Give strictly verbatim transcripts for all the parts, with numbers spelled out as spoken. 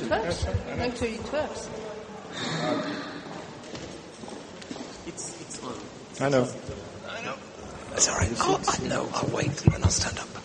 it works. Actually, it works. It's, it's on. I know. I know. It's all right. Oh, I know. I'll wait and I'll stand up.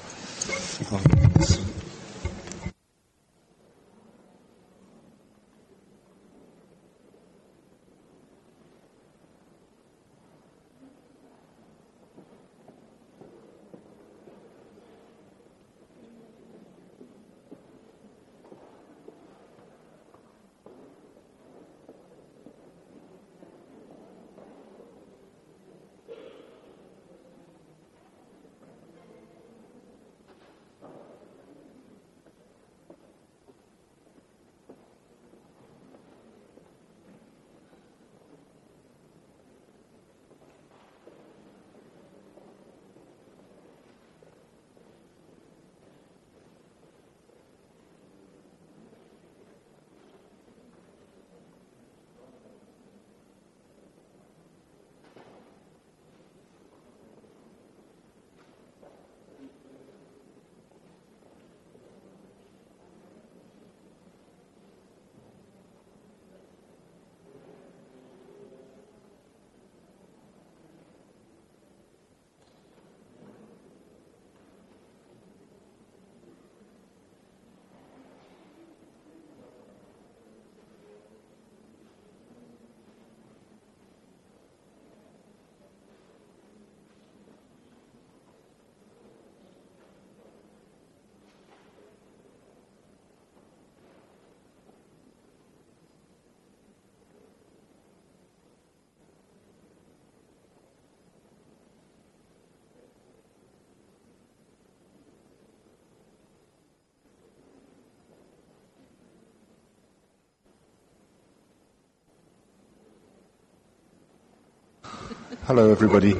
Hello, everybody.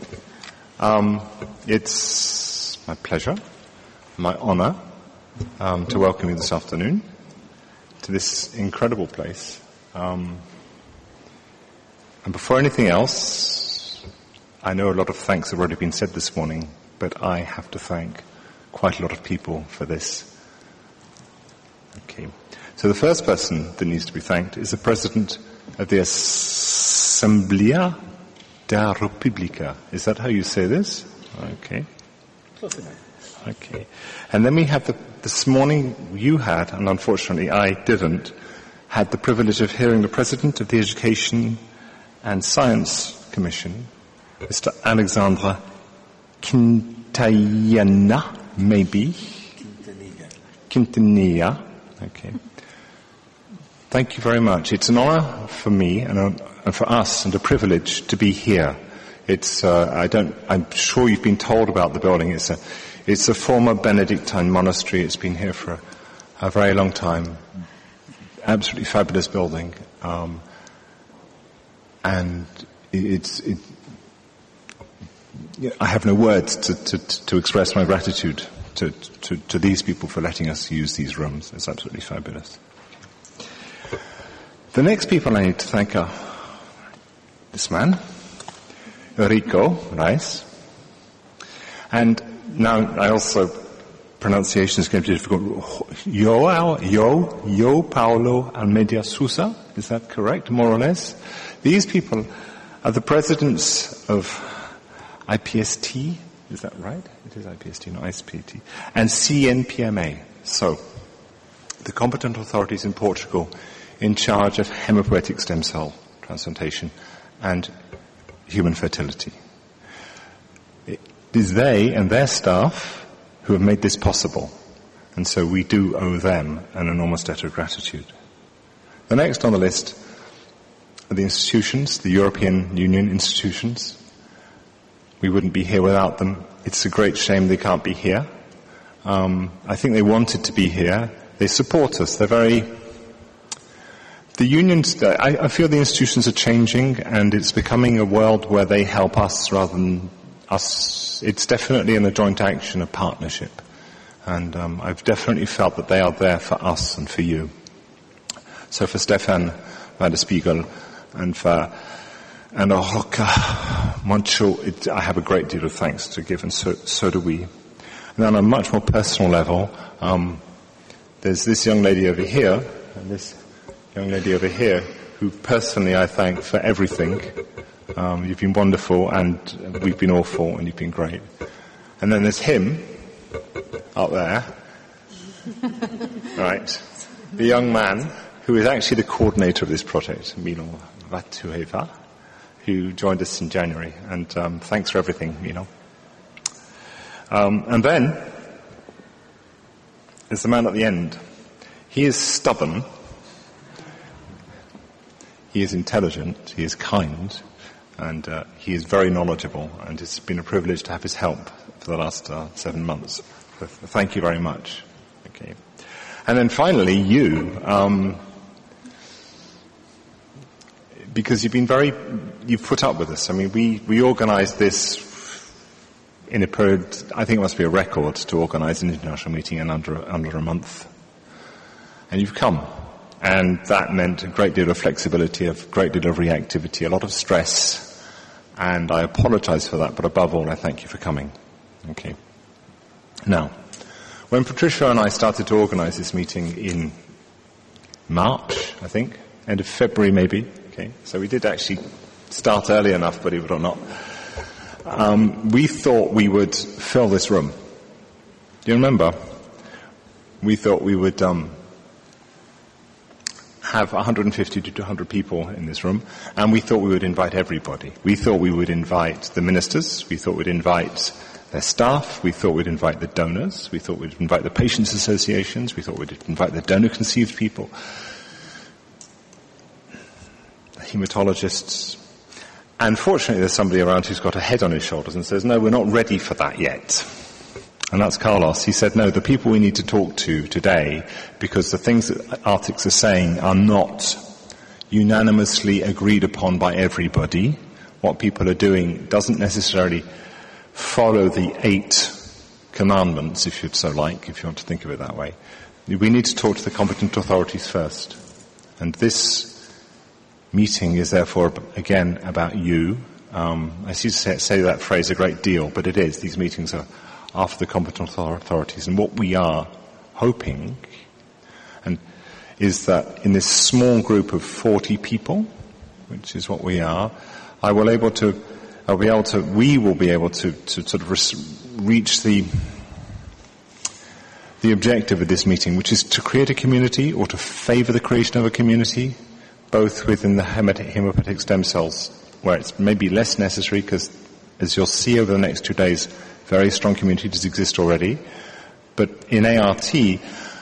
Um, it's my pleasure, my honor, um, to welcome you this afternoon to this incredible place. Um, and before anything else, I know a lot of thanks have already been said this morning, but I have to thank quite a lot of people for this. Okay. So the first person that needs to be thanked is the President of the Assemblea da Repubblica. Is that how you say this? Okay. Okay. And then we had the, this morning you had, and unfortunately I didn't, had the privilege of hearing the President of the Education and Science Commission, Mister Alexandre Quintanilla, maybe? Quintanilla. Quintanilla. Okay. Thank you very much. It's an honor for me and, a, and for us and a privilege to be here. It's, uh, I don't, I'm sure you've been told about the building. It's a, it's a former Benedictine monastery. It's been here for a, a very long time. Absolutely fabulous building. Um, and it's, it, you know, I have no words to, to, to express my gratitude to, to, to these people for letting us use these rooms. It's absolutely fabulous. The next people I need to thank are this man, Enrico Reis, and now I also, pronunciation is going to be difficult, Yo, Yo, Yo Paulo Almeida Sousa, is that correct, more or less? These people are the presidents of I P S T, is that right? It is I P S T, not I S P T, and C N P M A, so the competent authorities in Portugal in charge of hematopoietic stem cell transplantation and human fertility. It is they and their staff who have made this possible, and so we do owe them an enormous debt of gratitude. The next on the list are the institutions, the European Union institutions. We wouldn't be here without them. It's a great shame they can't be here. Um, I think they wanted to be here. They support us. They're very... The unions, I, I feel the institutions are changing, and it's becoming a world where they help us rather than us. It's definitely in a joint action, a partnership. And um, I've definitely felt that they are there for us and for you. So for Stefan van der Spiegel and for Anna Roca Moncho, it, I have a great deal of thanks to give, and so, so do we. And on a much more personal level, um, there's this young lady over here, and this young lady over here, who personally I thank for everything. Um, you've been wonderful, and we've been awful, and you've been great. And then there's him, up there, right, the young man who is actually the coordinator of this project, Milo Vatueva, who joined us in January, and um, thanks for everything, Milo. Um, and then there's the man at the end. He is stubborn, he is intelligent, he is kind, and uh, he is very knowledgeable, and it's been a privilege to have his help for the last uh, seven months. So thank you very much. Okay. And then finally, you, um, because you've been very, you've put up with us. I mean, we, we organised this in a period, I think it must be a record to organise an international meeting in under, under a month. And you've come. And that meant a great deal of flexibility, a great deal of reactivity, a lot of stress. And I apologise for that, but above all, I thank you for coming. Okay. Now, when Patricia and I started to organise this meeting in March, I think, end of February maybe, okay, so we did actually start early enough, believe it or not, um, we thought we would fill this room. Do you remember? We thought we would um, have one hundred fifty to two hundred people in this room, and we thought we would invite everybody. We thought we would invite the ministers, we thought we'd invite their staff, we thought we'd invite the donors, we thought we'd invite the patients' associations, we thought we'd invite the donor-conceived people, the hematologists. And fortunately there's somebody around who's got a head on his shoulders and says, no, we're not ready for that yet. And that's Carlos. He said, no, the people we need to talk to today, because the things that Artix are saying are not unanimously agreed upon by everybody. What people are doing doesn't necessarily follow the eight commandments, if you'd so like, if you want to think of it that way. We need to talk to the competent authorities first. And this meeting is therefore, again, about you. Um, I see say, say that phrase a great deal, but it is. These meetings are after the competent authorities. And what we are hoping and is that in this small group of forty people, which is what we are, I will able to I'll be able to, we will be able to, to sort of reach the, the objective of this meeting, which is to create a community or to favour the creation of a community, both within the hematopoietic stem cells, where it's maybe less necessary because, as you'll see over the next two days, very strong communities exist already. But in A R T,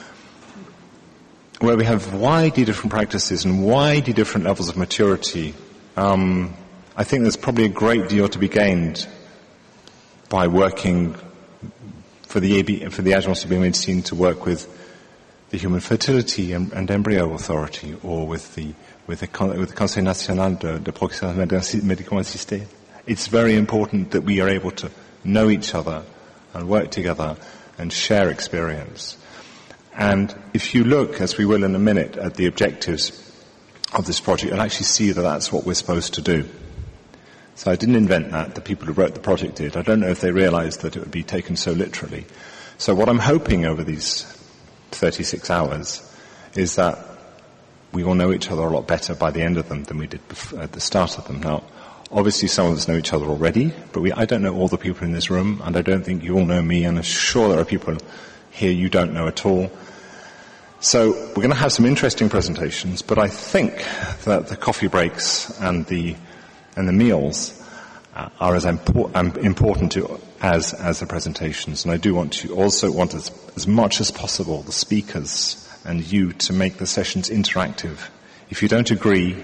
where we have widely different practices and widely different levels of maturity, um, I think there's probably a great deal to be gained by working for the A B, for the Agence de Biomedicine to work with the Human Fertility and, and Embryo Authority, or with the with the, with the Conseil National de, de Protection Médicament Assisté. It's very important that we are able to know each other and work together and share experience. And if you look, as we will in a minute, at the objectives of this project, you'll actually see that that's what we're supposed to do. So I didn't invent that. The people who wrote the project did. I don't know if they realized that it would be taken so literally. So what I'm hoping over these thirty-six hours is that we will know each other a lot better by the end of them than we did before, at the start of them. Now, obviously some of us know each other already, but we, I don't know all the people in this room, and I don't think you all know me, and I'm sure there are people here you don't know at all. So we're going to have some interesting presentations, but I think that the coffee breaks and the and the meals uh, are as impor- um, important to as as the presentations. And I do want to also want as, as much as possible the speakers and you to make the sessions interactive. If you don't agree,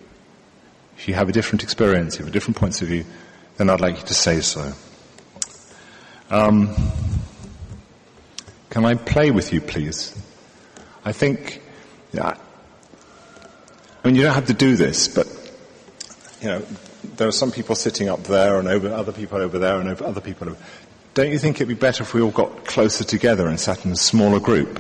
if you have a different experience, you have different points of view, then I'd like you to say so. Um, can I play with you, please? I think, yeah, I mean, you don't have to do this, but, you know, there are some people sitting up there and over other people over there and over other people over. Don't you think it'd be better if we all got closer together and sat in a smaller group?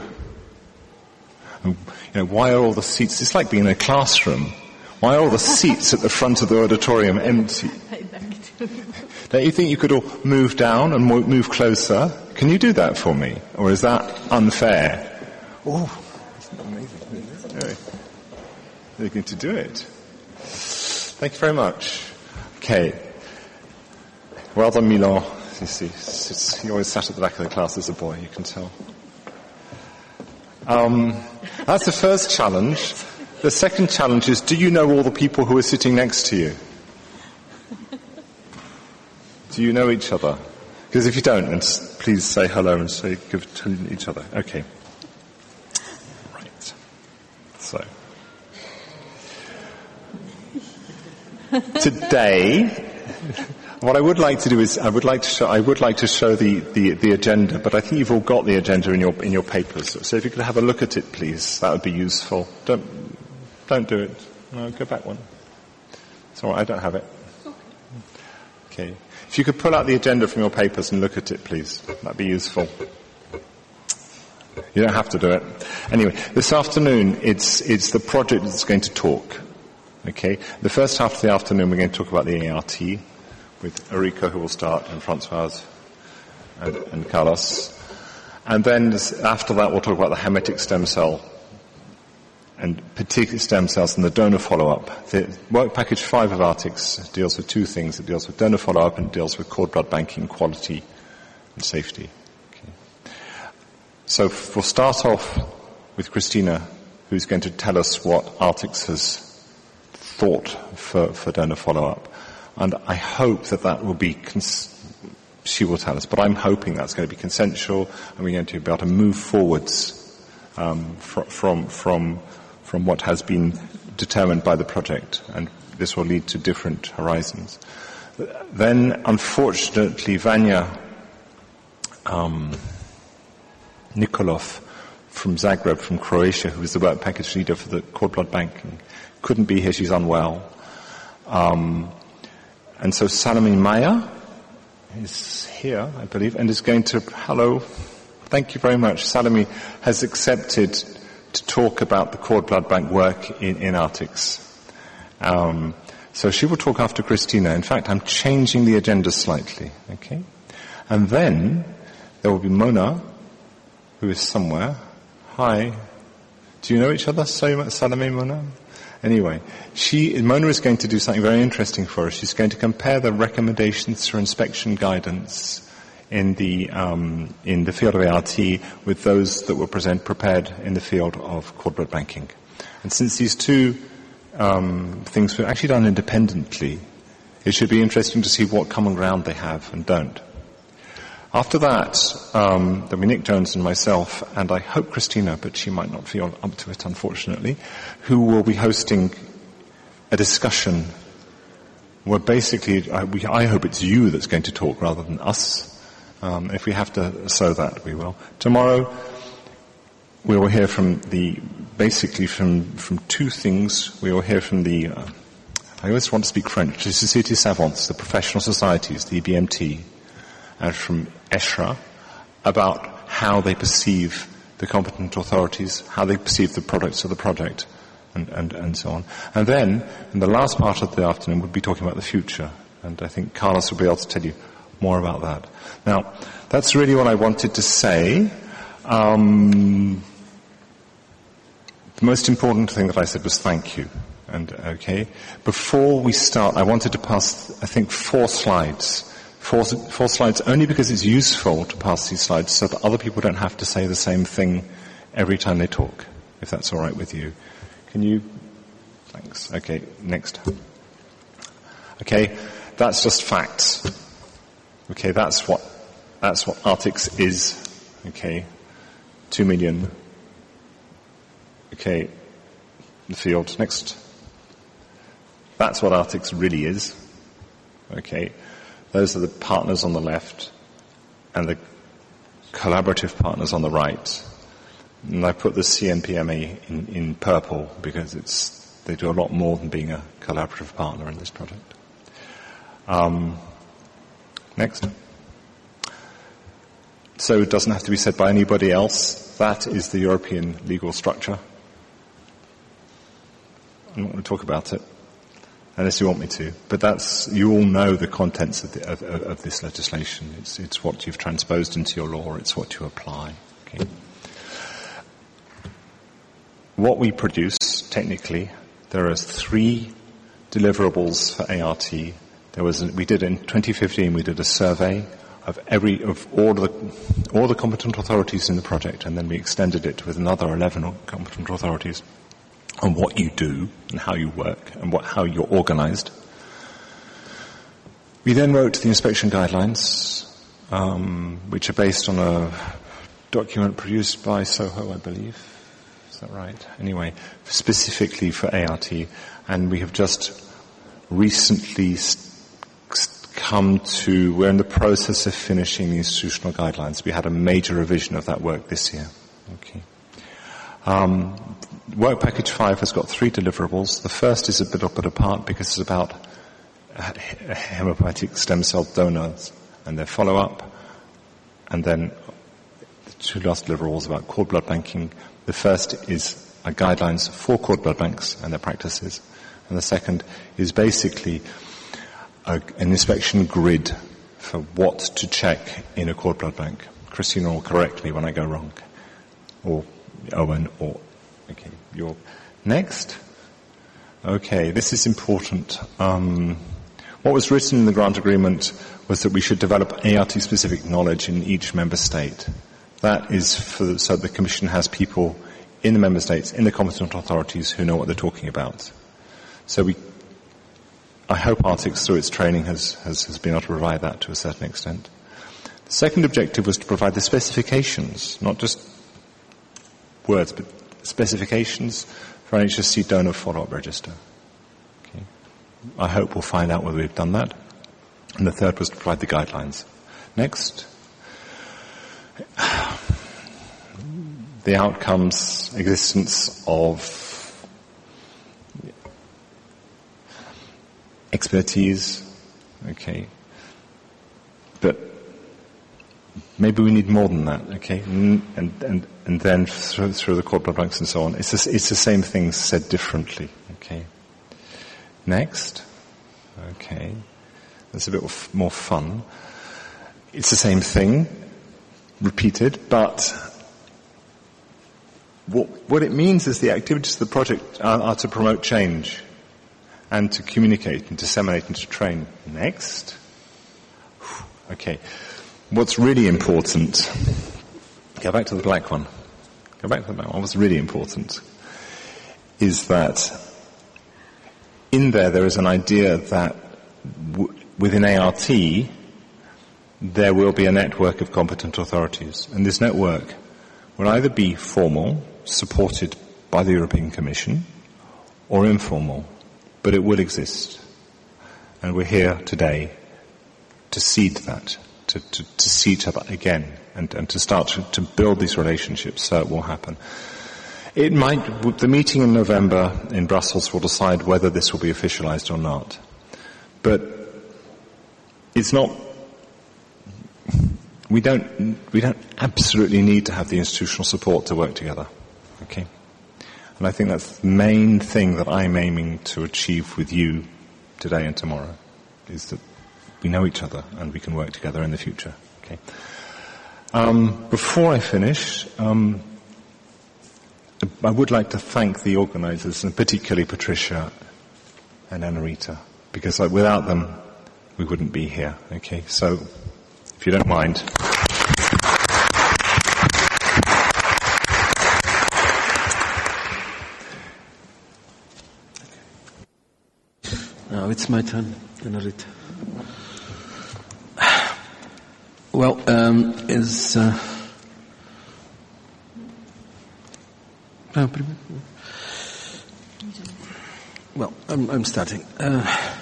And, you know, why are all the seats, it's like being in a classroom. Why are all the seats at the front of the auditorium empty? Don't you think you could all move down and move closer? Can you do that for me? Or is that unfair? Oh, that's amazing. They're going to do it. Thank you very much. Okay. Well done, Milan. You see, he always sat at the back of the class as a boy, you can tell. Um, that's the first challenge. The second challenge is, do you know all the people who are sitting next to you? Do you know each other? Because if you don't, then please say hello and say give to each other. Okay. Right. So. Today, what I would like to do is I would like to show I would like to show the, the, the agenda, but I think you've all got the agenda in your in your papers. So if you could have a look at it, please, that would be useful. Don't don't do it. No, go back one. It's all right, I don't have it. Okay. If you could pull out the agenda from your papers and look at it, please, that'd be useful. You don't have to do it. Anyway, this afternoon it's it's the project that's going to talk. Okay. The first half of the afternoon we're going to talk about the A R T with Erika, who will start, and Francoise and, and Carlos. And then after that we'll talk about the hermetic stem cell and particular stem cells and the donor follow-up. The work package five of Artix deals with two things. It deals with donor follow-up and it deals with cord blood banking quality and safety. Okay. So we'll start off with Christina, who's going to tell us what Artix has thought for, for donor follow-up. And I hope that that will be, cons- she will tell us, but I'm hoping that's going to be consensual and we're going to be able to move forwards um, fr- from, from, from what has been determined by the project, and this will lead to different horizons. Then, unfortunately, Vanya um, Nikolov from Zagreb, from Croatia, who is the work package leader for the cord blood banking, couldn't be here. She's unwell. Um, and so Salome Maya is here, I believe, and is going to, hello, thank you very much. Salome has accepted to talk about the cord blood bank work in, in Artix. Um, so she will talk after Christina. In fact, I'm changing the agenda slightly, okay? And then there will be Mona, who is somewhere. Hi. Do you know each other, Salome, Mona? Anyway, she, Mona is going to do something very interesting for us. She's going to compare the recommendations for inspection guidance in the um, in the field of A R T with those that were present prepared in the field of cord blood banking. And since these two um, things were actually done independently, it should be interesting to see what common ground they have and don't. After that, um, there'll be Nick Jones and myself, and I hope Christina, but she might not feel up to it, unfortunately, who will be hosting a discussion where basically, I, we, I hope it's you that's going to talk rather than us. Um, if we have to sow that, we will. Tomorrow, we will hear from the, basically from, from two things. We will hear from the, uh, I always want to speak French, the Société Savante, the professional societies, the E B M T, and from ESHRA, about how they perceive the competent authorities, how they perceive the products of the project, and, and, and so on. And then, in the last part of the afternoon, we'll be talking about the future. And I think Carlos will be able to tell you more about that. Now, that's really what I wanted to say. Um, the most important thing that I said was thank you. And, okay, before we start, I wanted to pass, I think, four slides. Four, four slides only because it's useful to pass these slides so that other people don't have to say the same thing every time they talk, if that's all right with you. Can you? Thanks. Okay, next. Okay, that's just facts. Okay, that's what, that's what Artix is. Okay, two million. Okay, the field. Next. That's what Artix really is. Okay. Those are the partners on the left and the collaborative partners on the right. And I put the C N P M A in, in purple because it's, they do a lot more than being a collaborative partner in this project. Um, next. So it doesn't have to be said by anybody else. That is the European legal structure. I'm not going to talk about it, unless you want me to. But that's, you all know the contents of, the, of, of this legislation. It's, it's what you've transposed into your law. It's what you apply. Okay. what we produce, technically, there are three deliverables for A R T. There was, a, we did in twenty fifteen, we did a survey of every, of all the, all the competent authorities in the project, and then we extended it with another eleven competent authorities on what you do and how you work and what, how you're organized. We then wrote the inspection guidelines, um, which are based on a document produced by SOHO, I believe. Is that right? Anyway, specifically for A R T, and we have just recently st- come to, we're in the process of finishing the institutional guidelines. We had a major revision of that work this year. Okay. Um, work package five has got three deliverables. The first is a bit up at apart because it's about hematopoietic stem cell donors and their follow-up. And then the two last deliverables about cord blood banking. The first is a guidelines for cord blood banks and their practices. And the second is basically a, an inspection grid for what to check in a cord blood bank. Christina will correct me when I go wrong. Or Owen, or, okay, you're next. Okay, this is important. Um, what was written in the grant agreement was that we should develop A R T-specific knowledge in each member state. That is for, so the Commission has people in the member states, in the competent authorities who know what they're talking about. So we, I hope Artix through its training has, has, has been able to provide that to a certain extent. The second objective was to provide the specifications, not just words, but specifications for an H S C donor follow-up register. Okay. I hope we'll find out whether we've done that. And the third was to provide the guidelines. Next. The outcomes, existence of expertise, okay. But maybe we need more than that, okay? And and and then through, through the cord blood banks and so on, it's a, it's the same thing said differently, okay. Next, okay, that's a bit more fun. It's the same thing, repeated, but what what it means is the activities of the project are, are to promote change and to communicate and disseminate and to train. Next, okay. What's really important, go back to the black one, go back to the black one, what's really important is that in there there is an idea that w- within A R T there will be a network of competent authorities, and this network will either be formal, supported by the European Commission, or informal, but it will exist. And we're here today to seed that. To, to, to see each other again and, and to start to, to build these relationships so it will happen. It might, the meeting in November in Brussels will decide whether this will be officialized or not. But it's not, we don't, we don't absolutely need to have the institutional support to work together. Okay? And I think that's the main thing that I'm aiming to achieve with you today and tomorrow, is that we know each other and we can work together in the future. Okay. Um, before I finish, um, I would like to thank the organisers, and particularly Patricia and Anna-Rita, because like, without them, we wouldn't be here. Okay. So, if you don't mind. Now it's my turn, Anna-Rita. Well, um, is uh, well, I'm, I'm starting. Uh,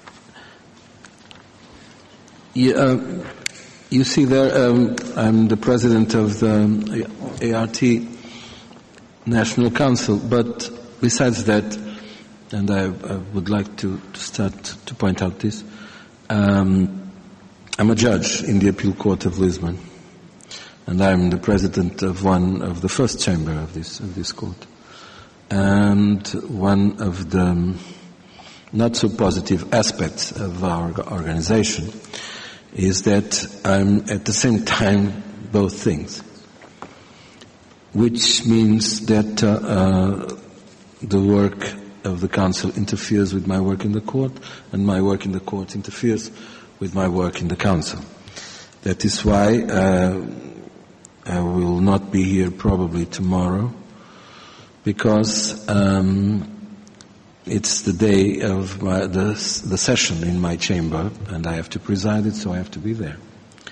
yeah, uh, you see there, um, I'm the president of the A R T National Council, but besides that, and I, I would like to, to start to point out this. Um, I'm a judge in the Appeal Court of Lisbon, and I'm the president of one of the first chamber of this of this court. And one of the not so positive aspects of our organization is that I'm at the same time both things. which means that uh, uh, the work of the Council interferes with my work in the Court, and my work in the Court interferes with my work in the Council. That is why uh, I will not be here probably tomorrow, because um, it's the day of my, the, the session in my chamber, and I have to preside it, so I have to be there.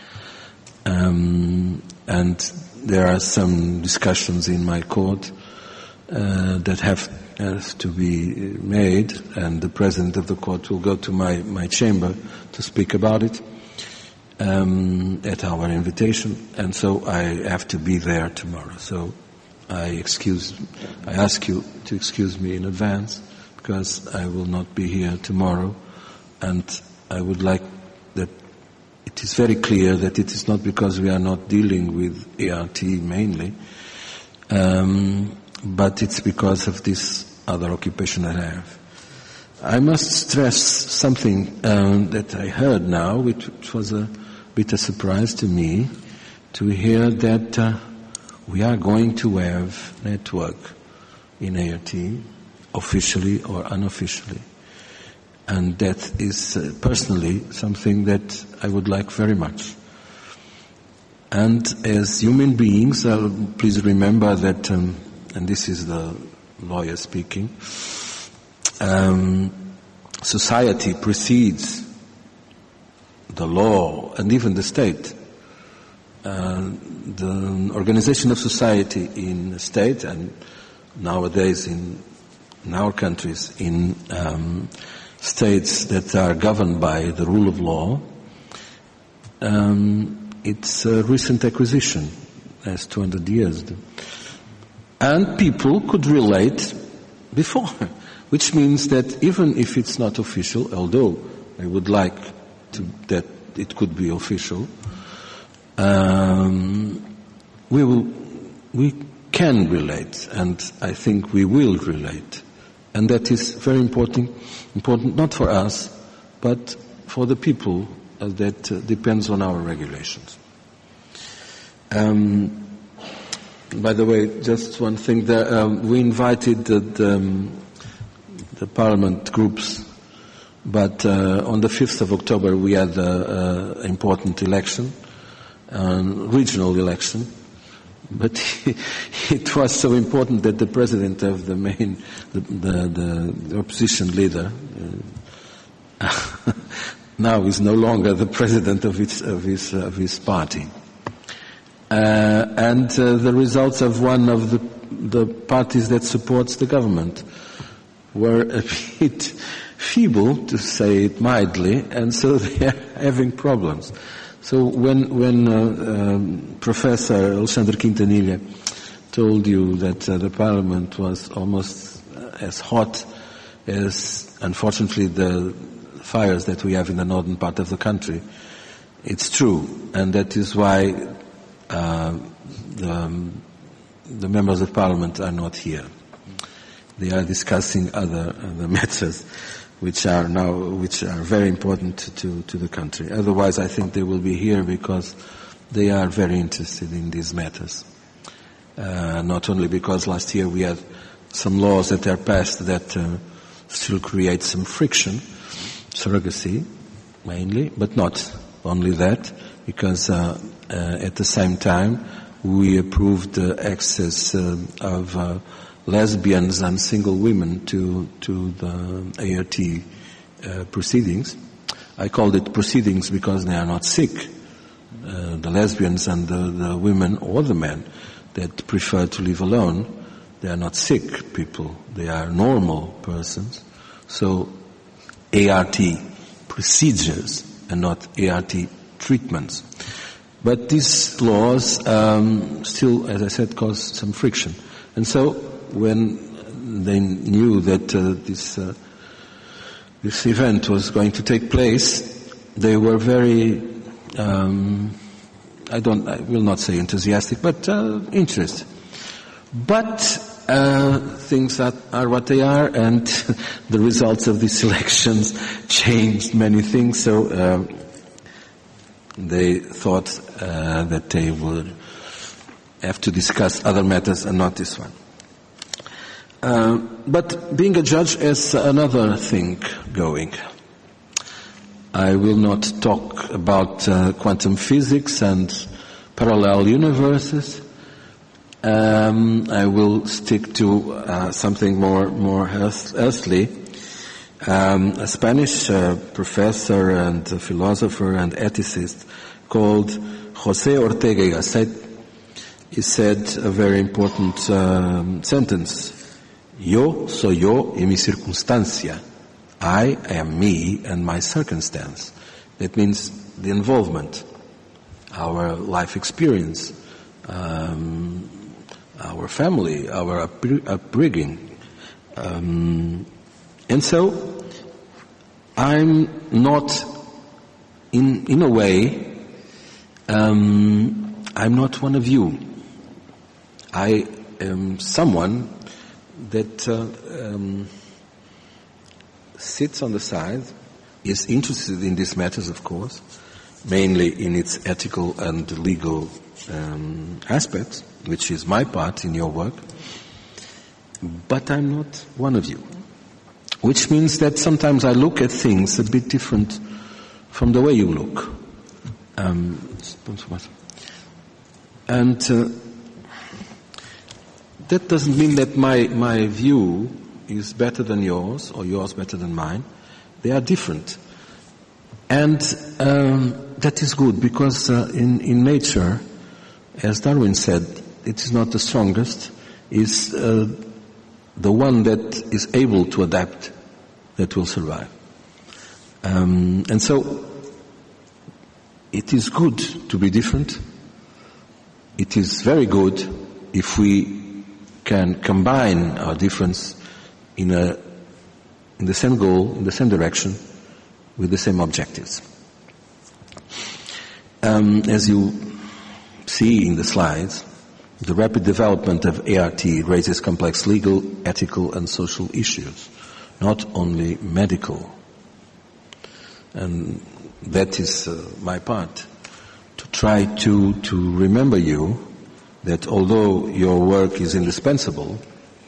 Um, and there are some discussions in my court uh, that have, have to be made, and the president of the court will go to my, my chamber to speak about it um, at our invitation, and so I have to be there tomorrow. So I excuse, I ask you to excuse me in advance, because I will not be here tomorrow, and I would like that it is very clear that it is not because we are not dealing with A R T mainly, um, but it's because of this other occupation that I have. I must stress something um, that I heard now, which, which was a bit a surprise to me, to hear that uh, we are going to have network in A R T, officially or unofficially. And that is uh, personally something that I would like very much. And as human beings, uh, please remember that, um, and this is the lawyer speaking, um, society precedes the law and even the state. Uh, the organization of society in the state, and nowadays in, in our countries, in um, states that are governed by the rule of law, um, it's a recent acquisition, as two hundred years. And people could relate before, which means that even if it's not official, although I would like to, that it could be official, um, we will, we can relate, and I think we will relate. And that is very important, important not for us, but for the people uh, that uh, depends on our regulations. Um, by the way, just one thing, there, um, we invited the, the, um, the Parliament groups, but uh, on the fifth of October we had an important election, um, regional election. But it was so important that the president of the main, the, the, the opposition leader, uh, now is no longer the president of his, of his, of his party. Uh, and uh, the results of one of the, the parties that supports the government were a bit feeble, to say it mildly, and so they are having problems. So when, when uh, um, Professor Alexandre Quintanilha told you that uh, the Parliament was almost uh, as hot as, unfortunately, the fires that we have in the northern part of the country, it's true, and that is why uh, the, um, the members of Parliament are not here. They are discussing other, other matters, which are now, which are very important to, to the country. Otherwise, I think they will be here because they are very interested in these matters. Uh, not only because last year we had some laws that are passed that uh, still create some friction, surrogacy mainly, but not only that, because uh, uh, at the same time we approved the access uh, of uh, lesbians and single women to to the A R T uh, proceedings. I called it proceedings because they are not sick. Uh, the lesbians and the, the women or the men that prefer to live alone, they are not sick people. They are normal persons. So A R T procedures and not A R T treatments. But these laws um, still, as I said, cause some friction. And so when they knew that uh, this uh, this event was going to take place, they were very, um, I don't, I will not say enthusiastic, but uh, interested. But uh, things are, are what they are, and the results of these elections changed many things. So uh, they thought uh, that they would have to discuss other matters and not this one. Uh, but being a judge is another thing going. I will not talk about uh, quantum physics and parallel universes. Um, I will stick to uh, something more more earth- earthly. Um, a Spanish uh, professor and a philosopher and ethicist called José Ortega y Gasset, he said a very important um, sentence. Yo soy yo y mi circunstancia. I am me and my circumstance. That means the involvement, our life experience, um, our family, our upbringing. Um, and so, I'm not, in, in a way, um, I'm not one of you. I am someone that uh, um, sits on the side, is interested in these matters, of course, mainly in its ethical and legal um, aspects, which is my part in your work, but I'm not one of you. Which means that sometimes I look at things a bit different from the way you look. Um, and uh, that doesn't mean that my, my view is better than yours or yours better than mine. They are different. And um, that is good because uh, in, in nature, as Darwin said, it is not the strongest, it's uh, the one that is able to adapt that will survive. Um, and so it is good to be different. It is very good if we can combine our difference in a in the same goal, in the same direction, with the same objectives. Um, as you see in the slides, the rapid development of A R T raises complex legal, ethical, and social issues, not only medical. And that is uh, my part, to try to, to remember you that although your work is indispensable,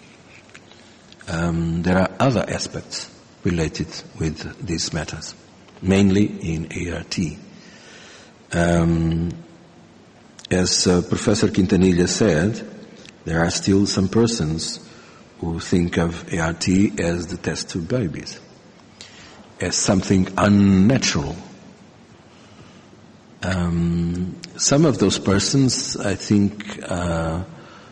um, there are other aspects related with these matters, mainly in A R T. Um, as uh, Professor Quintanilla said, there are still some persons who think of A R T as the test tube babies, as something unnatural. Um, some of those persons, I think, uh,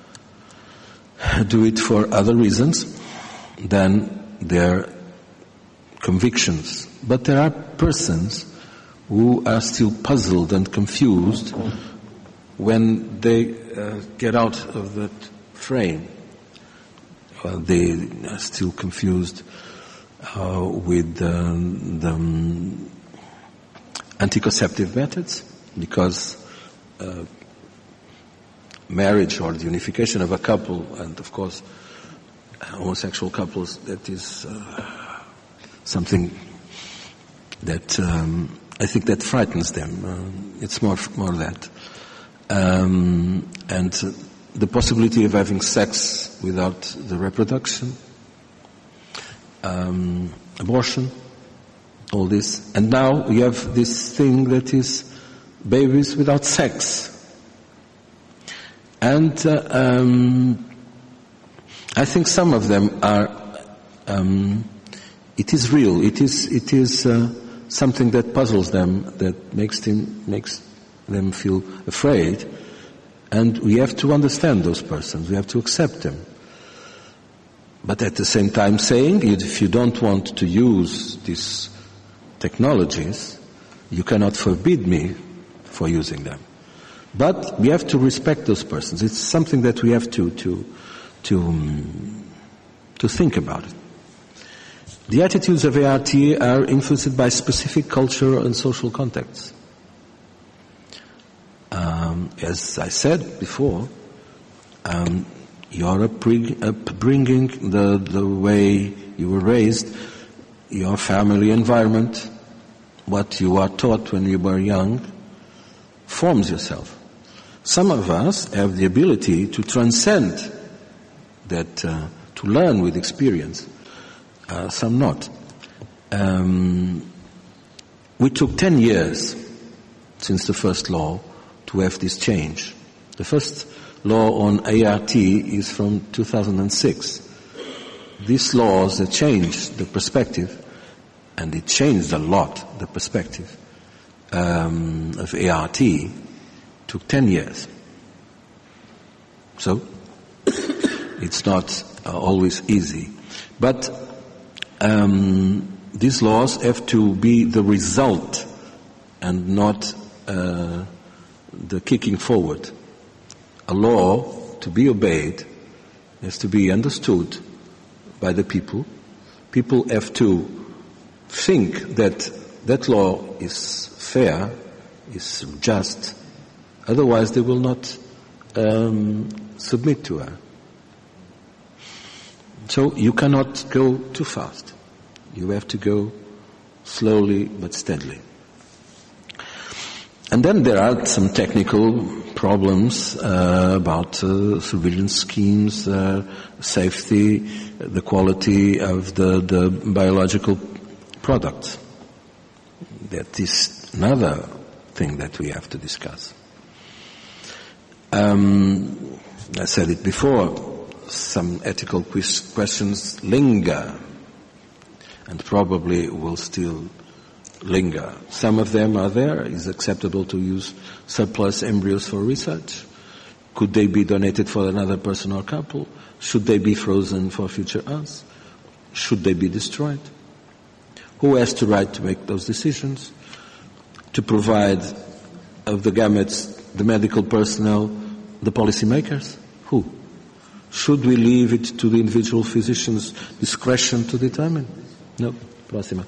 do it for other reasons than their convictions. But there are persons who are still puzzled and confused when they uh, get out of that frame. Well, they are still confused uh, with uh, the um, anticonceptive methods, because uh, marriage or the unification of a couple, and of course homosexual couples, that is uh, something that um, I think that frightens them. Uh, it's more more that. Um, and uh, the possibility of having sex without the reproduction, um, abortion, all this. And now we have this thing that is babies without sex. And uh, um, I think some of them are, um, it is real, it is, it is uh, something that puzzles them, that makes them, makes them feel afraid. And we have to understand those persons, we have to accept them. But at the same time saying, if you don't want to use these technologies, you cannot forbid me for using them. But we have to respect those persons. It's something that we have to to to um, to think about it. The attitudes of A R T are influenced by specific cultural and social contexts. Um, as I said before, um, your upbringing, the the way you were raised, your family environment, what you are taught when you were young, forms yourself. Some of us have the ability to transcend that, uh, to learn with experience. Uh, some not. Um, we took ten years since the first law to have this change. The first law on A R T is from two thousand six. These laws that changed the perspective, and it changed a lot, the perspective um, of A R T, took ten years. So, it's not uh, always easy. But um, these laws have to be the result and not uh, the kicking forward. A law, to be obeyed, has to be understood by the people. People have to think that that law is fair, is just, otherwise they will not um, submit to her. So you cannot go too fast. You have to go slowly but steadily. And then there are some technical problems uh, about uh, surveillance schemes, uh, safety, the quality of the, the biological products. That is another thing that we have to discuss. Um, I said it before, some ethical questions linger and probably will still linger. Some of them are there. Is it acceptable to use surplus embryos for research? Could they be donated for another person or couple? Should they be frozen for future us? Should they be destroyed? Who has the right to make those decisions? To provide of the gametes, the medical personnel, the policymakers? Who? Should we leave it to the individual physician's discretion to determine? No. Próxima.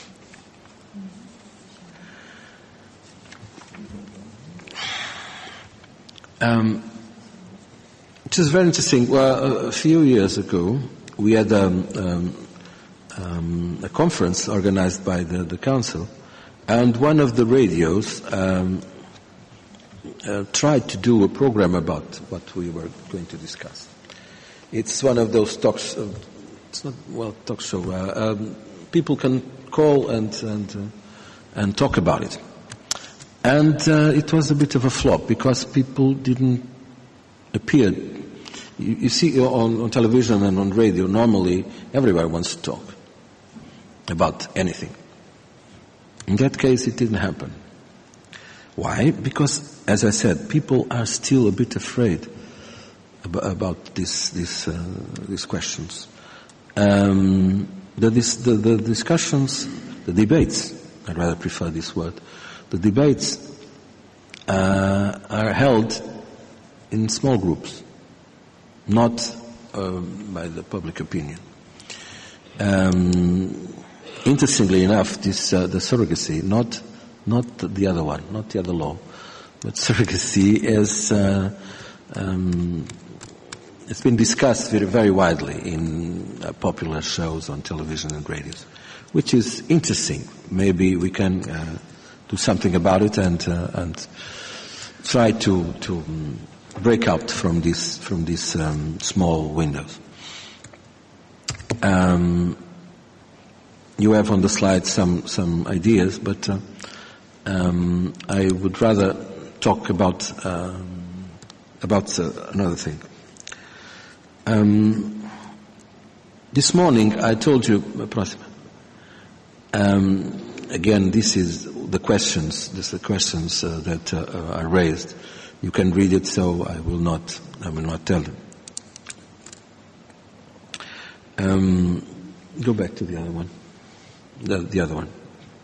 Um, it is very interesting. Well, a few years ago, we had um, um, um, a conference organized by the, the council, and one of the radios um, uh, tried to do a program about what we were going to discuss. It's one of those talks. Uh, it's not well talk show. Uh, um, people can call and and uh, and talk about it. And uh, it was a bit of a flop because people didn't appear. You, you see on, on television and on radio, normally everybody wants to talk about anything. In that case, it didn't happen. Why? Because, as I said, people are still a bit afraid ab- about this, this, uh, these questions. Um, the, this, the, the discussions, the debates, I'd rather prefer this word, the debates uh, are held in small groups, not uh, by the public opinion. Um, interestingly enough, this uh, the surrogacy, not not the other one, not the other law, but surrogacy is uh, um, it's been discussed very very widely in uh, popular shows on television and radios, which is interesting. Maybe we can uh, do something about it and uh, and try to to um, break out from this from these um, small windows. Um, you have on the slide some some ideas, but uh, um, I would rather talk about um, about uh, another thing. Um, this morning I told you, um, again, this is the questions. This are the questions uh, that uh, are raised. You can read it, so I will not. I will not tell them. Um, go back to the other one. The, the other one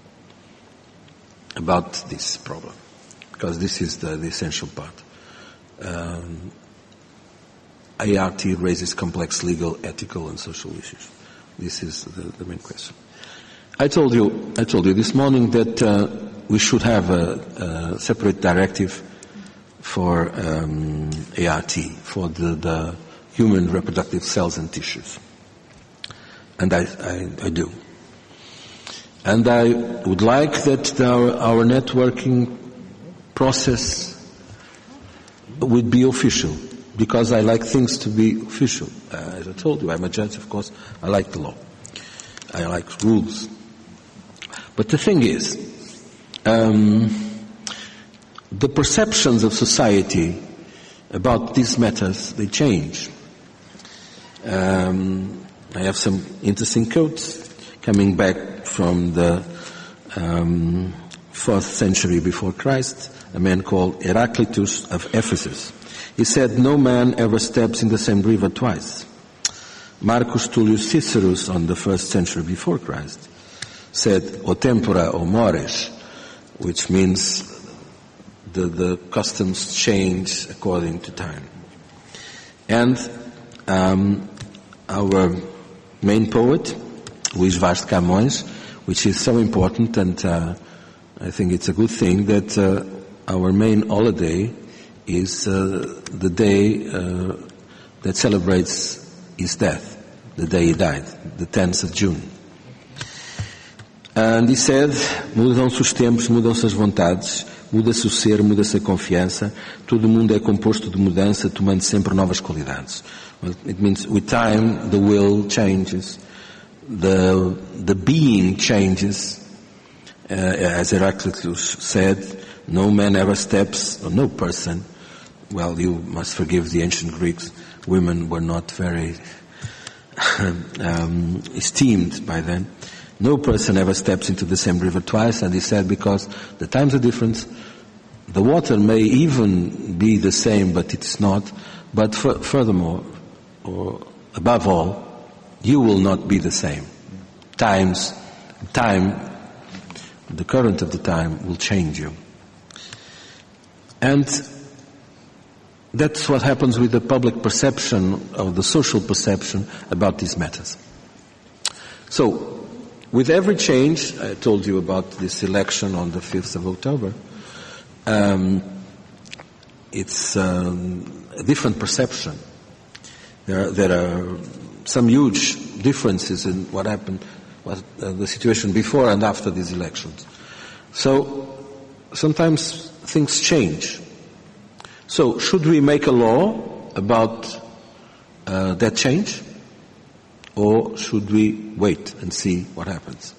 about this problem, because this is the, the essential part. Um, A R T raises complex legal, ethical, and social issues. This is the, the main question. I told you, I told you this morning that uh, we should have a, a separate directive for um, A R T, for the, the human reproductive cells and tissues, and I, I, I do. And I would like that our, our networking process would be official, because I like things to be official. Uh, as I told you, I'm a judge, of course. I like the law. I like rules. But the thing is, um, the perceptions of society about these matters, they change. Um, I have some interesting quotes coming back from the um, fourth century before Christ, a man called Heraclitus of Ephesus. He said, "No man ever steps in the same river twice." Marcus Tullius Cicerus, on the first century before Christ, said, "O tempora, o mores," which means the, the customs change according to time. And um, our main poet, Luís Vaz de Camões, which is so important, and uh, I think it's a good thing that uh, our main holiday is uh, the day uh, that celebrates his death, the day he died, the tenth of June. And he said, mudam-se os tempos, mudam-se as vontades, muda-se o ser, muda-se a confiança, todo mundo é composto de mudança, tomando sempre novas qualidades. Well, it means with time the will changes, the the being changes. Uh, as Heraclitus said, no man ever steps, or no person, well, you must forgive the ancient Greeks, women were not very um, esteemed by then. No person ever steps into the same river twice, and he said because the times are different, the water may even be the same, but it's not, but f- furthermore, or above all, you will not be the same. Times, time, the current of the time will change you. And that's what happens with the public perception, or the social perception about these matters. So, with every change, I told you about this election on the fifth of October, um, it's um, a different perception. There are, there are some huge differences in what happened, what, uh, the situation before and after these elections. So, sometimes things change. So, should we make a law about uh, that change? Or should we wait and see what happens?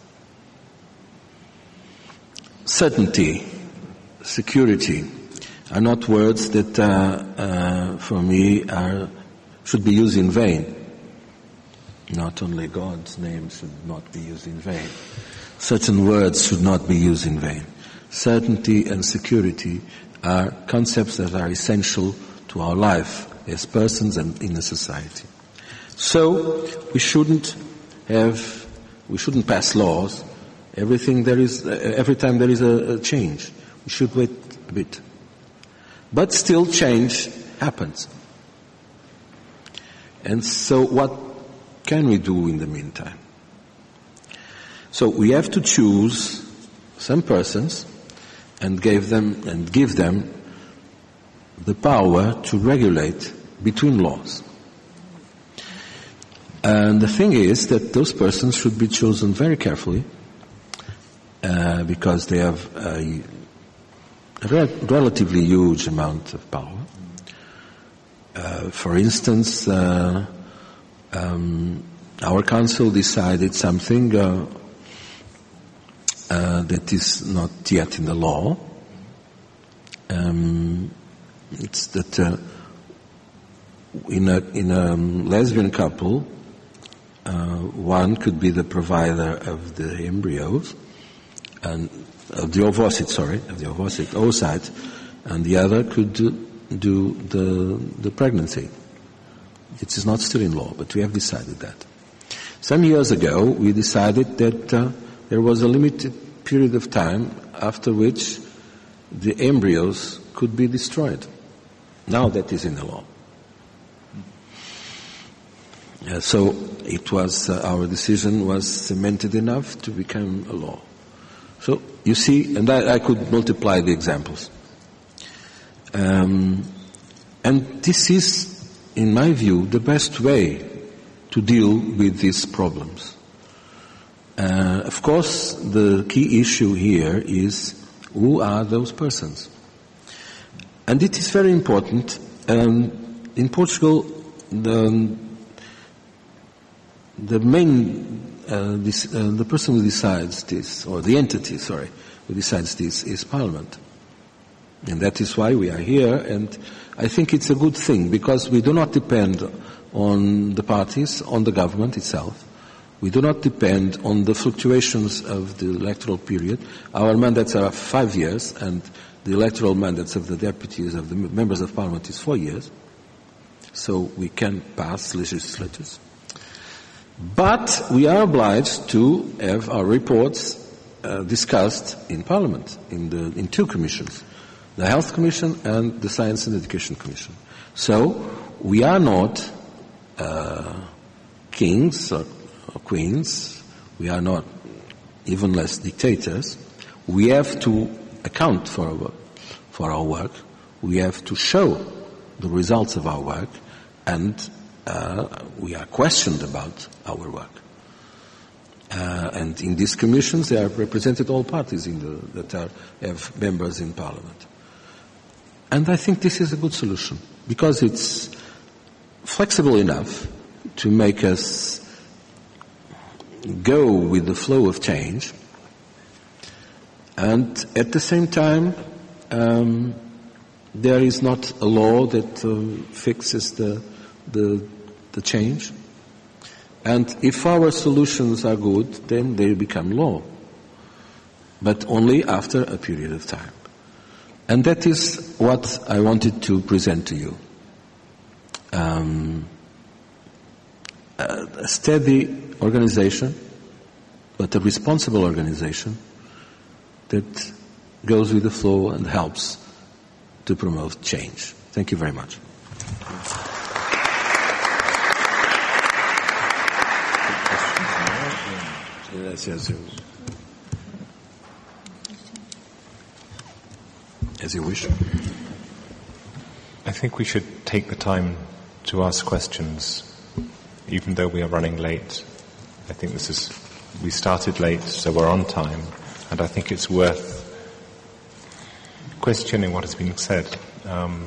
Certainty, security are not words that, uh, uh, for me, are should be used in vain. Not only God's name should not be used in vain. Certain words should not be used in vain. Certainty and security are concepts that are essential to our life as persons and in a society. So we shouldn't have, we shouldn't pass laws. Everything there is, every time there is a, a change, we should wait a bit. But still, change happens. And so, what can we do in the meantime? So we have to choose some persons and give them and give them the power to regulate between laws. And the thing is that those persons should be chosen very carefully uh, because they have a, a re- relatively huge amount of power. Uh, for instance, uh, um, our council decided something uh, uh, that is not yet in the law. Um, it's that uh, in a in a lesbian couple, Uh, one could be the provider of the embryos, and of the ovocyte, sorry, of the ovocyte, oocyte, and the other could do, do the the pregnancy. It is not still in law, but we have decided that. Some years ago, we decided that uh, there was a limited period of time after which the embryos could be destroyed. Now that is in the law. Uh, so it was, uh, our decision was cemented enough to become a law. So you see, and I, I could multiply the examples. Um, and this is, in my view, the best way to deal with these problems. Uh, of course, the key issue here is who are those persons? And it is very important. Um, in Portugal, the, the main, uh, this, uh, the person who decides this, or the entity, sorry, who decides this is Parliament. And that is why we are here, and I think it's a good thing, because we do not depend on the parties, on the government itself. We do not depend on the fluctuations of the electoral period. Our mandates are five years, and the electoral mandates of the deputies, of the members of Parliament, is four years. So we can pass legislatures. But we are obliged to have our reports uh, discussed in Parliament, in, the, in two commissions, the Health Commission and the Science and Education Commission. So we are not uh, kings or, or queens. We are not even less dictators. We have to account for our, for our work. We have to show the results of our work, and uh, we are questioned about our work. Uh, and in these commissions, there are represented all parties in the, that are, have members in Parliament. And I think this is a good solution, because it's flexible enough to make us go with the flow of change, and at the same time, um, there is not a law that uh, fixes the, the the change. And if our solutions are good, then they become law, but only after a period of time. And that is what I wanted to present to you. Um, a, a steady organization, but a responsible organization that goes with the flow and helps to promote change. Thank you very much. As you wish. I think we should take the time to ask questions, even though we are running late. I think this is, we started late, so we're on time, and I think it's worth questioning what has been said. Um,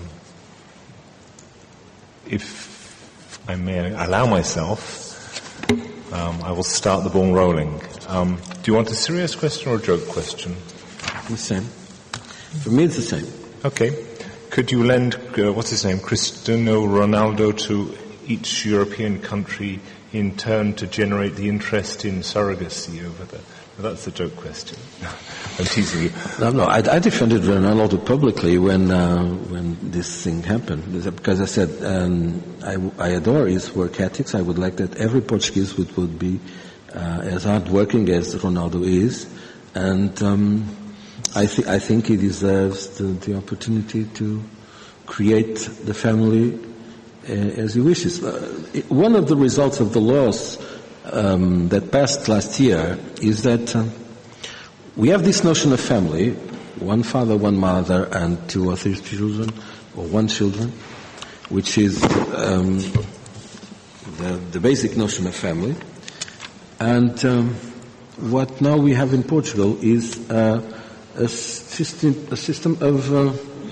if I may allow myself, um, I will start the ball rolling. Um, do you want a serious question or a joke question? The same. For me, it's the same. Okay. Could you lend, uh, what's his name, Cristiano Ronaldo to each European country in turn to generate the interest in surrogacy over there? Well, that's a joke question. I'm teasing you. No, no. I, I defended Ronaldo publicly when uh, when this thing happened, because I said um, I, I adore his work ethics. I would like that every Portuguese would, would be uh, as hardworking as Ronaldo is, and um, I, th- I think he deserves the, the opportunity to create the family uh, as he wishes. Uh, it, one of the results of the laws Um, that passed last year is that uh, we have this notion of family, one father, one mother, and two or three children, or one children, which is um, the, the basic notion of family. And um, what now we have in Portugal is uh, a system, a system of uh,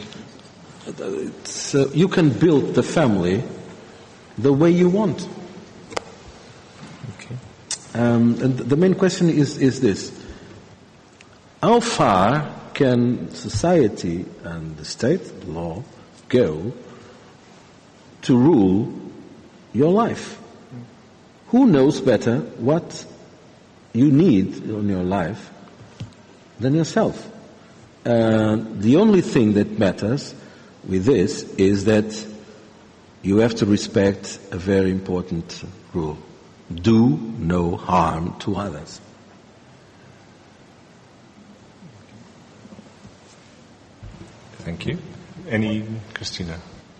it's, uh, you can build the family the way you want. Um, and the main question is, is this: how far can society and the state, the law, go to rule your life? Who knows better what you need in your life than yourself? Uh, the only thing that matters with this is that you have to respect a very important rule. Do no harm to others. Thank you. Any, Christina?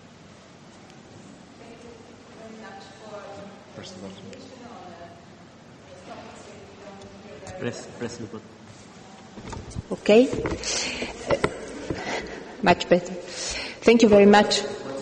Press, press the button. Okay. Uh, much better. Thank you very much.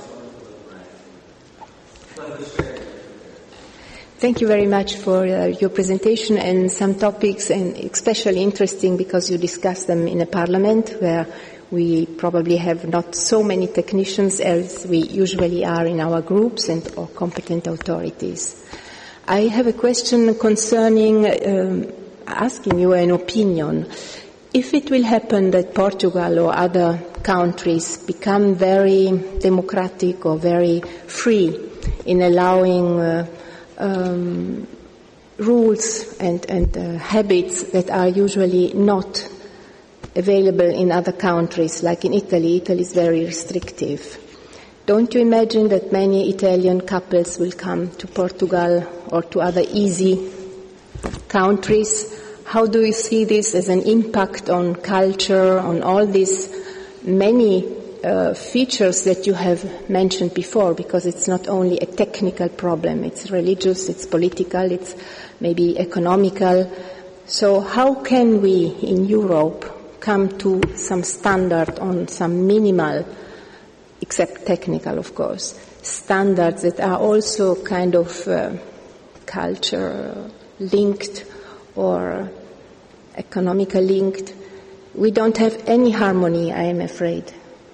Thank you very much for uh, your presentation and some topics, and especially interesting because you discussed them in a parliament where We probably have not so many technicians as we usually are in our groups and or competent authorities. I have a question concerning um, asking you an opinion. If it will happen that Portugal or other countries become very democratic or very free in allowing uh, um, rules and, and uh, habits that are usually not available in other countries, like in Italy. Italy is very restrictive. Don't you imagine that many Italian couples will come to Portugal or to other easy countries? How do you see this as an impact on culture, on all these many uh, features that you have mentioned before? Because it's not only a technical problem, it's religious, it's political, it's maybe economical. So how can we in Europe come to some standard on some minimal, except technical of course, standards that are also kind of uh, culture linked or economical linked? We don't have any harmony, I am afraid.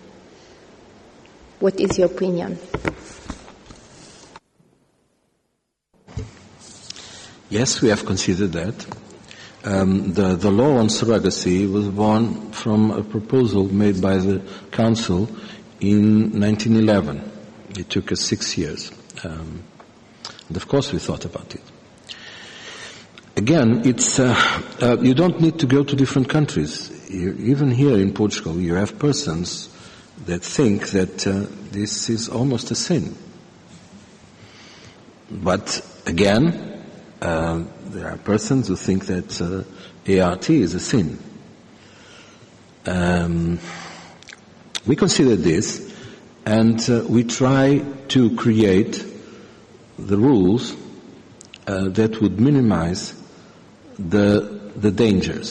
What is your opinion? Yes, we have considered that. Um, the, the law on surrogacy was born from a proposal made by the Council in nineteen eleven. It took us six years. Um, and of course we thought about it. Again, it's, uh, uh, you don't need to go to different countries. You, even here in Portugal, you have persons that think that uh, this is almost a sin. But again, uh, there are persons who think that uh, A R T is a sin. Um, we consider this, and uh, we try to create the rules uh, that would minimize the the dangers.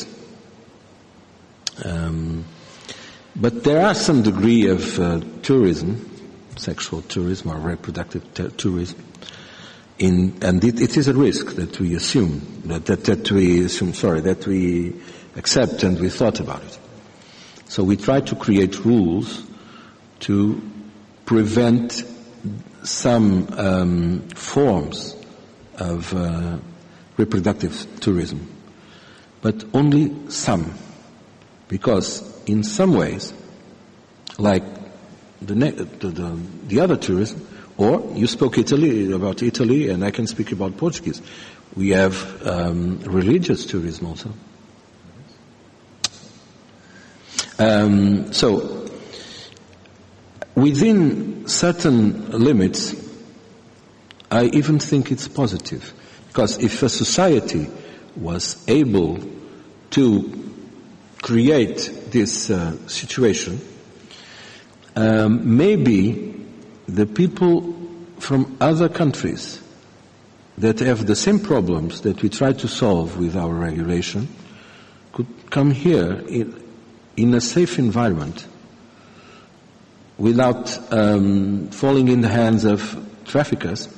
Um, but there are some degree of uh, tourism, sexual tourism or reproductive t- tourism, in, and it, it is a risk that we assume, that, that, that we assume, sorry, that we accept and we thought about it. So we try to create rules to prevent some um, forms of uh, reproductive tourism, but only some, because in some ways, like the, ne- the, the, the other tourism, or you spoke Italy about Italy, and I can speak about Portuguese. We have um, religious tourism also. Um, so, within certain limits, I even think it's positive. Because if a society was able to create this uh, situation, um, maybe the people from other countries that have the same problems that we try to solve with our regulation could come here in, in a safe environment without um, falling in the hands of traffickers.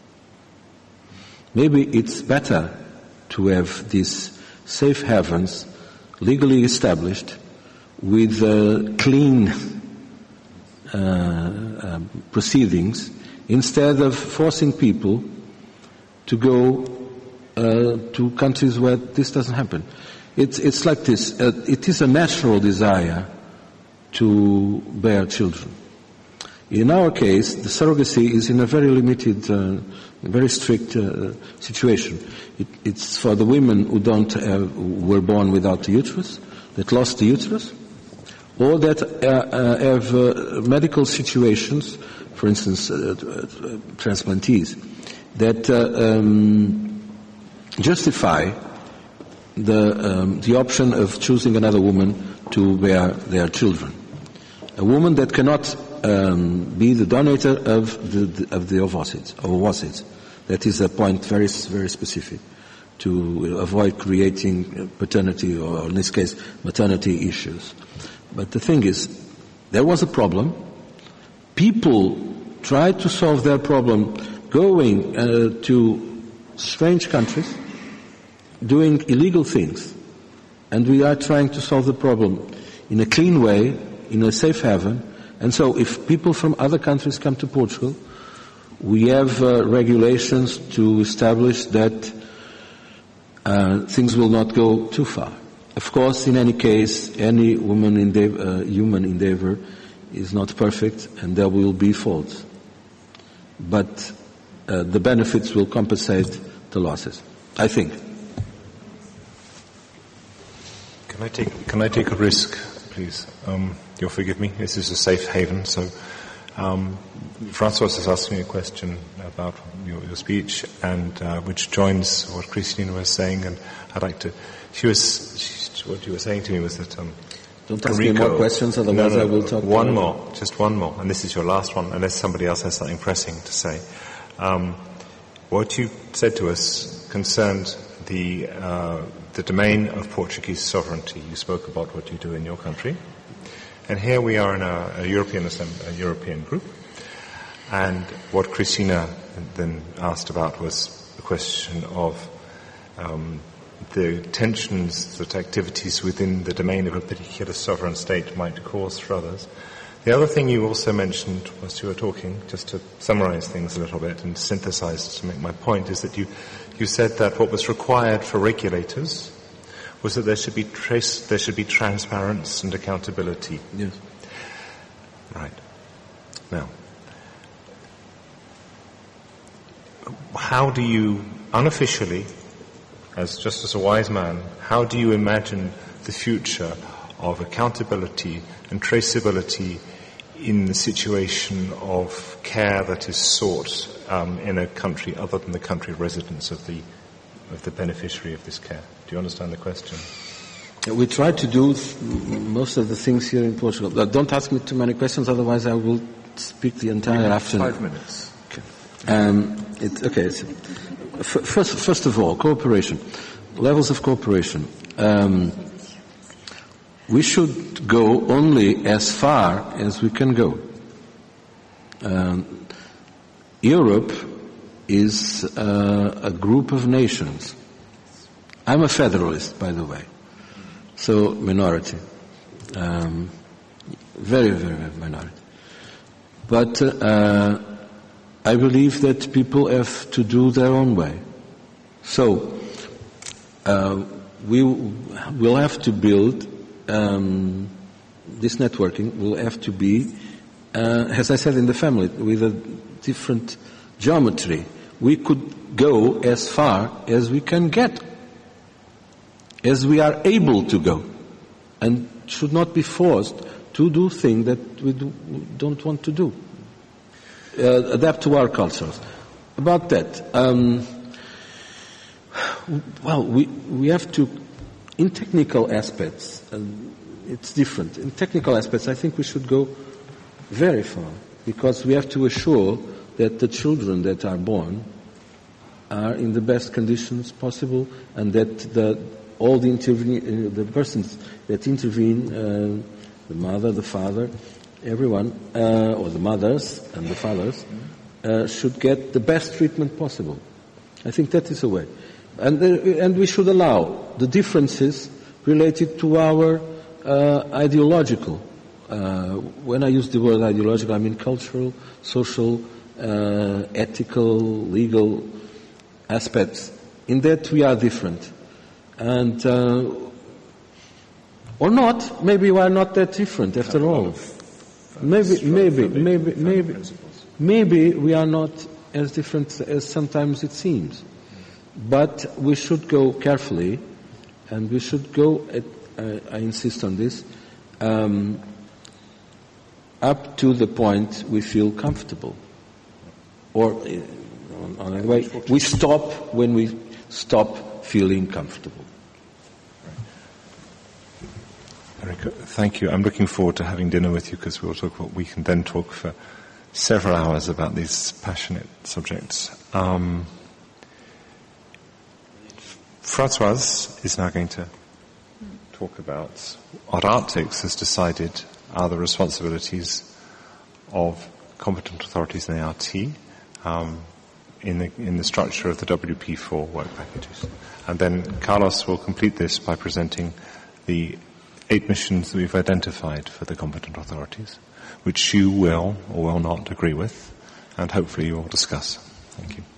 Maybe it's better to have these safe havens legally established with uh, clean uh, uh, proceedings instead of forcing people to go uh, to countries where this doesn't happen. It's, it's like this. Uh, it is a natural desire to bear children. In our case, the surrogacy is in a very limited, uh, very strict uh, situation. It, it's for the women who don't have, who were born without the uterus, that lost the uterus, or that uh, uh, have uh, medical situations, for instance, uh, uh, transplantees, that uh, um, justify the um, the option of choosing another woman to bear their children. A woman that cannot um, be the donator of the, the of the ovocytes, ovocytes. That is a point very very specific to avoid creating paternity, or in this case, maternity issues. But the thing is, there was a problem. People tried to solve their problem going uh, to strange countries, doing illegal things. And we are trying to solve the problem in a clean way, in a safe haven. And so if people from other countries come to Portugal, we have uh, regulations to establish that uh, things will not go too far. Of course, in any case, any woman endeavor, uh, human endeavor is not perfect, and there will be faults. But uh, the benefits will compensate the losses, I think. Can I take, can I take a risk, please? Um, you'll forgive me. This is a safe haven, so um, Francois has asked me a question about your, your speech, and uh, which joins what Christine was saying, and I'd like to. She was. She, what you were saying to me was that. Um, Don't ask me more questions, otherwise no, no, I will talk. One more, just one more, and this is your last one, unless somebody else has something pressing to say. Um, what you said to us concerned the uh, the domain of Portuguese sovereignty. You spoke about what you do in your country, and here we are in a, a European a European group, and what Christina then asked about was the question of um, the tensions that activities within the domain of a particular sovereign state might cause for others. The other thing you also mentioned whilst you were talking, just to summarize things a little bit and synthesize to make my point, is that you, you said that what was required for regulators was that there should be trace, there should be transparency and accountability. Yes. Right. Now, how do you, unofficially, as just as a wise man, how do you imagine the future of accountability and traceability in the situation of care that is sought um, in a country other than the country of residence of the of the beneficiary of this care? Do you understand the question? We try to do th- most of the things here in Portugal. Uh, don't ask me too many questions, otherwise I will speak the entire afternoon. Five minutes. Okay. Um, it, okay. It's, f- first, first of all, cooperation, levels of cooperation. Um, we should go only as far as we can go. Um, Europe is uh, a group of nations. I'm a federalist, by the way, so minority, um, very, very, very minority. But uh, I believe that people have to do their own way. So uh, we will have to build um, this networking. Will have to be, uh, as I said, in the family with a different geometry. We could go as far as we can get, as we are able to go, and should not be forced to do things that we do, don't want to do. Uh, adapt to our cultures. About that, um, well, we we have to, in technical aspects, and it's different. In technical aspects, I think we should go very far, because we have to assure that the children that are born are in the best conditions possible, and that the, all the intervene, uh, the persons that intervene, uh, the mother, the father, everyone, uh, or the mothers and the fathers, uh, should get the best treatment possible. I think that is a way. And, uh, and we should allow the differences related to our uh, ideological. Uh, when I use the word ideological, I mean cultural, social, Uh, ethical, legal aspects. In that we are different, and uh, or not. Maybe we are not that different after all. Maybe, maybe, maybe, maybe, maybe we are not as different as sometimes it seems. But we should go carefully, and we should go. At, uh, I insist on this. Um, up to the point we feel comfortable. Or, on the way, we stop when we stop feeling comfortable. Enrico, thank you. I'm looking forward to having dinner with you, because we'll talk. We can then talk for several hours about these passionate subjects. Um, Francoise is now going to talk about what Arctics has decided are the responsibilities of competent authorities in the A R T. Um, in the in the structure of the W P four work packages. And then Carlos will complete this by presenting the eight missions that we've identified for the competent authorities, which you will or will not agree with, and hopefully you will discuss. Thank you.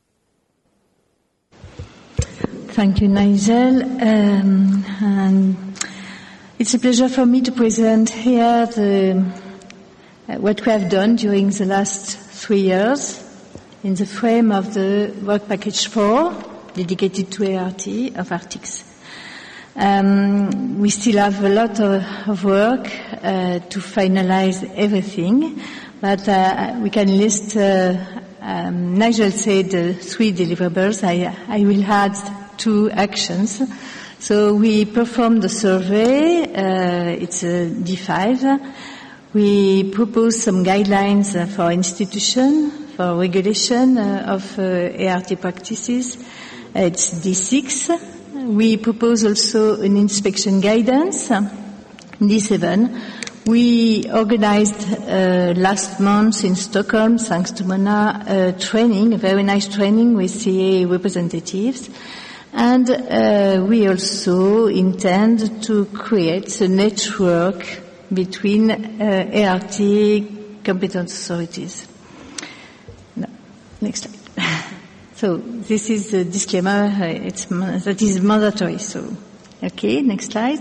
Thank you, Nigel. Um, and it's a pleasure for me to present here the, uh, what we have done during the last three years in the frame of the Work Package four, dedicated to A R T of Arctics. Um, we still have a lot of, of work uh, to finalize everything, but uh, we can list, uh, um, Nigel said uh, three deliverables. I, I will add two actions. So we performed the survey, uh, it's a D five. We proposed some guidelines uh, for institution, for regulation uh, of uh, A R T practices. Uh, it's D six. We propose also an inspection guidance, D seven. We organized uh, last month in Stockholm, thanks to Mona, a training, a very nice training with C A representatives. And uh, we also intend to create a network between uh, A R T competent authorities. No. Next slide. So this is a disclaimer. It's, that is mandatory. So, okay, next slide.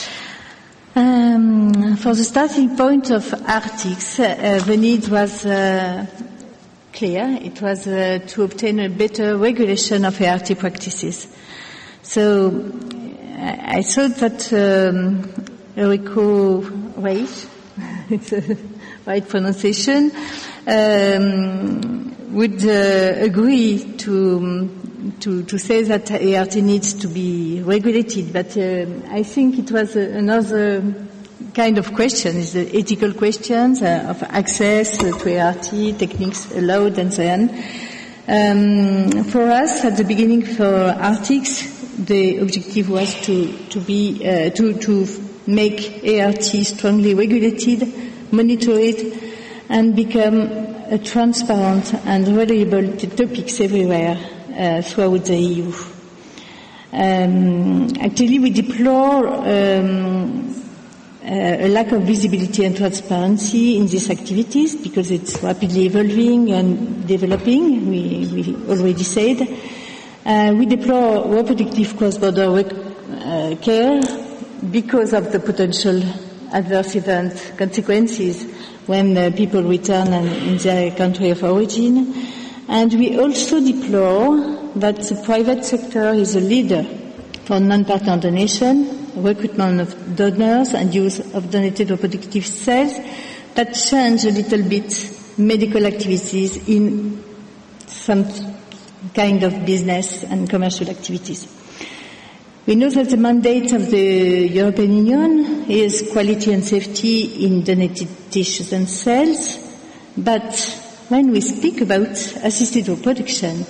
Um, for the starting point of Arctics, uh, the need was uh, clear. It was uh, to obtain a better regulation of A R T practices. So I thought that um, Enrico Reich, it's a right pronunciation, um, would uh, agree to, to to say that A R T needs to be regulated, but uh, I think it was uh, another kind of question, is the ethical questions uh, of access to A R T, techniques allowed, and so on. Um, for us, at the beginning for Arctics, the objective was to to be uh, to to make A R T strongly regulated, monitor it, and become a transparent and reliable topics everywhere uh, throughout the E U. Um, actually, we deplore um, uh, a lack of visibility and transparency in these activities because it's rapidly evolving and developing. We, we already said. Uh, we deplore reproductive cross-border uh, care because of the potential adverse event consequences when uh, people return in their country of origin. And we also deplore that the private sector is a leader for non-partner donation, recruitment of donors and use of donated reproductive cells that change a little bit medical activities in some kind of business and commercial activities. We know that the mandate of the European Union is quality and safety in donated tissues and cells, but when we speak about assisted reproduction,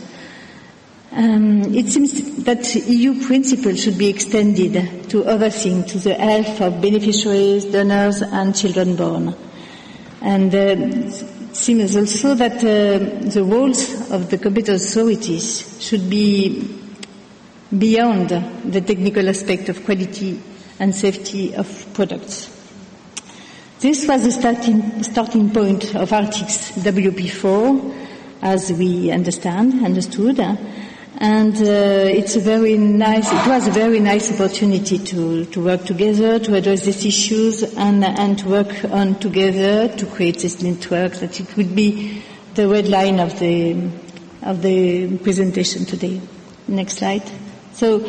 um, it seems that E U principles should be extended to everything, to the health of beneficiaries, donors, and children born. And uh, it seems also that uh, the roles of the competent authorities should be beyond the technical aspect of quality and safety of products. This was the starting, starting point of Arctics W P four, as we understand, understood, and uh, it's a very nice, it was a very nice opportunity to, to work together, to address these issues, and, and to work on together to create this network, that it would be the red line of the, of the presentation today. Next slide. So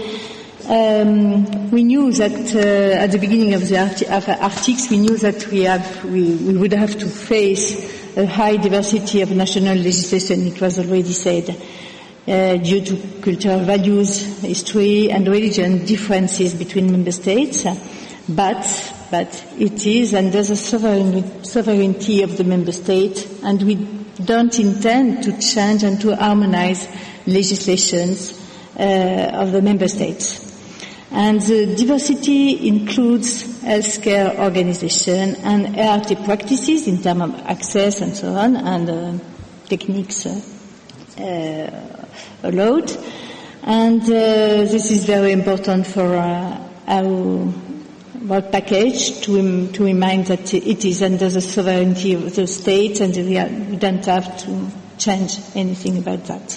um, we knew that uh, at the beginning of the Arctic, of Arctics, we knew that we have we, we would have to face a high diversity of national legislation. It was already said, uh, due to cultural values, history, and religion differences between member states. But but it is under the sovereign, sovereignty of the member state, and we don't intend to change and to harmonize legislations Uh, of the member states. And the diversity includes healthcare organization and A R T practices in terms of access and so on, and uh, techniques uh, uh, allowed. And uh, this is very important for uh, our work package to, um, to remind that it is under the sovereignty of the state and we, are, we don't have to change anything about that.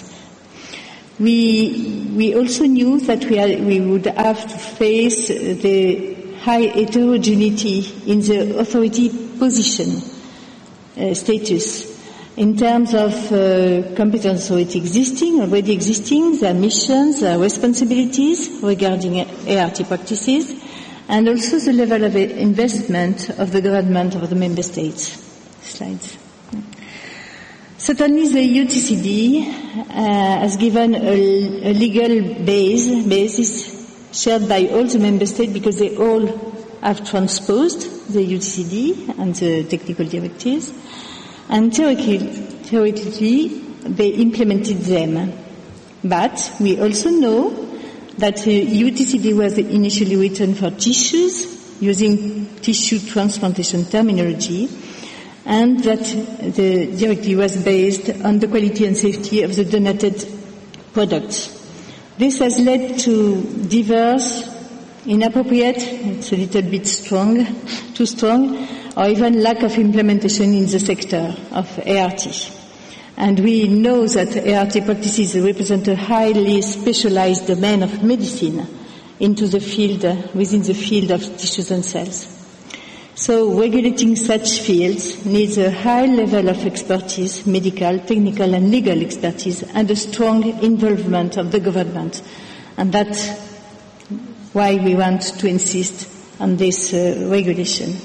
We, we also knew that we, are, we would have to face the high heterogeneity in the authority position uh, status in terms of uh, competence authority existing, already existing, their missions, their responsibilities regarding A R T practices, and also the level of investment of the government of the member states. Slides. Certainly the U T C D uh, has given a, a legal base, basis shared by all the member states because they all have transposed the U T C D and the technical directives, and theoretically, theoretically they implemented them. But we also know that the U T C D was initially written for tissues using tissue transplantation terminology, and that the directive was based on the quality and safety of the donated products. This has led to diverse, inappropriate, it's a little bit strong, too strong, or even lack of implementation in the sector of A R T. And we know that A R T practices represent a highly specialized domain of medicine into the field, within the field of tissues and cells. So regulating such fields needs a high level of expertise, medical, technical and legal expertise, and a strong involvement of the government. And that's why we want to insist on this uh, regulation.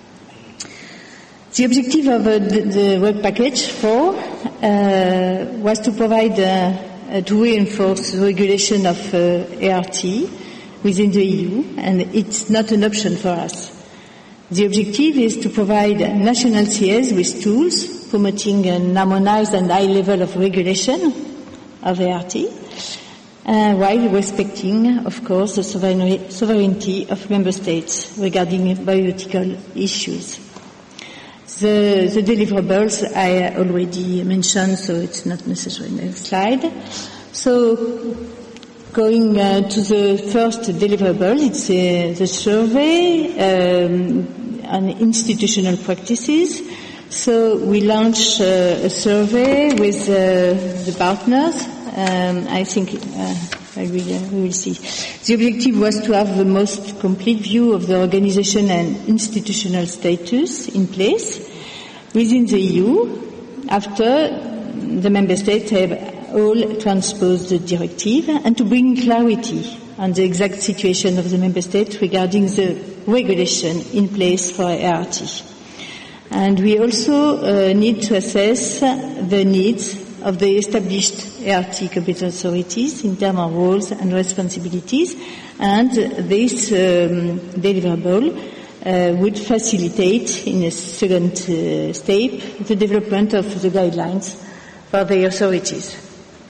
The objective of uh, the, the work package four uh, was to provide, uh, uh, to reinforce the regulation of uh, A R T within the E U, and it's not an option for us. The objective is to provide national C As with tools promoting an harmonized and high level of regulation of A R T, uh, while respecting, of course, the sovereignty of member states regarding bioethical issues. The, the deliverables I already mentioned, so it's not necessary in the slide. So, going uh, to the first deliverable, it's uh, the survey um, on institutional practices. So we launched uh, a survey with uh, the partners. Um, I think uh, I will, uh, we will see. The objective was to have the most complete view of the organization and institutional status in place within the E U after the member states have all transposed the directive, and to bring clarity on the exact situation of the member states regarding the regulation in place for A R T. And we also uh, need to assess the needs of the established A R T competent authorities in terms of roles and responsibilities, and this um, deliverable uh, would facilitate in a second uh, step the development of the guidelines for the authorities.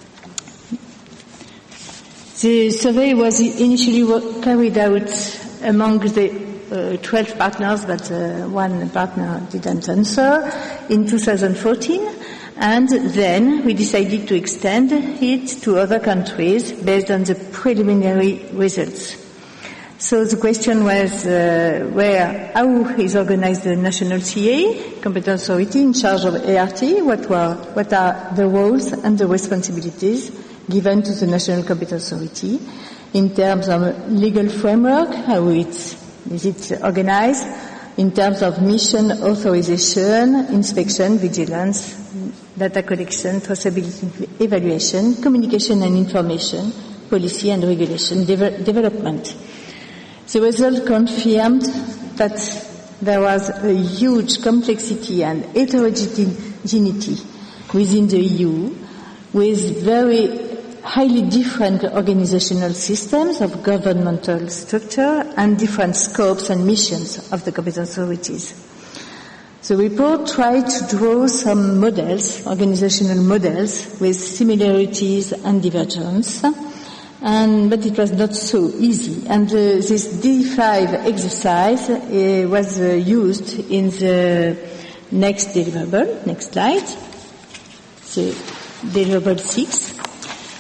The survey was initially carried out among the uh, twelve partners, but uh, one partner didn't answer, in two thousand fourteen, and then we decided to extend it to other countries based on the preliminary results. So the question was uh, where, how is organized the national C A, competent authority in charge of A R T, what were, what are the roles and the responsibilities given to the national competent authority in terms of legal framework, how it's, is it organized, in terms of mission, authorization, inspection, vigilance, data collection, traceability, evaluation, communication and information, policy and regulation de- development. The result confirmed that there was a huge complexity and heterogeneity within the E U, with very highly different organizational systems of governmental structure and different scopes and missions of the competent authorities. The report tried to draw some models, organizational models, with similarities and divergence, and, but it was not so easy. And uh, this D five exercise uh, was uh, used in the next deliverable, next slide, the deliverable six.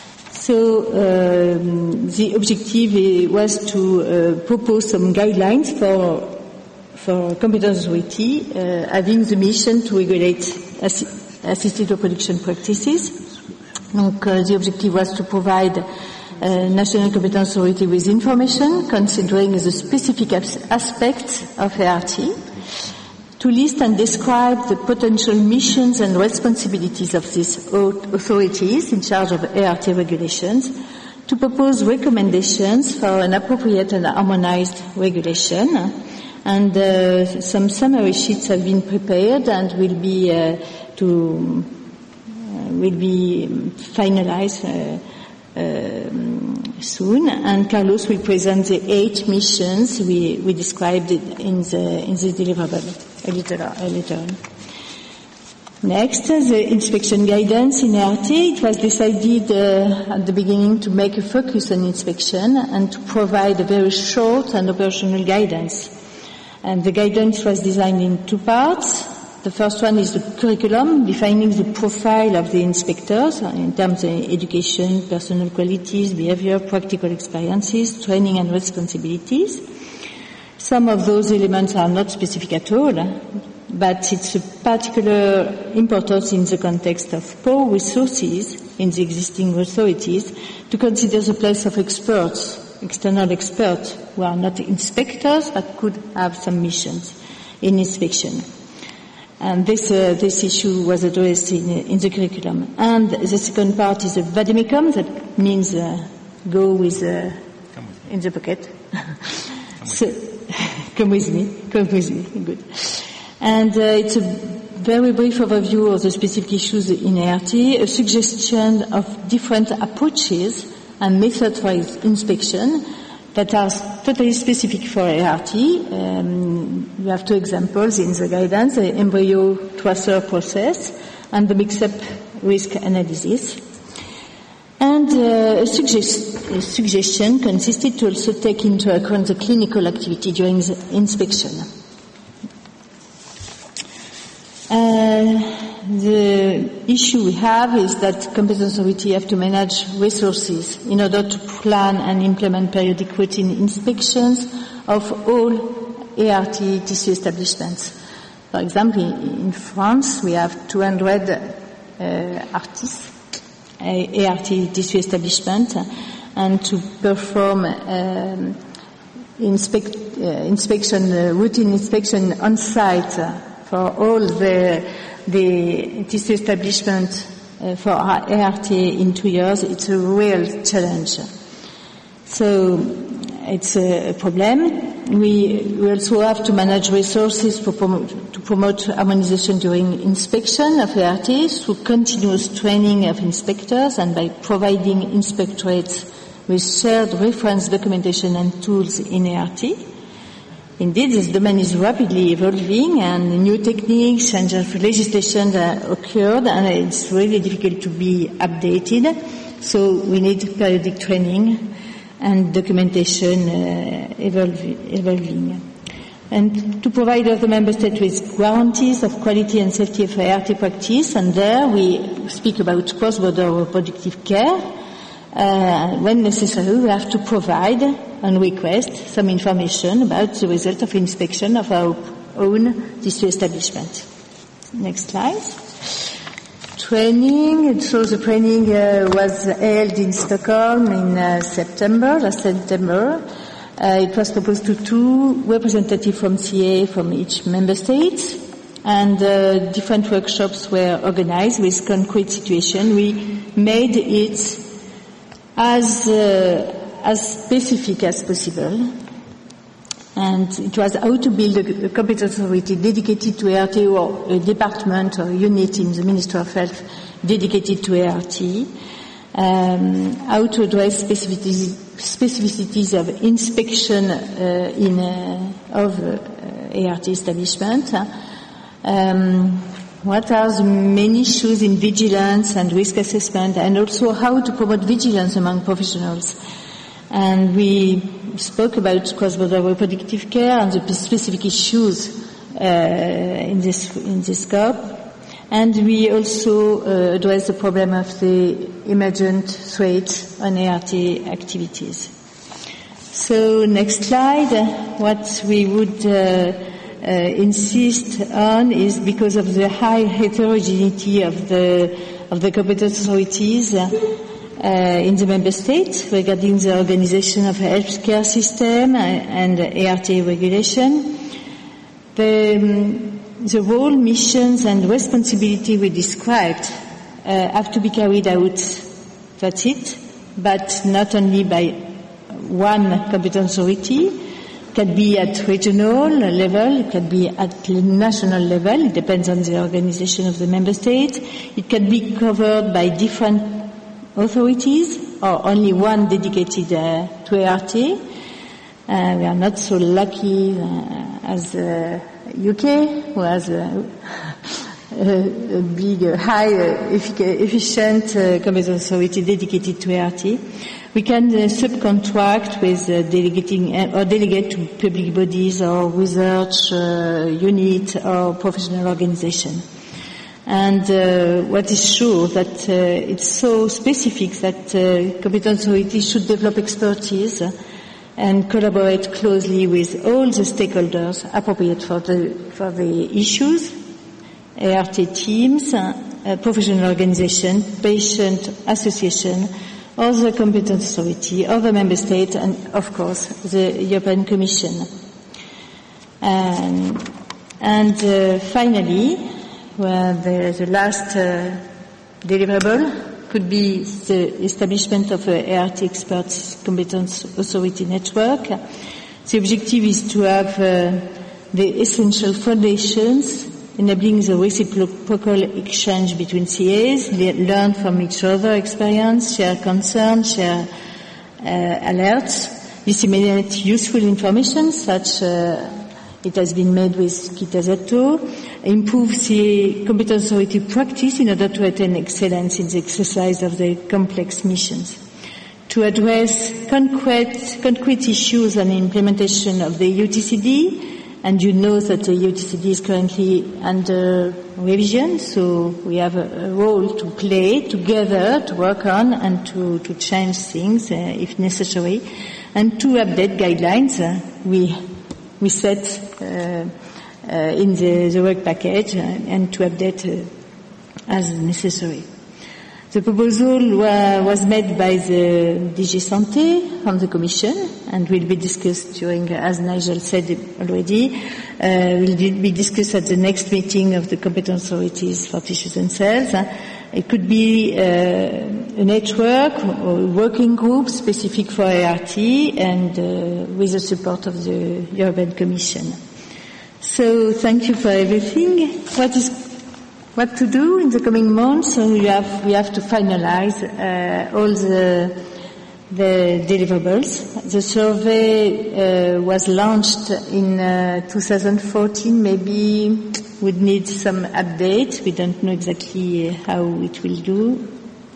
So um, the objective was to uh, propose some guidelines for for competent authority uh, having the mission to regulate assi- assisted reproduction practices. Donc, uh, the objective was to provide uh, national competent authority with information considering the specific as- aspects of A R T, to list and describe the potential missions and responsibilities of these authorities in charge of A R T regulations, to propose recommendations for an appropriate and harmonized regulation. And uh, some summary sheets have been prepared and will be uh, to uh, will be finalized uh, uh, soon. And Carlos will present the eight missions we, we described in the in the deliverable a little, a little on. Next, the inspection guidance in A R T. It was decided uh, at the beginning to make a focus on inspection and to provide a very short and operational guidance. And the guidance was designed in two parts. The first one is the curriculum, defining the profile of the inspectors in terms of education, personal qualities, behavior, practical experiences, training and responsibilities. Some of those elements are not specific at all, but it's of particular importance in the context of poor resources in the existing authorities to consider the place of experts, external experts who are not inspectors but could have some missions in inspection. And this uh, this issue was addressed in, in the curriculum. And the second part is a vademecum, that means uh, go with, uh, in the pocket. So, come with me, come with me, good. And uh, it's a very brief overview of the specific issues in A R T, a suggestion of different approaches and methods for inspection that are totally specific for A R T. Um, we have two examples in the guidance, the embryo tracer process and the mix-up risk analysis. And uh, a, suggest- a suggestion consisted to also take into account the clinical activity during the inspection. Uh, the issue we have is that competent authority have to manage resources in order to plan and implement periodic routine inspections of all A R T T C establishments. For example, in France, we have two hundred uh, artists, A R T T C establishment, and to perform um, inspect, uh, inspection, uh, routine inspection on site uh, for all the the T C establishment uh, for A R T in two years. It's a real challenge. So it's a problem. We, we also have to manage resources for promote, to promote harmonization during inspection of A R T through continuous training of inspectors and by providing inspectorates with shared reference documentation and tools in A R T. Indeed, this domain is rapidly evolving and new techniques and legislation occurred, and it's really difficult to be updated. So we need periodic training and documentation uh, evolve, evolving. And to provide other member states with guarantees of quality and safety of A R T practice, and there we speak about cross-border reproductive care. Uh, when necessary, we have to provide and request some information about the result of inspection of our own T C establishment. Next slide. Training. So the training uh, was held in Stockholm in uh, September, last September. Uh, it was proposed to two representatives from C A from each member state, and uh, different workshops were organized with concrete situation. We made it as uh, as specific as possible, and it was how to build a, a competent authority dedicated to A R T, or a department or unit in the Ministry of Health dedicated to A R T, um, how to address specificities, specificities of inspection uh, in uh, of uh, A R T establishment. Um, What are the main issues in vigilance and risk assessment, and also how to promote vigilance among professionals? And we spoke about cross-border reproductive care and the specific issues uh, in this in this scope. And we also uh, address the problem of the emergent threats on A R T activities. So next slide, what we would uh, uh, insist on is because of the high heterogeneity of the of the competent authorities uh, uh, in the member states regarding the organization of a healthcare system and A R T regulation. The, um, the role, missions and responsibility we described uh, have to be carried out, that's it, but not only by one competent authority. It can be at regional level, it can be at national level, it depends on the organization of the member state. It can be covered by different authorities or only one dedicated uh, to A R T. Uh, we are not so lucky uh, as uh, U K, who has a, a, a big, uh, high, uh, effic- efficient uh, competent authority dedicated to A R T. We can uh, subcontract with uh, delegating uh, or delegate to public bodies or research uh, unit or professional organization. And uh, what is sure that uh, it's so specific that uh, competent authorities should develop expertise uh, and collaborate closely with all the stakeholders appropriate for the for the issues, A R T teams, uh, professional organization, patient association, other competent authority, other member state, and of course the European Commission. Um, and uh, finally, well, the, the last uh, deliverable could be the establishment of a A R T experts competence authority network. The objective is to have uh, the essential foundations enabling the reciprocal exchange between C As, le- learn from each other experience, share concerns, share uh, alerts, disseminate useful information such uh, it has been made with Kitazato, improve the competent authority practice in order to attain excellence in the exercise of the complex missions. To address concrete, concrete issues on the implementation of the U T C D, and you know that the U T C D is currently under revision, so we have a, a role to play together to work on and to, to change things uh, if necessary, and to update guidelines. Uh, we we set uh, uh, in the, the work package uh, and to update uh, as necessary. The proposal uh, was made by the D G Santé from the Commission and will be discussed during, as Nigel said already, uh, will be discussed at the next meeting of the competent authorities for tissues and cells. It could be uh, a network or a working group specific for A R T and uh, with the support of the European Commission. So thank you for everything. What is What to do in the coming months? So we have we have to finalize uh, all the the deliverables. The survey uh, was launched in uh, two thousand fourteen. Maybe would need some update. We don't know exactly how it will do.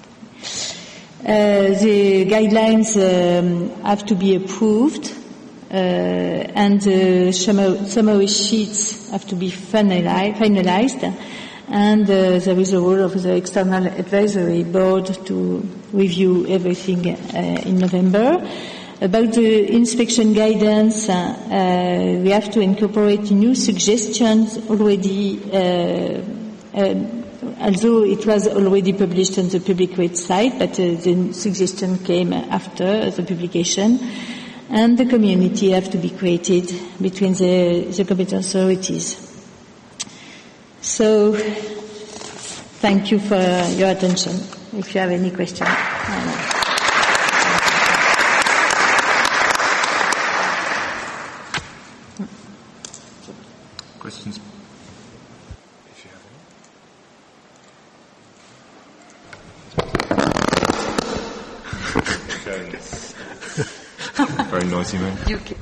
Uh, the guidelines um, have to be approved, uh, and the summary sheets have to be finali- finalized. And uh, there is a role of the external advisory board to review everything uh, in November. About the inspection guidance, uh, uh, we have to incorporate new suggestions already, uh, uh, although it was already published on the public website, but uh, the suggestion came after the publication. And the community have to be created between the, the competent authorities. So, thank you for your attention. If you have any questions. Questions? If you have any. Very noisy man. U K.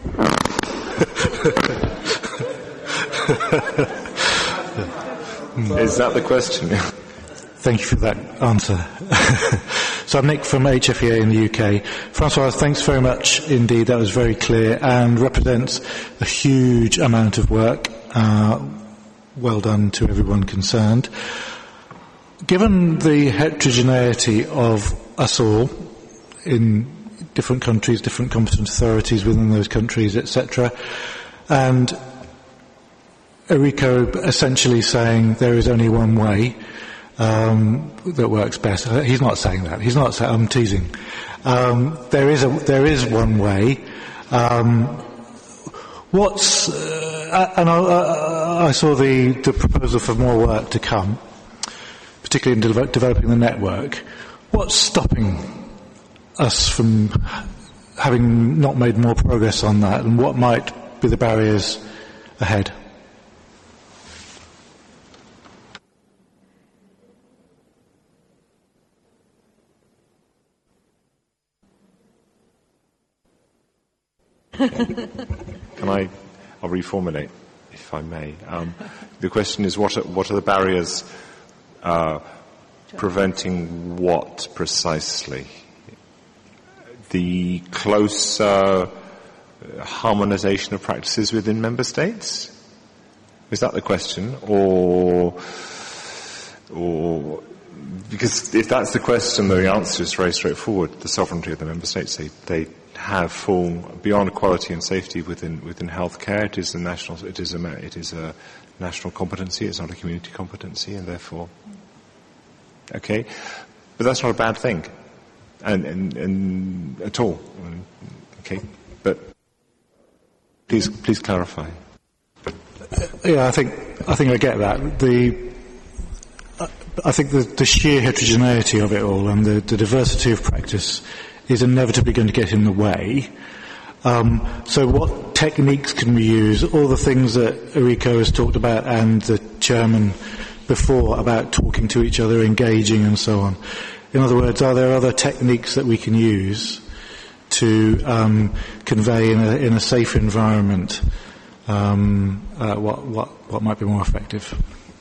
Is that the question? Thank you for that answer. So I'm Nick from H F E A in the U K. Francois, thanks very much indeed. That was very clear and represents a huge amount of work. Uh, well done to everyone concerned. Given the heterogeneity of us all in different countries, different competent authorities within those countries, et cetera, and Enrico essentially saying there is only one way um, that works best. He's not saying that. He's not saying. I'm teasing. Um, there is a there is one way. Um, what's uh, and I, I, I saw the, the proposal for more work to come, particularly in de- developing the network. What's stopping us from having not made more progress on that, and what might be the barriers ahead? Can I, I'll reformulate, if I may. Um, the question is, what are, what are the barriers uh, preventing what precisely? The close uh, harmonization of practices within member states? Is that the question? Or, or because if that's the question, the answer is very straightforward. The sovereignty of the member states, they, they have full, beyond quality and safety within within healthcare. It is a national, it is a it is a national competency. It's not a community competency, and therefore, okay. But that's not a bad thing, and and, and at all. Okay, but please please clarify. Yeah, I think I think I get that. The I think the, the sheer heterogeneity of it all and the, the diversity of practice is inevitably going to get in the way. Um, so what techniques can we use? All the things that Enrico has talked about and the chairman before about talking to each other, engaging and so on. In other words, are there other techniques that we can use to um, convey in a, in a safe environment um, uh, what, what, what might be more effective?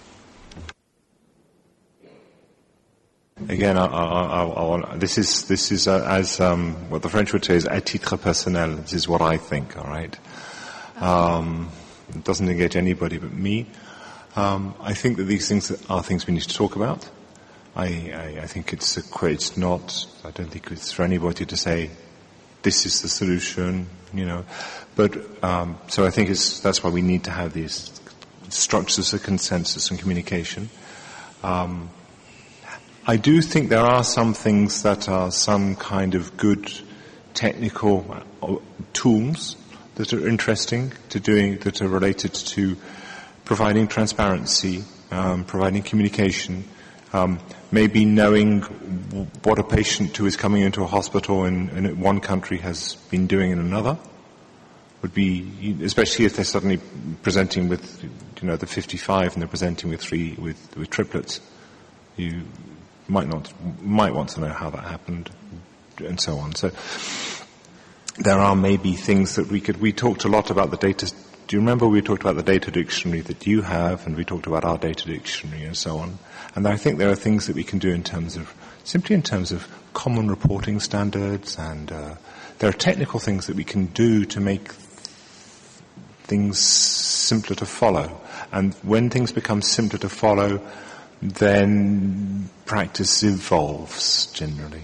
Again, I, I, I, I, this is this is uh, as um, what the French would say is à titre personnel. This is what I think. All right, um, it doesn't engage anybody but me. Um, I think that these things are things we need to talk about. I, I, I think it's a, it's not. I don't think it's for anybody to say this is the solution. You know, but um, so I think it's that's why we need to have these structures of consensus and communication. Um, I do think there are some things that are some kind of good technical tools that are interesting to doing, that are related to providing transparency, um, providing communication, um, maybe knowing what a patient who is coming into a hospital in, in one country has been doing in another would be, especially if they're suddenly presenting with, you know, the fifty-five and they're presenting with three, with, with triplets. You might not, might want to know how that happened, and so on. So there are maybe things that we could, we talked a lot about the data. Do you remember we talked about the data dictionary that you have, and we talked about our data dictionary and so on. And I think there are things that we can do in terms of, simply in terms of common reporting standards, and uh, there are technical things that we can do to make things simpler to follow. And when things become simpler to follow, then practice evolves generally.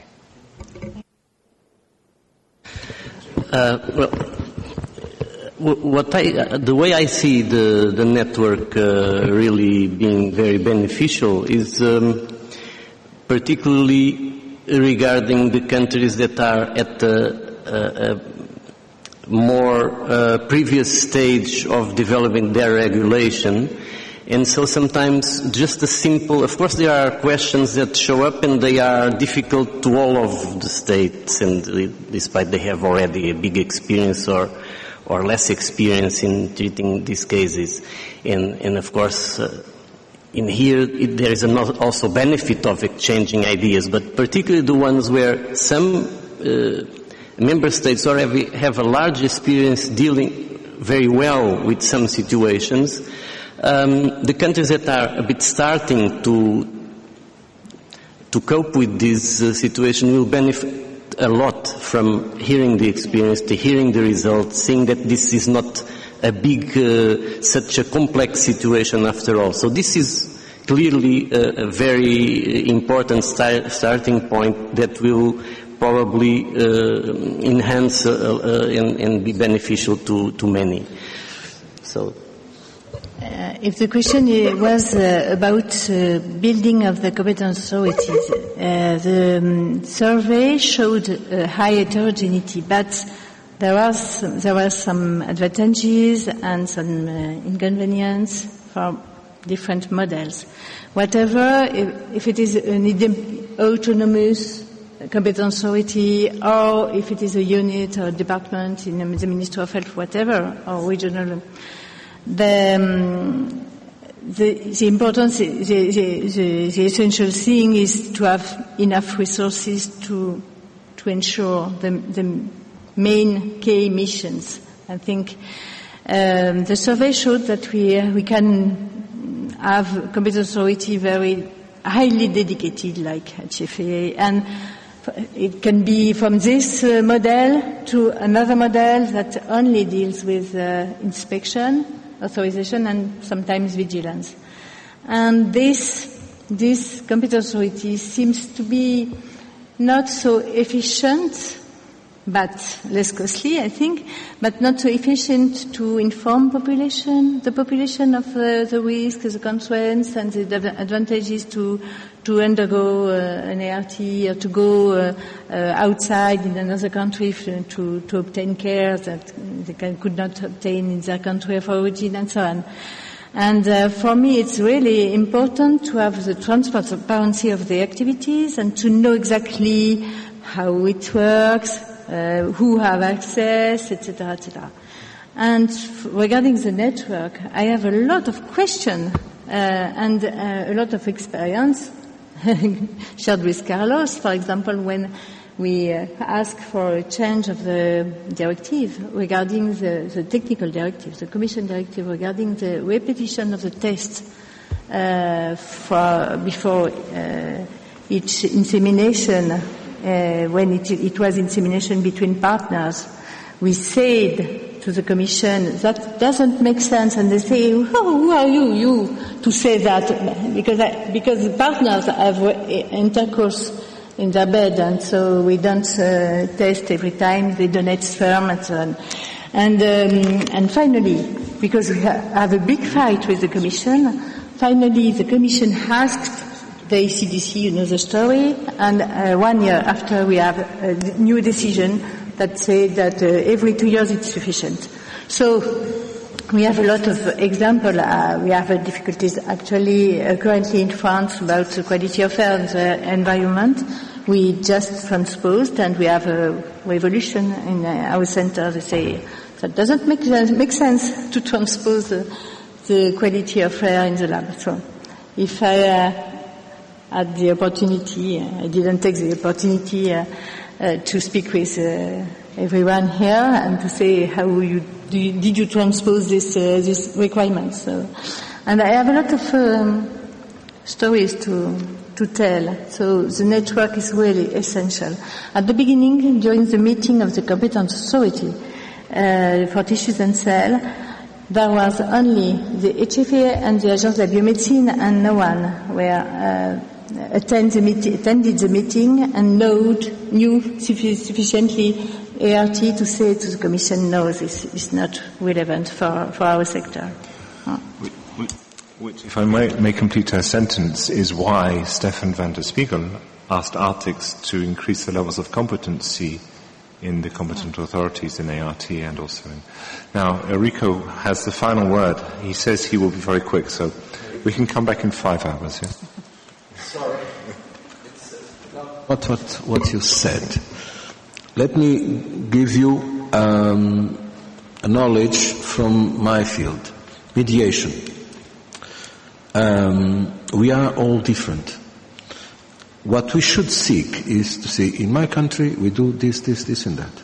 Uh, well, what I, uh, the way I see the, the network uh, really being very beneficial is um, particularly regarding the countries that are at the uh, uh, more uh, previous stage of developing their regulation. And so sometimes just a simple, of course there are questions that show up and they are difficult to all of the states, and despite they have already a big experience or or less experience in treating these cases. And, and of course, uh, in here it, there is an also benefit of exchanging ideas, but particularly the ones where some uh, member states already have a large experience dealing very well with some situations. Um, the countries that are a bit starting to to cope with this uh, situation will benefit a lot from hearing the experience, to hearing the results, seeing that this is not a big, uh, such a complex situation after all. So this is clearly a, a very important start, starting point that will probably uh, enhance uh, uh, and, and be beneficial to, to many. So. Uh, if the question was uh, about uh, building of the competent authorities, uh, the um, survey showed uh, high heterogeneity, but there was there were some advantages and some uh, inconvenience for different models. Whatever, if, if it is an autonomous competent authority, or if it is a unit or department in the Ministry of Health, whatever, or regional. The, um, the, the importance, the, the, the, the essential thing is to have enough resources to to ensure the, the main key missions. I think um, the survey showed that we we can have competent authority very highly dedicated, like H F A, and it can be from this uh, model to another model that only deals with uh, inspection, authorization, and sometimes vigilance. And this, this competent authority seems to be not so efficient, but less costly, I think, but not so efficient to inform population, the population of uh, the risks, the constraints, and the advantages to to undergo uh, an A R T or to go uh, uh, outside in another country to to obtain care that they can, could not obtain in their country of origin, and so on. And uh, for me, it's really important to have the transparency of the activities and to know exactly how it works, uh, who have access, et cetera, et cetera. And f- regarding the network, I have a lot of questions uh, and uh, a lot of experience shared with Carlos. For example, when we uh, ask for a change of the directive regarding the, the technical directive, the Commission directive regarding the repetition of the tests uh, for before uh, each insemination, uh, when it, it was insemination between partners, we said to the Commission that doesn't make sense, and they say, oh, who are you, you, to say that? Because I, because the partners have intercourse in their bed, and so we don't uh, test every time they donate sperm and so on. And um, and finally, because we ha- have a big fight with the Commission, finally the Commission asked the A C D C, you know the story, and uh, one year after we have a new decision that said that uh, every two years it's sufficient. So we have a lot of examples. Uh, we have uh, difficulties actually uh, currently in France about the quality of air and the environment. We just transposed, and we have a revolution in uh, our center. They say that doesn't make sense, make sense to transpose the, the quality of air in the lab. So if I uh, had the opportunity, uh, I didn't take the opportunity uh, uh, to speak with uh, everyone here and to say how you, do you did you transpose this uh, this requirements. So, and I have a lot of um, stories to to tell. So the network is really essential. At the beginning, during the meeting of the competent authority uh, for tissues and cell, there was only the H F A and the Agence de la Biomedicine, and no one were uh, attend the meet- attended the meeting and knowed, knew suffi- sufficiently A R T to say to the Commission, no, this is not relevant for, for our sector. Huh. Which, if I may, may complete her sentence, is why Stefan van der Spiegel asked Artix to increase the levels of competency in the competent authorities in A R T and also in... Now, Enrico has the final word. He says he will be very quick, so we can come back in five hours, yes? Sorry. It's not what, what you said. Let me give you um, a knowledge from my field, mediation. Um, we are all different. What we should seek is to say, in my country we do this, this, this and that.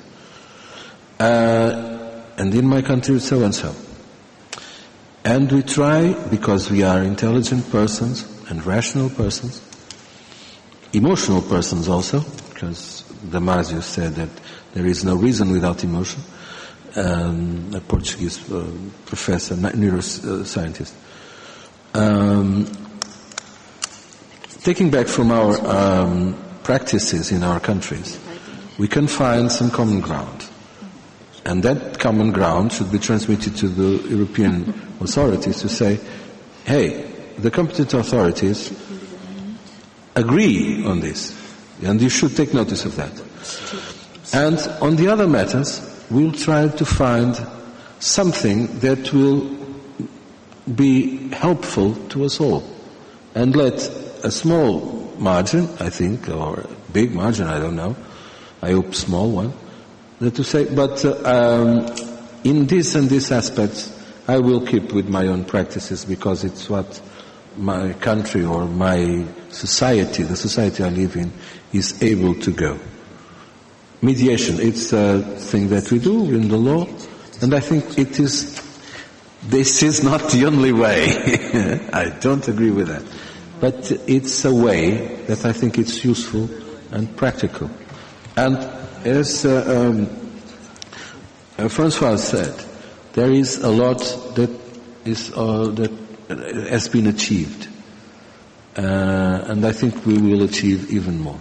Uh, and in my country so and so. And we try, because we are intelligent persons and rational persons, emotional persons also, because Damasio said that there is no reason without emotion. um, a Portuguese uh, professor, neuroscientist. Um, taking back from our um, practices in our countries, we can find some common ground. And that common ground should be transmitted to the European authorities to say, hey, the competent authorities agree on this, and you should take notice of that. And on the other matters, we'll try to find something that will be helpful to us all. And let a small margin, I think, or a big margin, I don't know, I hope small one, that to say, but uh, um, in this and this aspects, I will keep with my own practices because it's what my country or my society, the society I live in, is able to go. Mediation, it's a thing that we do in the law, and I think it is, this is not the only way. I don't agree with that. But it's a way that I think it's useful and practical. And as uh, um, uh, Francois said, there is a lot that is uh, that has been achieved, uh, and I think we will achieve even more.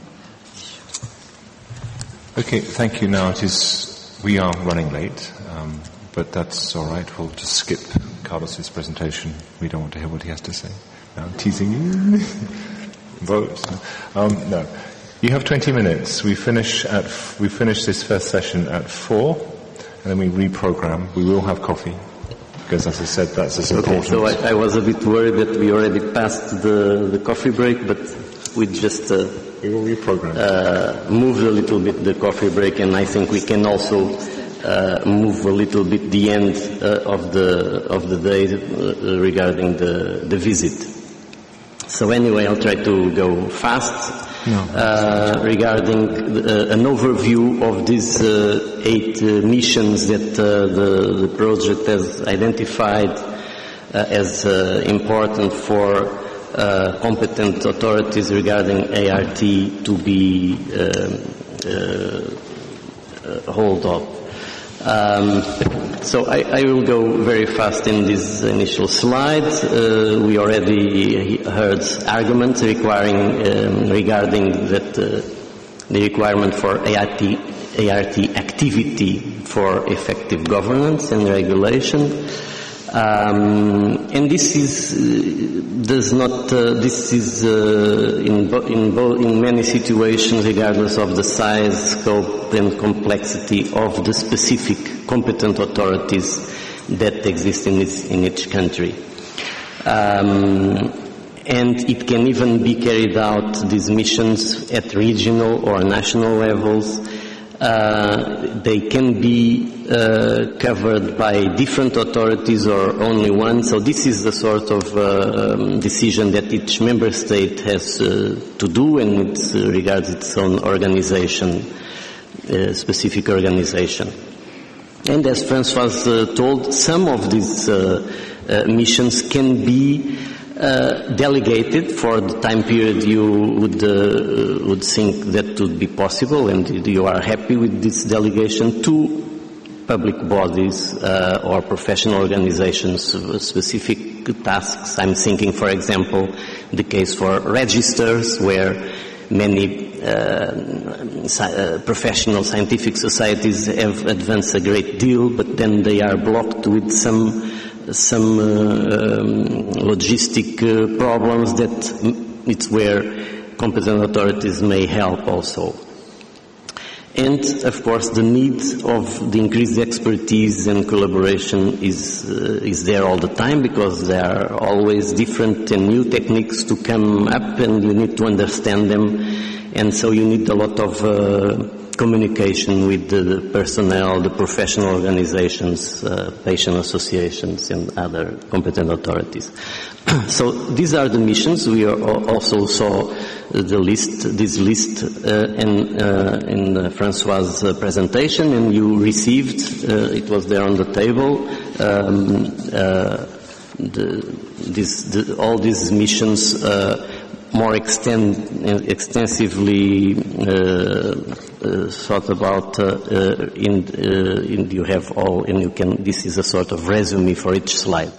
Okay, thank you. Now it is, we are running late, um, but that's all right. We'll just skip Carlos's presentation. We don't want to hear what he has to say. No, I'm teasing you. Vote. Um, no. You have twenty minutes. We finish at, we finish this first session at four, and then we reprogram. We will have coffee, because as I said, that's as important. Okay, so I, I was a bit worried that we already passed the, the coffee break, but we just uh, we will reprogram. Uh, moved a little bit the coffee break, and I think we can also uh, move a little bit the end uh, of the of the day uh, regarding the the visit. So anyway, I'll try to go fast. No. Uh, regarding uh, an overview of these uh, eight uh, missions that uh, the, the project has identified uh, as uh, important for uh, competent authorities regarding A R T to be uh, uh, hold up. Um, so I, I will go very fast in this initial slide. Uh, we already heard arguments requiring um, regarding that uh, the requirement for A R T, A R T activity for effective governance and regulation. Um, and this is uh, does not. Uh, this is uh, in bo- in, bo- in many situations, regardless of the size, scope, and complexity of the specific competent authorities that exist in, this, in each country. Um, and it can even be carried out, these missions, at regional or national levels. Uh, they can be uh, covered by different authorities or only one. So this is the sort of uh, um, decision that each member state has uh, to do, and it uh, regards its own organization, uh, specific organization. And as Francois uh, told, some of these uh, uh, missions can be Uh, delegated for the time period you would uh, would think that would be possible, and you are happy with this delegation to public bodies uh, or professional organizations, specific tasks. I'm thinking, for example, the case for registers, where many uh, sci- uh, professional scientific societies have advanced a great deal, but then they are blocked with some some uh, um, logistic uh, problems that it's where competent authorities may help also. And of course the need of the increased expertise and collaboration is uh, is there all the time, because there are always different and new techniques to come up, and you need to understand them, and so you need a lot of uh, communication with the, the personnel, the professional organizations, uh, patient associations, and other competent authorities. So these are the missions. We are also saw the list, this list, uh, in, uh, in uh, Francois' uh, presentation, and you received. Uh, it was there on the table. Um, uh, the, this, the, all these missions. Uh, more extend, extensively uh, uh, thought about uh, uh, in, uh, in you have all, and you can, this is a sort of resume for each slide.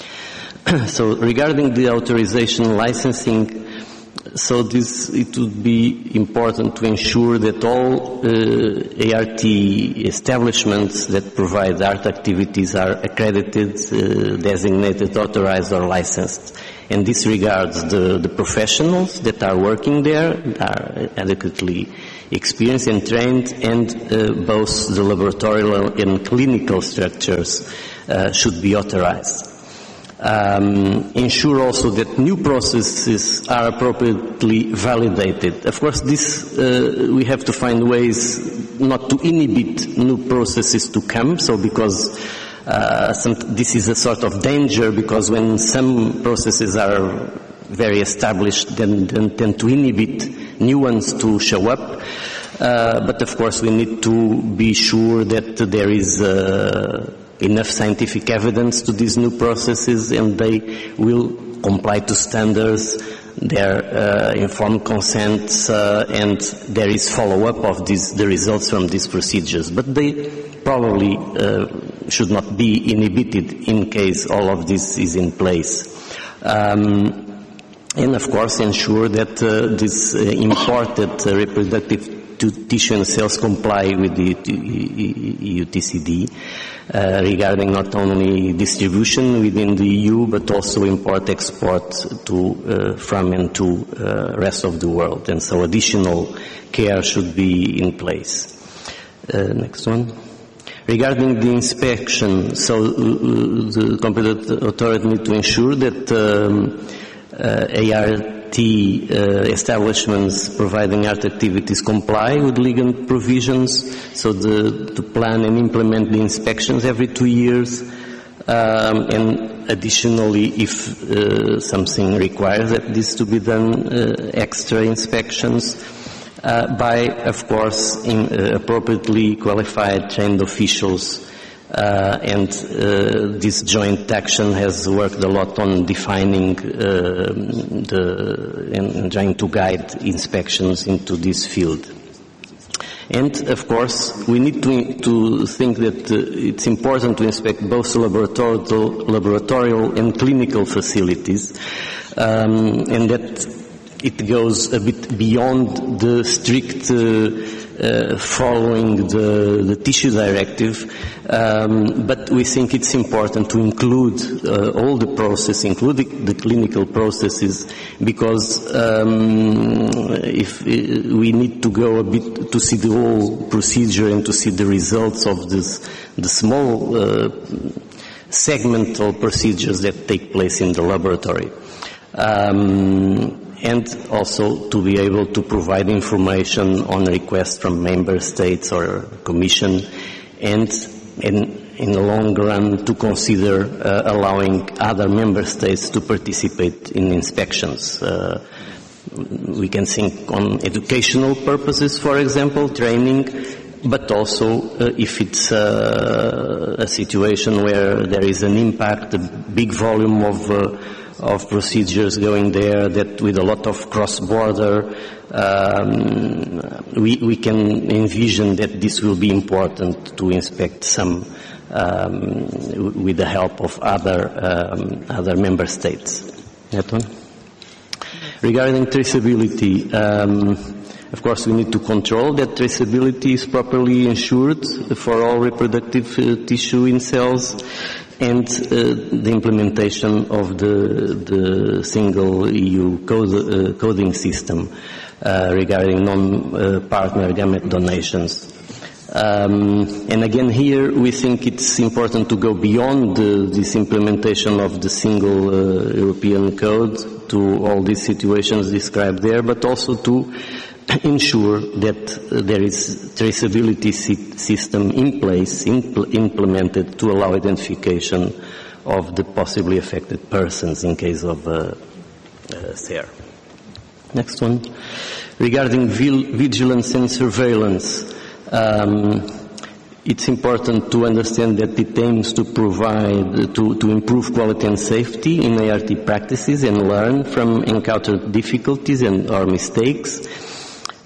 So regarding the authorization licensing, so this, it would be important to ensure that all uh, A R T establishments that provide art activities are accredited, uh, designated, authorized or licensed. And this regards the, the professionals that are working there, are adequately experienced and trained, and uh, both the laboratorial and clinical structures uh, should be authorized. Um, ensure also that new processes are appropriately validated. Of course, this uh, we have to find ways not to inhibit new processes to come. So, because uh, some, this is a sort of danger, because when some processes are very established, then, then tend to inhibit new ones to show up. Uh, but of course, we need to be sure that there is Uh, enough scientific evidence to these new processes, and they will comply to standards, their uh, informed consents, uh, and there is follow-up of these, the results from these procedures. But they probably uh, should not be inhibited in case all of this is in place. Um, and of course ensure that uh, this uh, imported uh, reproductive to tissue and cells comply with the E U T C D uh, regarding not only distribution within the E U but also import-export to uh, from and to uh, rest of the world. And so additional care should be in place. Uh, next one. Regarding the inspection, so uh, the competent authority need to ensure that um, uh, A R T uh, establishments providing art activities comply with legal provisions, so the, to plan and implement the inspections every two years, um, and additionally, if uh, something requires that this to be done, uh, extra inspections uh, by, of course, in, uh, appropriately qualified trained officials. Uh, and uh, this joint action has worked a lot on defining uh, the and trying to guide inspections into this field. And of course, we need to to think that uh, it's important to inspect both laboratorial, laboratorial and clinical facilities, um, and that it goes a bit beyond the strict uh, Uh, following the, the tissue directive, um, but we think it's important to include uh, all the process, including the clinical processes, because um, if uh, we need to go a bit to see the whole procedure and to see the results of this, the small uh, segmental procedures that take place in the laboratory. Um, and also to be able to provide information on request from member states or commission, and in, in the long run to consider uh, allowing other member states to participate in inspections. Uh, we can think on educational purposes, for example, training, but also uh, if it's uh, a situation where there is an impact, a big volume of uh, of procedures going there, that with a lot of cross-border, um, we, we can envision that this will be important to inspect some um, with the help of other um, other member states. That one. Regarding traceability, um, of course we need to control that traceability is properly ensured for all reproductive uh, tissue in cells, and uh, the implementation of the, the single E U code, uh, coding system uh, regarding non-partner uh, gamete donations. Um, and again here we think it's important to go beyond the, this implementation of the single uh, European code to all these situations described there, but also to ensure that uh, there is traceability system in place, impl implemented to allow identification of the possibly affected persons in case of uh, uh, C E R. Next one. Regarding vigilance and surveillance, um, it's important to understand that it aims to provide, to, to improve quality and safety in A R T practices and learn from encountered difficulties and or mistakes.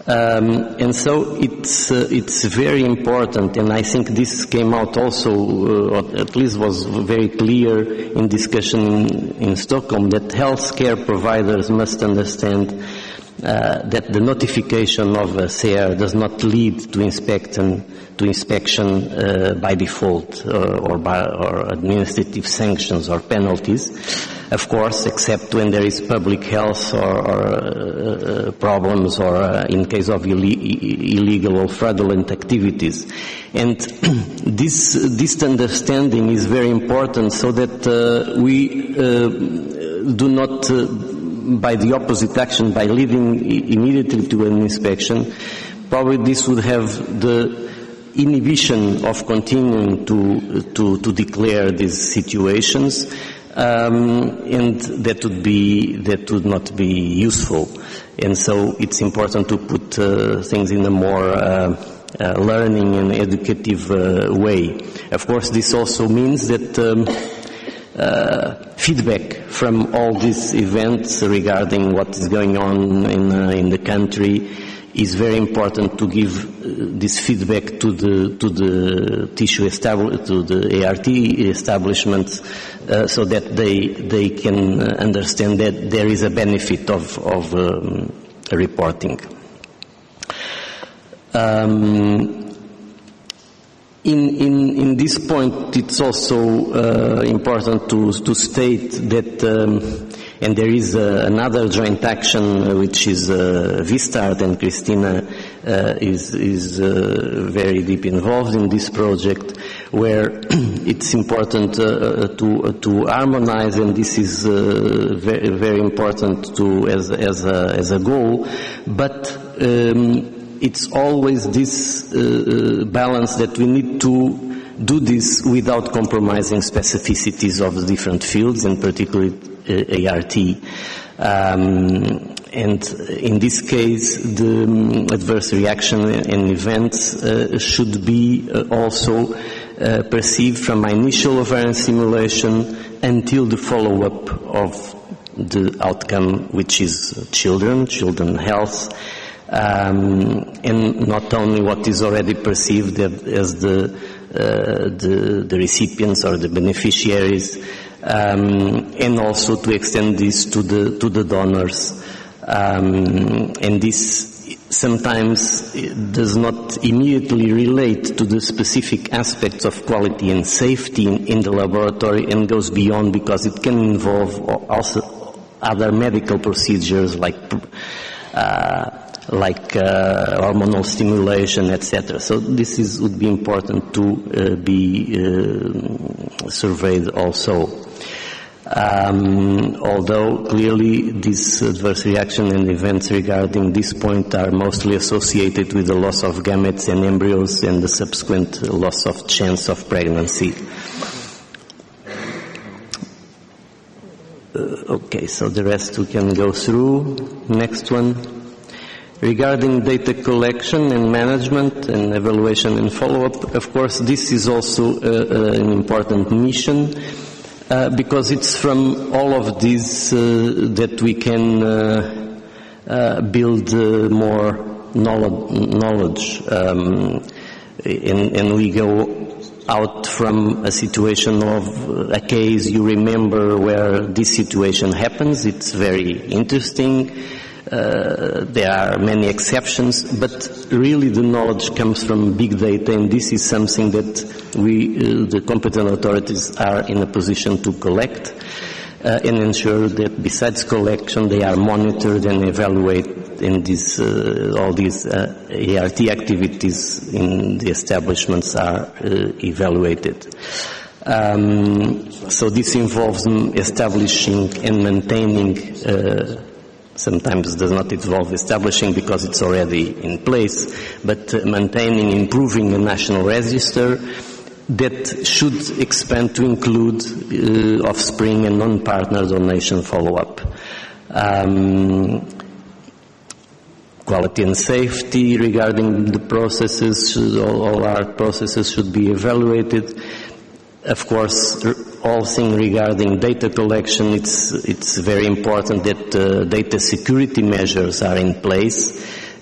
Um, and so it's uh, it's very important, and I think this came out also, uh, or at least was very clear in discussion in, in Stockholm, that healthcare providers must understand uh, that the notification of a C E R does not lead to inspection to inspection uh, by default uh, or by or administrative sanctions or penalties. Of course, except when there is public health or, or uh, problems, or uh, in case of Ill- illegal or fraudulent activities. And this this understanding is very important, so that uh, we uh, do not, uh, by the opposite action, by leading immediately to an inspection, probably this would have the inhibition of continuing to to, to declare these situations. Um, and that would be that would not be useful, and so it's important to put uh, things in a more uh, uh, learning and educative uh, way. Of course, this also means that um, uh, feedback from all these events regarding what is going on in uh, in the country is very important, to give uh, this feedback to the to the tissue establi- to the A R T establishments, uh, so that they they can understand that there is a benefit of of um, reporting. Um, in in in this point, it's also uh, important to to state that. Um, And there is uh, another joint action uh, which is uh, Vistart, and Christina uh, is is uh, very deep involved in this project, where it's important uh, to uh, to harmonize, and this is uh, very very important to as as a as a goal, but um, it's always this uh, balance that we need to do this without compromising specificities of the different fields, and particularly A R T. Um, and in this case, the um, adverse reaction and events uh, should be uh, also uh, perceived from my initial ovarian simulation until the follow-up of the outcome, which is children, children health, um, and not only what is already perceived as the, uh, the, the recipients or the beneficiaries, Um, and also to extend this to the to the donors, um, and this sometimes does not immediately relate to the specific aspects of quality and safety in, in the laboratory, and goes beyond, because it can involve also other medical procedures like uh, like uh, hormonal stimulation, et cetera. So this is would be important to uh, be uh, surveyed also. Um, although clearly these adverse reaction and events regarding this point are mostly associated with the loss of gametes and embryos and the subsequent loss of chance of pregnancy. Uh, okay, so the rest we can go through. Next one. Regarding data collection and management and evaluation and follow-up, of course, this is also uh, uh, an important mission. Uh, because it's from all of these uh, that we can uh, uh, build uh, more knowledge, knowledge. Um, and, and we go out from a situation of a case you remember where this situation happens. It's very interesting. Uh, there are many exceptions, but really the knowledge comes from big data, and this is something that we, uh, the competent authorities, are in a position to collect uh, and ensure that besides collection, they are monitored and evaluate in this, uh, all these uh, A R T activities in the establishments are uh, evaluated. Um, so this involves establishing and maintaining uh, sometimes does not involve establishing because it's already in place, but uh, maintaining, improving a national register that should expand to include uh, offspring and non-partner donation follow-up. Um, quality and safety regarding the processes, should, all, all our processes should be evaluated. Of course, all things regarding data collection, it's it's very important that uh, data security measures are in place,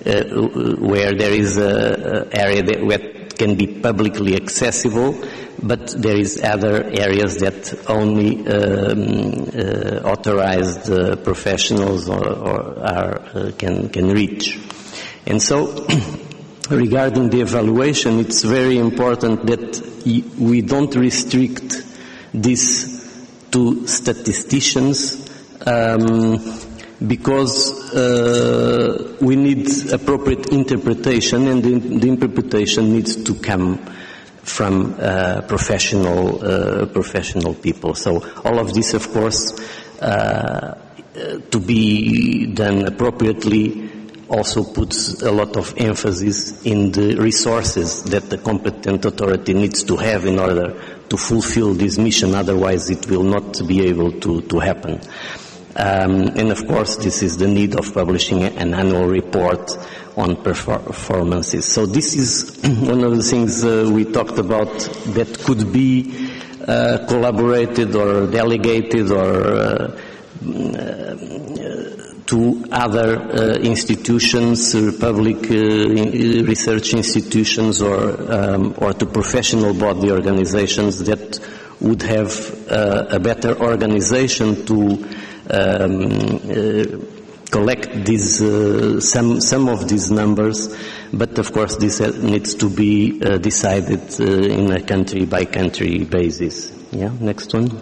uh, where there is a, a area that where can be publicly accessible, but there is other areas that only um, uh, authorized uh, professionals or, or are, uh, can can reach. And so, regarding the evaluation, it's very important that we don't restrict this to statisticians, um, because uh, we need appropriate interpretation, and the, the interpretation needs to come from uh, professional uh, professional people. So all of this, of course, uh, to be done appropriately, also puts a lot of emphasis in the resources that the competent authority needs to have in order to fulfill this mission. Otherwise, it will not be able to to happen. Um, and of course, this is the need of publishing an annual report on performances. So this is one of the things uh, we talked about that could be uh, collaborated or delegated or uh, uh, to other uh, institutions, uh, public uh, research institutions, or um, or to professional body organizations that would have uh, a better organization to Um, uh, collect these uh, some some of these numbers, but of course this needs to be uh, decided uh, in a country by country basis. Yeah, next one.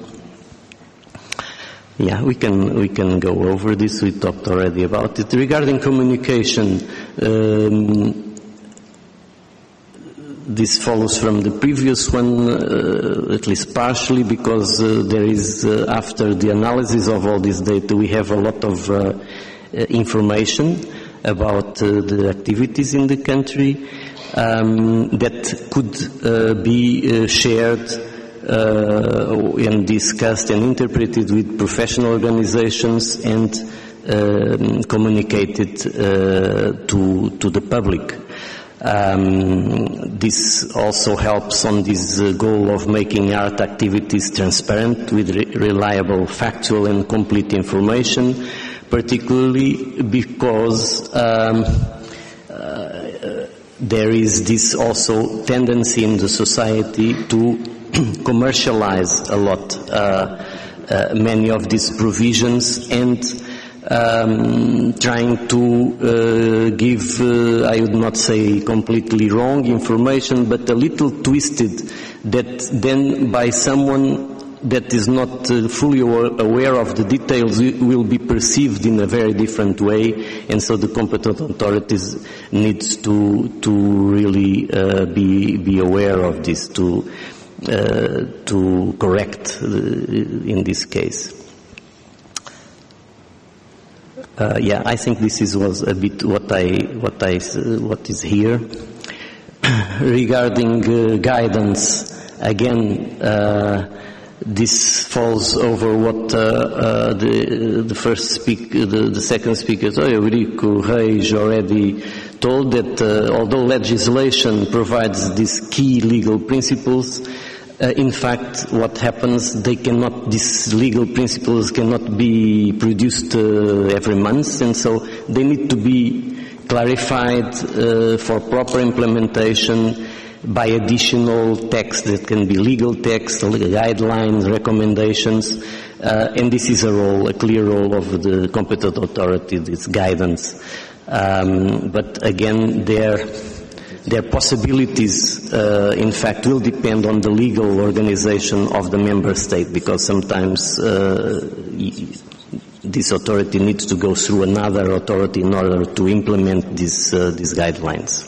Yeah, we can we can go over this. We talked already about it. Regarding communication, um, this follows from the previous one, uh, at least partially, because uh, there is, uh, after the analysis of all this data, we have a lot of uh, uh, information about uh, the activities in the country um, that could uh, be uh, shared uh, and discussed and interpreted with professional organizations and uh, communicated uh, to to the public. Um, this also helps on this uh, goal of making art activities transparent with re- reliable, factual and complete information, particularly because um, uh, there is this also tendency in the society to commercialize a lot uh, uh, many of these provisions, and Um, trying to uh, give, uh, I would not say completely wrong information, but a little twisted, that then by someone that is not uh, fully aware of the details will be perceived in a very different way, and so the competent authorities needs to to really uh, be be aware of this, to uh, to correct uh, in this case. Uh, yeah, I think this is was a bit what I what I uh, what is here. Regarding uh, guidance, again, uh, this falls over what uh, uh, the the first speaker, the, the second speaker, oh, Eurico Reis, already told, that uh, although legislation provides these key legal principles, Uh, in fact, what happens, they cannot, these legal principles cannot be produced uh, every month, and so they need to be clarified uh, for proper implementation by additional text that can be legal text, guidelines, recommendations, uh, and this is a role, a clear role of the competent authority, this guidance. Um, but again, there Their possibilities, uh, in fact, will depend on the legal organization of the member state, because sometimes uh, this authority needs to go through another authority in order to implement these uh, these guidelines.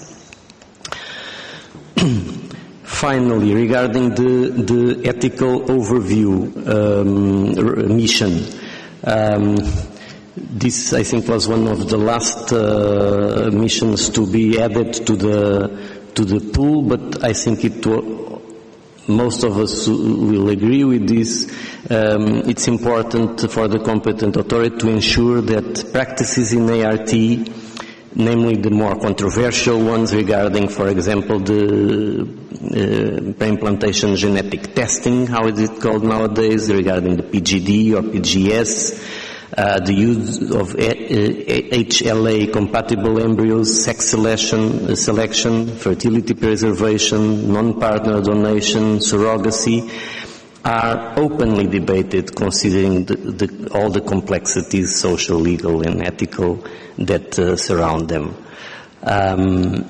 Finally, regarding the the ethical overview um, mission. Um, This, I think, was one of the last uh, missions to be added to the to the pool, but I think it most of us will agree with this. Um, it's important for the competent authority to ensure that practices in A R T, namely the more controversial ones regarding, for example, the uh, pre-implantation genetic testing, how is it called nowadays, regarding the P G D or P G S, uh, the use of H L A-compatible embryos, sex selection, uh, selection, fertility preservation, non-partner donation, surrogacy, are openly debated considering the, the, all the complexities, social, legal, and ethical, that uh, surround them. Um,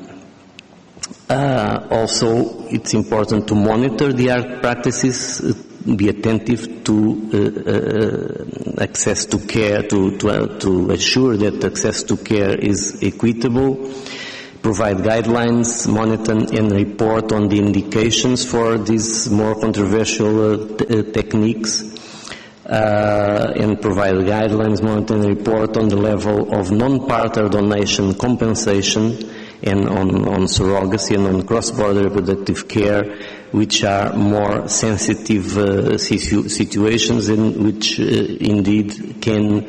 uh, also, it's important to monitor the art practices, uh, be attentive to uh, uh, access to care, to, to, uh, to assure that access to care is equitable, provide guidelines, monitor and report on the indications for these more controversial uh, t- uh, techniques, uh, and provide guidelines, monitor and report on the level of non-partner donation compensation and on, on surrogacy and on cross-border reproductive care, which are more sensitive uh, situ- situations and which uh, indeed can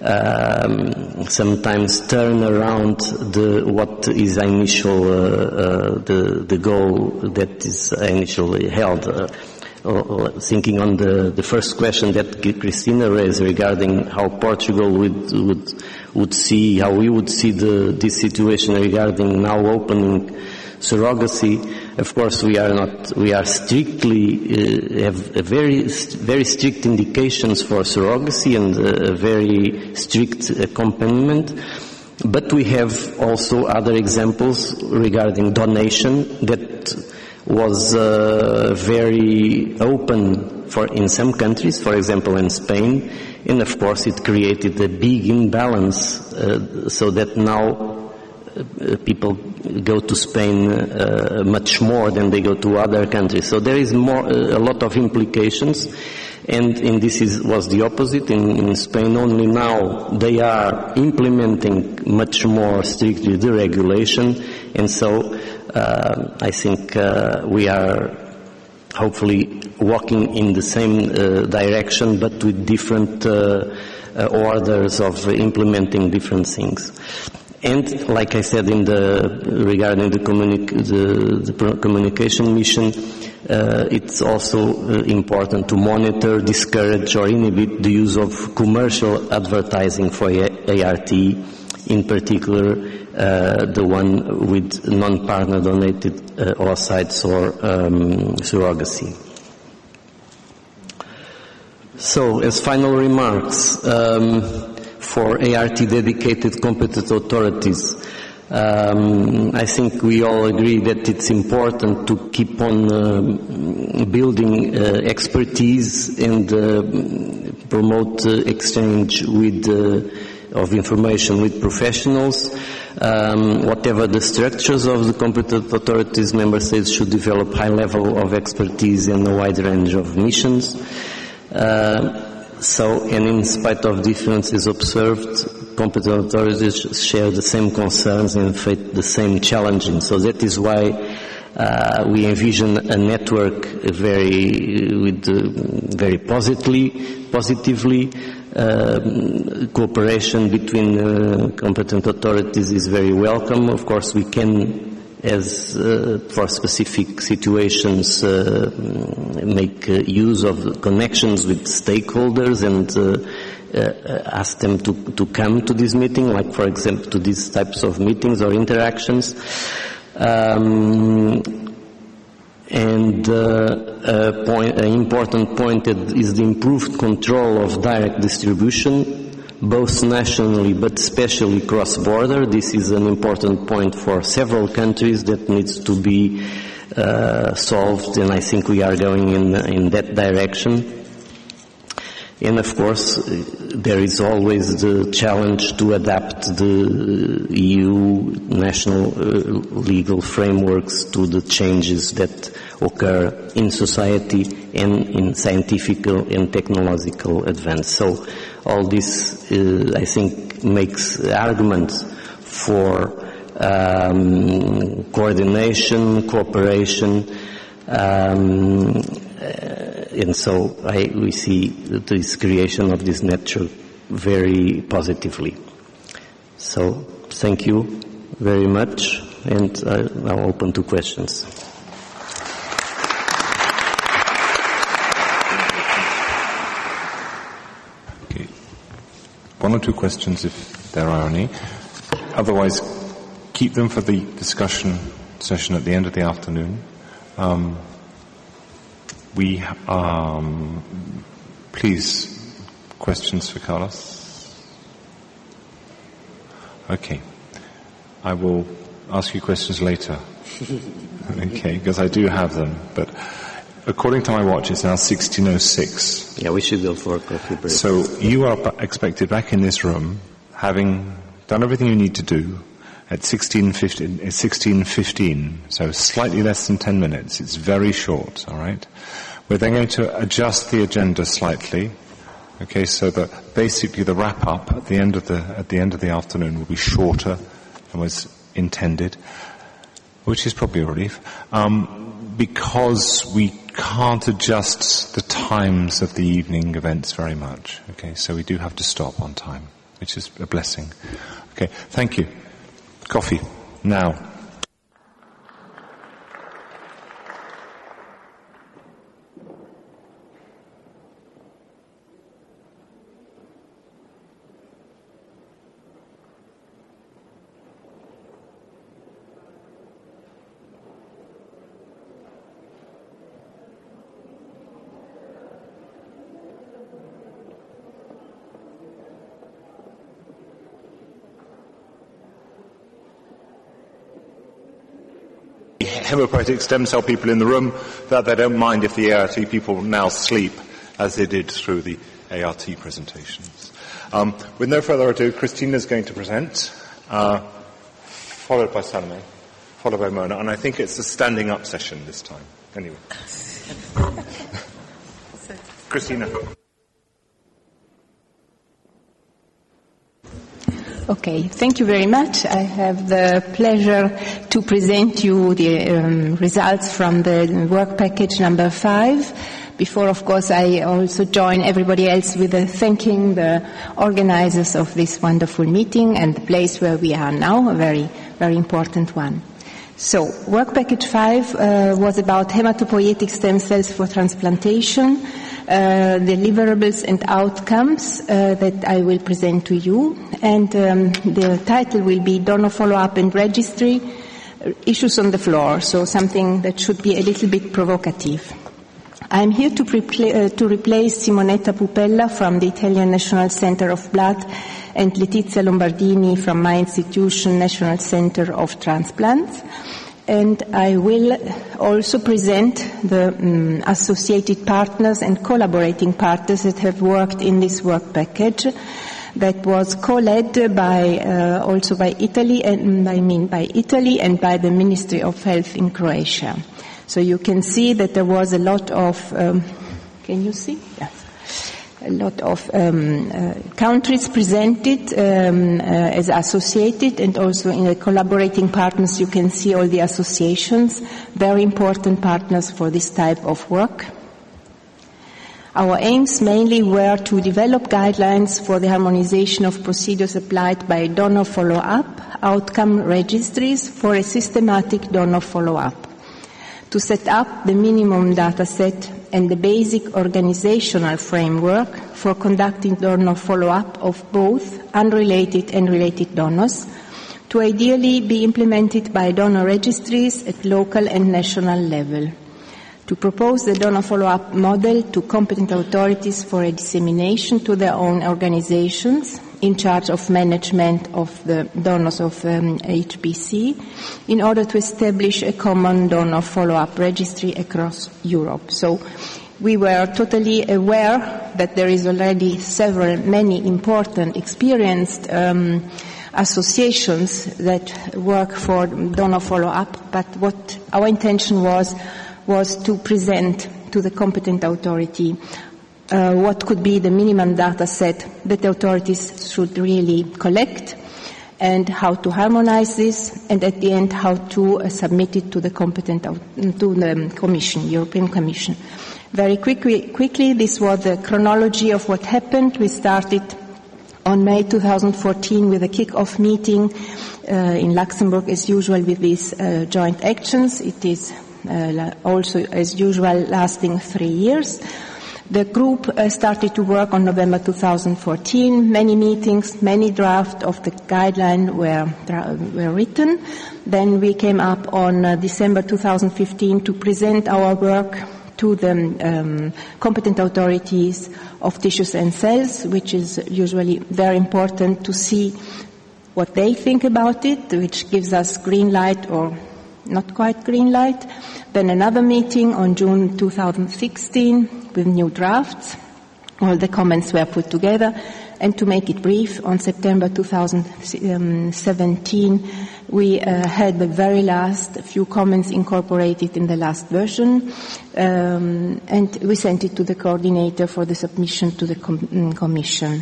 Um, sometimes turn around the what is initial uh, uh, the the goal that is initially held. Uh, uh, thinking on the the first question that Christina raised regarding how Portugal would would would see how we would see the this situation regarding now opening surrogacy. Of course, we are not. We are strictly uh, have a very very strict indications for surrogacy and a very strict accompaniment. But we have also other examples regarding donation that was uh, very open for in some countries, for example in Spain, and of course it created a big imbalance, uh, so that now Uh, people go to Spain uh, much more than they go to other countries. So there is more, uh, a lot of implications, and, and this is, was the opposite. In, in Spain only now they are implementing much more strictly the regulation, and so uh, I think uh, we are hopefully walking in the same uh, direction, but with different uh, uh, orders of implementing different things. And like I said in the regarding the, communi- the, the communication mission, uh, it's also uh, important to monitor, discourage, or inhibit the use of commercial advertising for A R T, in particular uh, the one with non-partner donated uh, oocytes or um, surrogacy. So, as final remarks. Um, For A R T dedicated competent authorities, um, I think we all agree that it's important to keep on uh, building uh, expertise and uh, promote uh, exchange with uh, of information with professionals. Um, whatever the structures of the competent authorities, member states should develop high level of expertise and a wide range of missions. Uh, So, and in spite of differences observed, competent authorities share the same concerns and face the same challenges. So that is why uh, we envision a network very, with uh, very positively, positively. Uh, cooperation between uh, competent authorities is very welcome. Of course, we can, as uh, for specific situations, uh, make uh, use of connections with stakeholders and uh, uh, ask them to, to come to this meeting, like for example to these types of meetings or interactions. Um, and uh, a point, an important point is the improved control of direct distribution, both nationally but especially cross-border. This is an important point for several countries that needs to be uh, solved, and I think we are going in, in that direction. And of course, there is always the challenge to adapt the E U national uh, legal frameworks to the changes that occur in society and in scientific and technological advance. So all this, uh, I think, makes arguments for um, coordination, cooperation, um, uh, and so I, we see this creation of this network very positively. So thank you very much, and I'm now open to questions. one or two questions if there are any. Otherwise, keep them for the discussion session at the end of the afternoon. Um, we, um, please, questions for Carlos? Okay. I will ask you questions later. Okay, because I do have them, but according to my watch, it's now sixteen oh six. Yeah, we should go for a coffee break. So you are expected back in this room, having done everything you need to do, at sixteen fifteen, sixteen fifteen, so slightly less than ten minutes. It's very short, all right? We're then going to adjust the agenda slightly, okay, so that basically the wrap-up at the end of the at the end of the afternoon will be shorter than was intended, which is probably a relief, um, because we can't adjust the times of the evening events very much, okay, so we do have to stop on time, which is a blessing. Okay, thank you. Coffee, now. Hematopoietic stem cell people in the room, that they don't mind if the A R T people now sleep as they did through the A R T presentations. Um, with no further ado, Christina is going to present, uh, followed by Salome, followed by Mona, and I think it's a standing up session this time. Anyway. Christina. Okay, thank you very much. I have the pleasure to present you the um, results from the work package number five. Before, of course, I also join everybody else with uh, thanking the organizers of this wonderful meeting and the place where we are now, a very, very important one. So, work package five uh, was about hematopoietic stem cells for transplantation, uh, deliverables and outcomes uh, that I will present to you. And um, the title will be Donor Follow-up and Registry, Issues on the Floor, so something that should be a little bit provocative. I'm here to, pre- uh, to replace Simonetta Pupella from the Italian National Center of Blood and Letizia Lombardini from my institution, National Center of Transplants. And I will also present the um, associated partners and collaborating partners that have worked in this work package that was co-led by, uh, also by Italy, and I mean by Italy and by the Ministry of Health in Croatia. So you can see that there was a lot of, um, can you see? Yes. A lot of um, uh, countries presented um, uh, as associated, and also in the collaborating partners you can see all the associations, very important partners for this type of work. Our aims mainly were to develop guidelines for the harmonization of procedures applied by donor follow-up, outcome registries for a systematic donor follow-up, to set up the minimum data set and the basic organizational framework for conducting donor follow-up of both unrelated and related donors, to ideally be implemented by donor registries at local and national level, to propose the donor follow-up model to competent authorities for a dissemination to their own organizations in charge of management of the donors of um, H B C in order to establish a common donor follow-up registry across Europe. So we were totally aware that there is already several, many important, experienced um, associations that work for donor follow-up, but what our intention was was to present to the competent authority uh, what could be the minimum data set that the authorities should really collect, and how to harmonize this, and at the end how to uh, submit it to the competent uh, to the Commission, European Commission. Very quickly, quickly, this was the chronology of what happened. We started on May two thousand fourteen with a kick-off meeting uh, in Luxembourg, as usual, with these uh, joint actions. It is uh, also, as usual, lasting three years. The group uh, started to work on November two thousand fourteen. Many meetings, many drafts of the guideline were, were written. Then we came up on uh, December two thousand fifteen to present our work to the um, competent authorities of tissues and cells, which is usually very important to see what they think about it, which gives us green light or not quite green light. Then another meeting on June two thousand sixteen with new drafts. All the comments were put together. And to make it brief, on September two thousand seventeen, we uh, had the very last few comments incorporated in the last version, um, and we sent it to the coordinator for the submission to the com- Commission.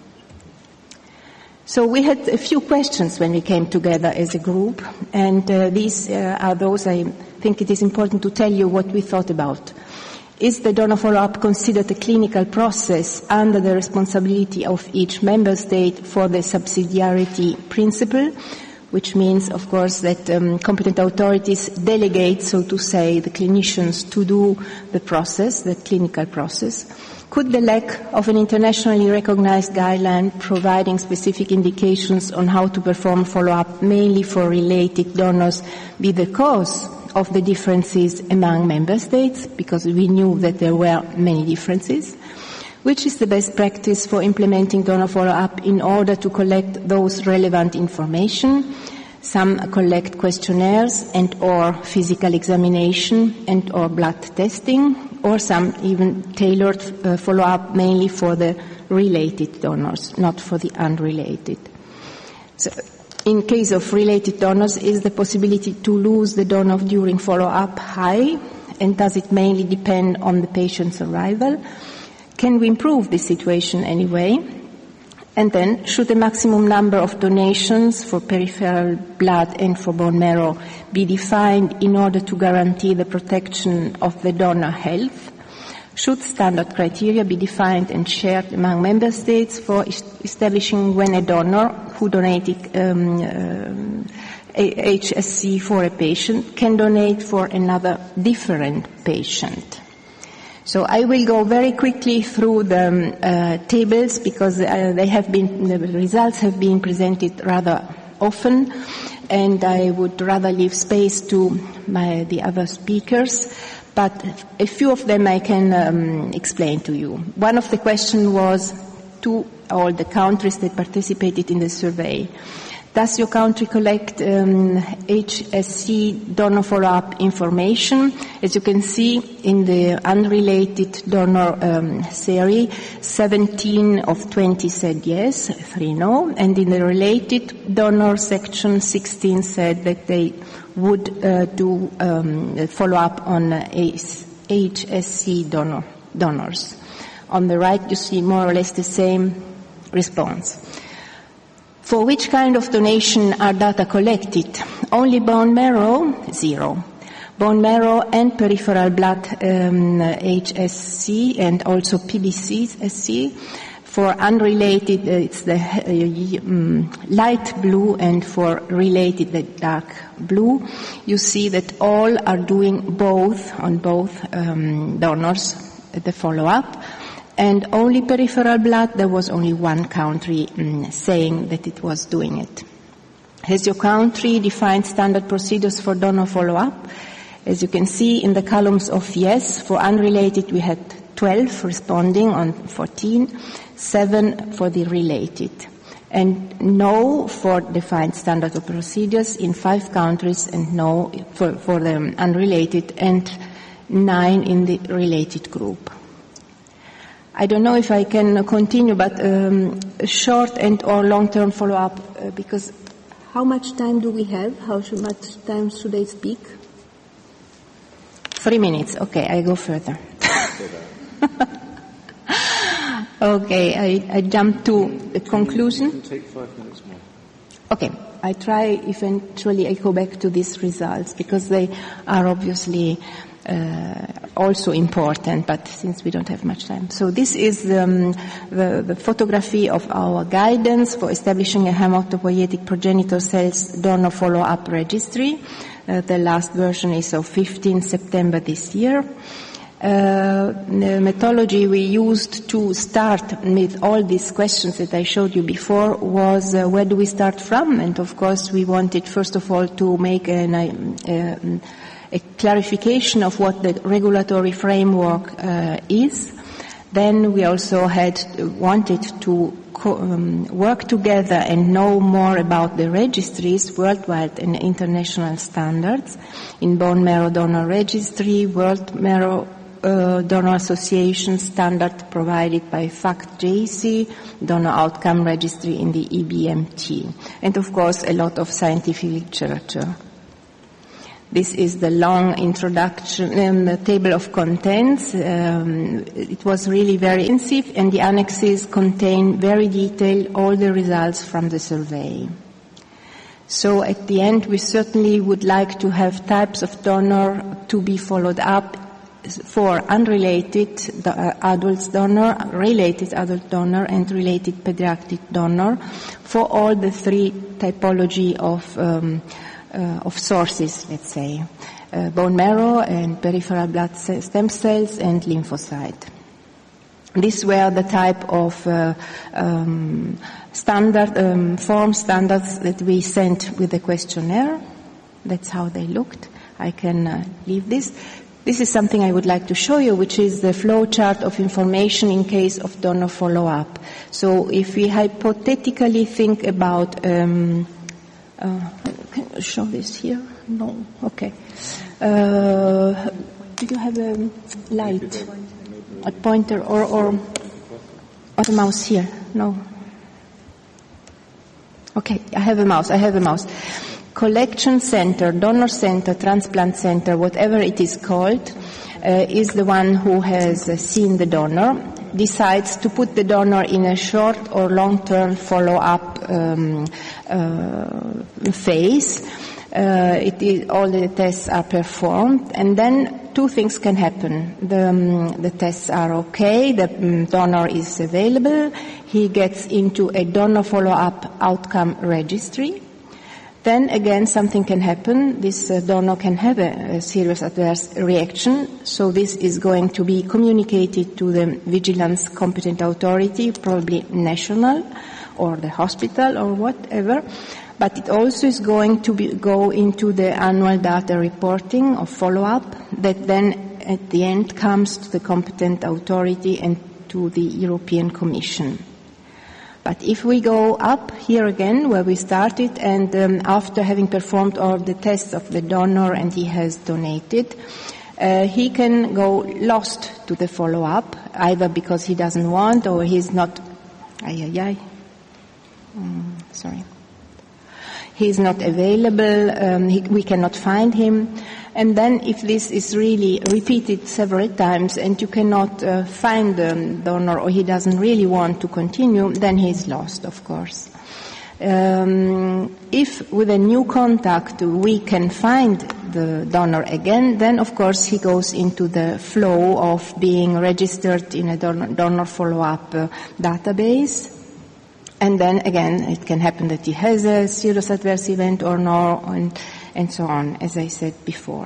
So we had a few questions when we came together as a group, and uh, these uh, are those I think it is important to tell you what we thought about. Is the donor follow-up considered a clinical process under the responsibility of each member state for the subsidiarity principle, which means, of course, that um, competent authorities delegate, so to say, the clinicians to do the process, the clinical process? Could the lack of an internationally recognized guideline providing specific indications on how to perform follow-up mainly for related donors be the cause of the differences among member states, because we knew that there were many differences? Which is the best practice for implementing donor follow-up in order to collect those relevant information? Some collect questionnaires and or physical examination and or blood testing, or some even tailored uh, follow-up mainly for the related donors, not for the unrelated. So, in case of related donors, is the possibility to lose the donor during follow-up high, and does it mainly depend on the patient's arrival? Can we improve this situation anyway? And then, should the maximum number of donations for peripheral blood and for bone marrow be defined in order to guarantee the protection of the donor health? Should standard criteria be defined and shared among member states for establishing when a donor who donated um, uh, H S C for a patient can donate for another different patient? So I will go very quickly through the um, uh, tables, because uh, they have been, the results have been presented rather often, and I would rather leave space to my, the other speakers. But a few of them I can um, explain to you. One of the questions was to all the countries that participated in the survey: does your country collect um, H S C donor follow-up information? As you can see in the unrelated donor um, series, seventeen of twenty said yes, three no, and in the related donor section, sixteen said that they would uh, do um, follow-up on uh, H S C donor, donors. On the right, you see more or less the same response. For which kind of donation are data collected? Only bone marrow? Zero. Bone marrow and peripheral blood um, H S C and also P B C S C. For unrelated, uh, it's the uh, um, light blue, and for related, the dark blue. You see that all are doing both on both um, donors, the follow-up. And only peripheral blood, there was only one country um, saying that it was doing it. Has your country defined standard procedures for donor follow-up? As you can see in the columns of yes, for unrelated we had twelve responding on fourteen, seven for the related, and no for defined standard of procedures in five countries, and no for, for the unrelated, and nine in the related group. I don't know if I can continue, but um, short and or long-term follow-up, uh, because how much time do we have? How should, much time should I speak? Three minutes. Okay, I go further. Okay, I, I jump to the conclusion. Take five minutes more. Okay, I try eventually I go back to these results, because they are obviously uh, also important, but since we don't have much time. So this is um, the, the photography of our guidance for establishing a hematopoietic progenitor cells donor follow-up registry. Uh, the last version is of fifteenth September this year. Uh, the methodology we used to start with all these questions that I showed you before was uh, where do we start from? And of course we wanted first of all to make an, uh, a clarification of what the regulatory framework uh, is. Then we also had wanted to co- um, work together and know more about the registries, worldwide and international standards, in bone marrow donor registry, world marrow uh, donor association standard provided by FACT-J C, donor outcome registry in the E B M T, and of course a lot of scientific literature. This is the long introduction and the table of contents. Um, it was really very extensive, and the annexes contain very detailed all the results from the survey. So at the end, we certainly would like to have types of donor to be followed up for unrelated uh, adult donor, related adult donor, and related pediatric donor for all the three typology of um, Uh, of sources, let's say, uh, bone marrow and peripheral blood stem cells and lymphocyte. These were the type of uh, um, standard um, form standards that we sent with the questionnaire. That's how they looked. I can uh, leave this. This is something I would like to show you, which is the flow chart of information in case of donor follow-up. So if we hypothetically think about um, Uh, can you show this here? No. Okay. Uh, do you have a light, a pointer, or or, or a mouse here? No. Okay, I have a mouse. I have a mouse. Collection center, donor center, transplant center, whatever it is called, uh, is the one who has uh, seen the donor, decides to put the donor in a short or long-term follow-up um, uh, phase. Uh, it is, all the tests are performed, and then two things can happen. The, um, the tests are okay, the um, donor is available, he gets into a donor follow-up outcome registry. Then again, something can happen. This uh, donor can have a, a serious adverse reaction. So this is going to be communicated to the vigilance competent authority, probably national or the hospital or whatever. But it also is going to be, go into the annual data reporting or follow-up that then at the end comes to the competent authority and to the European Commission. But if we go up here again where we started, and um, after having performed all the tests of the donor and he has donated, uh, he can go lost to the follow-up, either because he doesn't want or he's not, ay, ay, ay. Mm, sorry. He's not available, um, he, we cannot find him. And then if this is really repeated several times and you cannot uh, find the donor or he doesn't really want to continue, then he's lost, of course. Um, if with a new contact we can find the donor again, then of course he goes into the flow of being registered in a donor, donor follow-up uh, database. And then again, it can happen that he has a serious adverse event or no, and, and so on, as I said before.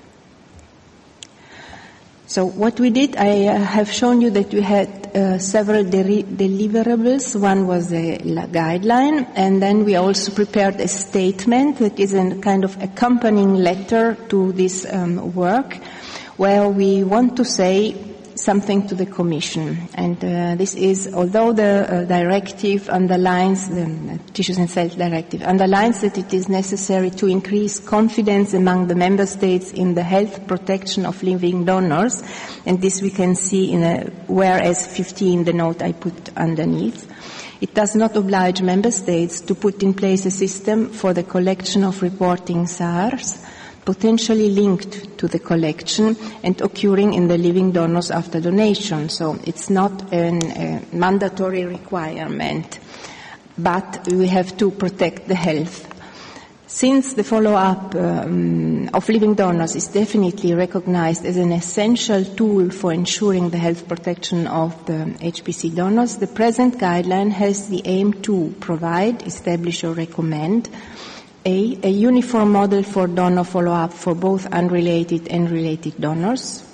So what we did, I uh, have shown you that we had uh, several de- deliverables. One was a guideline, and then we also prepared a statement that is a kind of accompanying letter to this um, work, where we want to say something to the Commission. And uh, this is, although the uh, directive underlines, the uh, Tissues and Cells Directive underlines that it is necessary to increase confidence among the Member States in the health protection of living donors, and this we can see in a whereas fifteen, the note I put underneath. It does not oblige Member States to put in place a system for the collection of reporting SARS, potentially linked to the collection and occurring in the living donors after donation. So it's not a uh, mandatory requirement, but we have to protect the health. Since the follow-up um, of living donors is definitely recognized as an essential tool for ensuring the health protection of the H P C donors, the present guideline has the aim to provide, establish or recommend A, a uniform model for donor follow-up for both unrelated and related donors.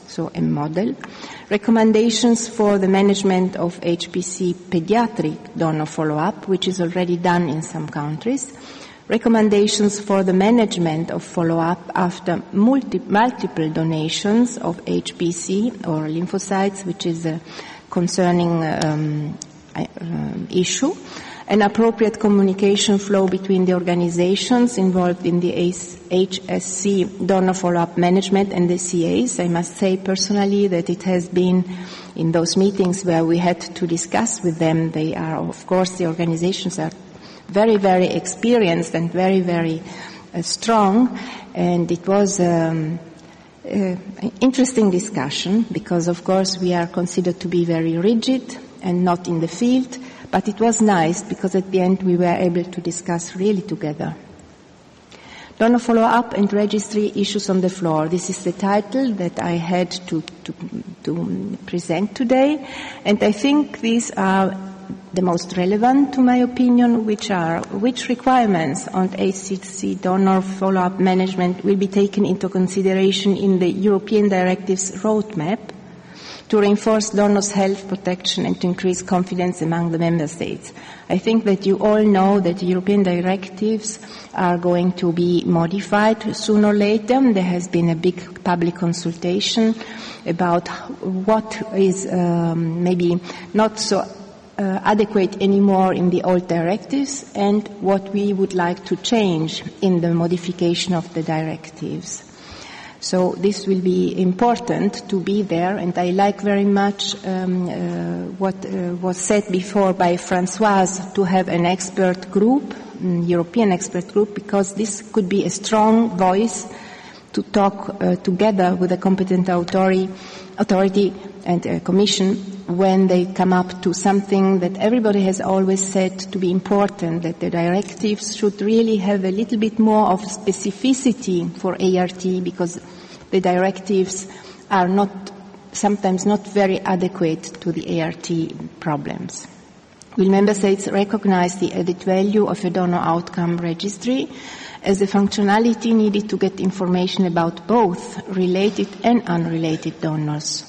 so a model. Recommendations for the management of H P C pediatric donor follow-up, which is already done in some countries. Recommendations for the management of follow-up after multi- multiple donations of H P C or lymphocytes, which is a concerning um, uh, issue. An appropriate communication flow between the organizations involved in the H S C donor follow-up management and the C As. I must say personally that it has been in those meetings where we had to discuss with them. They are, of course, the organizations are very, very experienced and very, very uh, strong, and it was um, uh, an interesting discussion because, of course, we are considered to be very rigid and not in the field, but it was nice because at the end we were able to discuss really together. Donor follow-up and registry issues on the floor. This is the title that I had to, to, to present today, and I think these are the most relevant, to my opinion, which are which requirements on H C C donor follow-up management will be taken into consideration in the European directives roadmap to reinforce donors' health protection and to increase confidence among the member states. I think that you all know that the European directives are going to be modified sooner or later. There has been a big public consultation about what is um, maybe not so Uh, adequate anymore in the old directives and what we would like to change in the modification of the directives. So this will be important to be there, and I like very much um, uh, what uh, was said before by Françoise, to have an expert group, an European expert group, because this could be a strong voice to talk uh, together with the competent authority, authority and uh, Commission when they come up to something that everybody has always said to be important, that the directives should really have a little bit more of specificity for A R T, because the directives are not, sometimes not very adequate to the A R T problems. Will Member States recognize the added value of a donor outcome registry as a functionality needed to get information about both related and unrelated donors?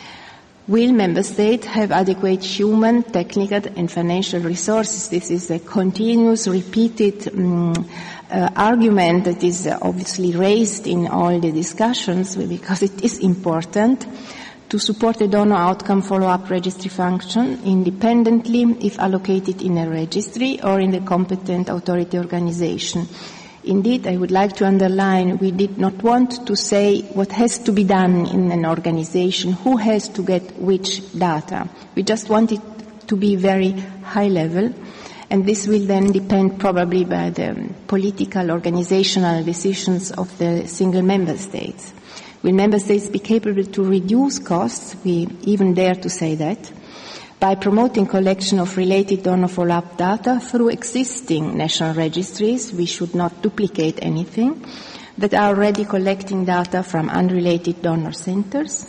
Will Member States have adequate human, technical and financial resources? This is a continuous, repeated um, uh, argument that is uh, obviously raised in all the discussions, because it is important to support the donor outcome follow-up registry function independently if allocated in a registry or in the competent authority organization. Indeed, I would like to underline, we did not want to say what has to be done in an organization, who has to get which data. We just want it to be very high level, and this will then depend probably by the political, organizational decisions of the single member states. Will member states be capable to reduce costs? We even dare to say that, by promoting collection of related donor follow-up data through existing national registries. We should not duplicate anything, that are already collecting data from unrelated donor centers.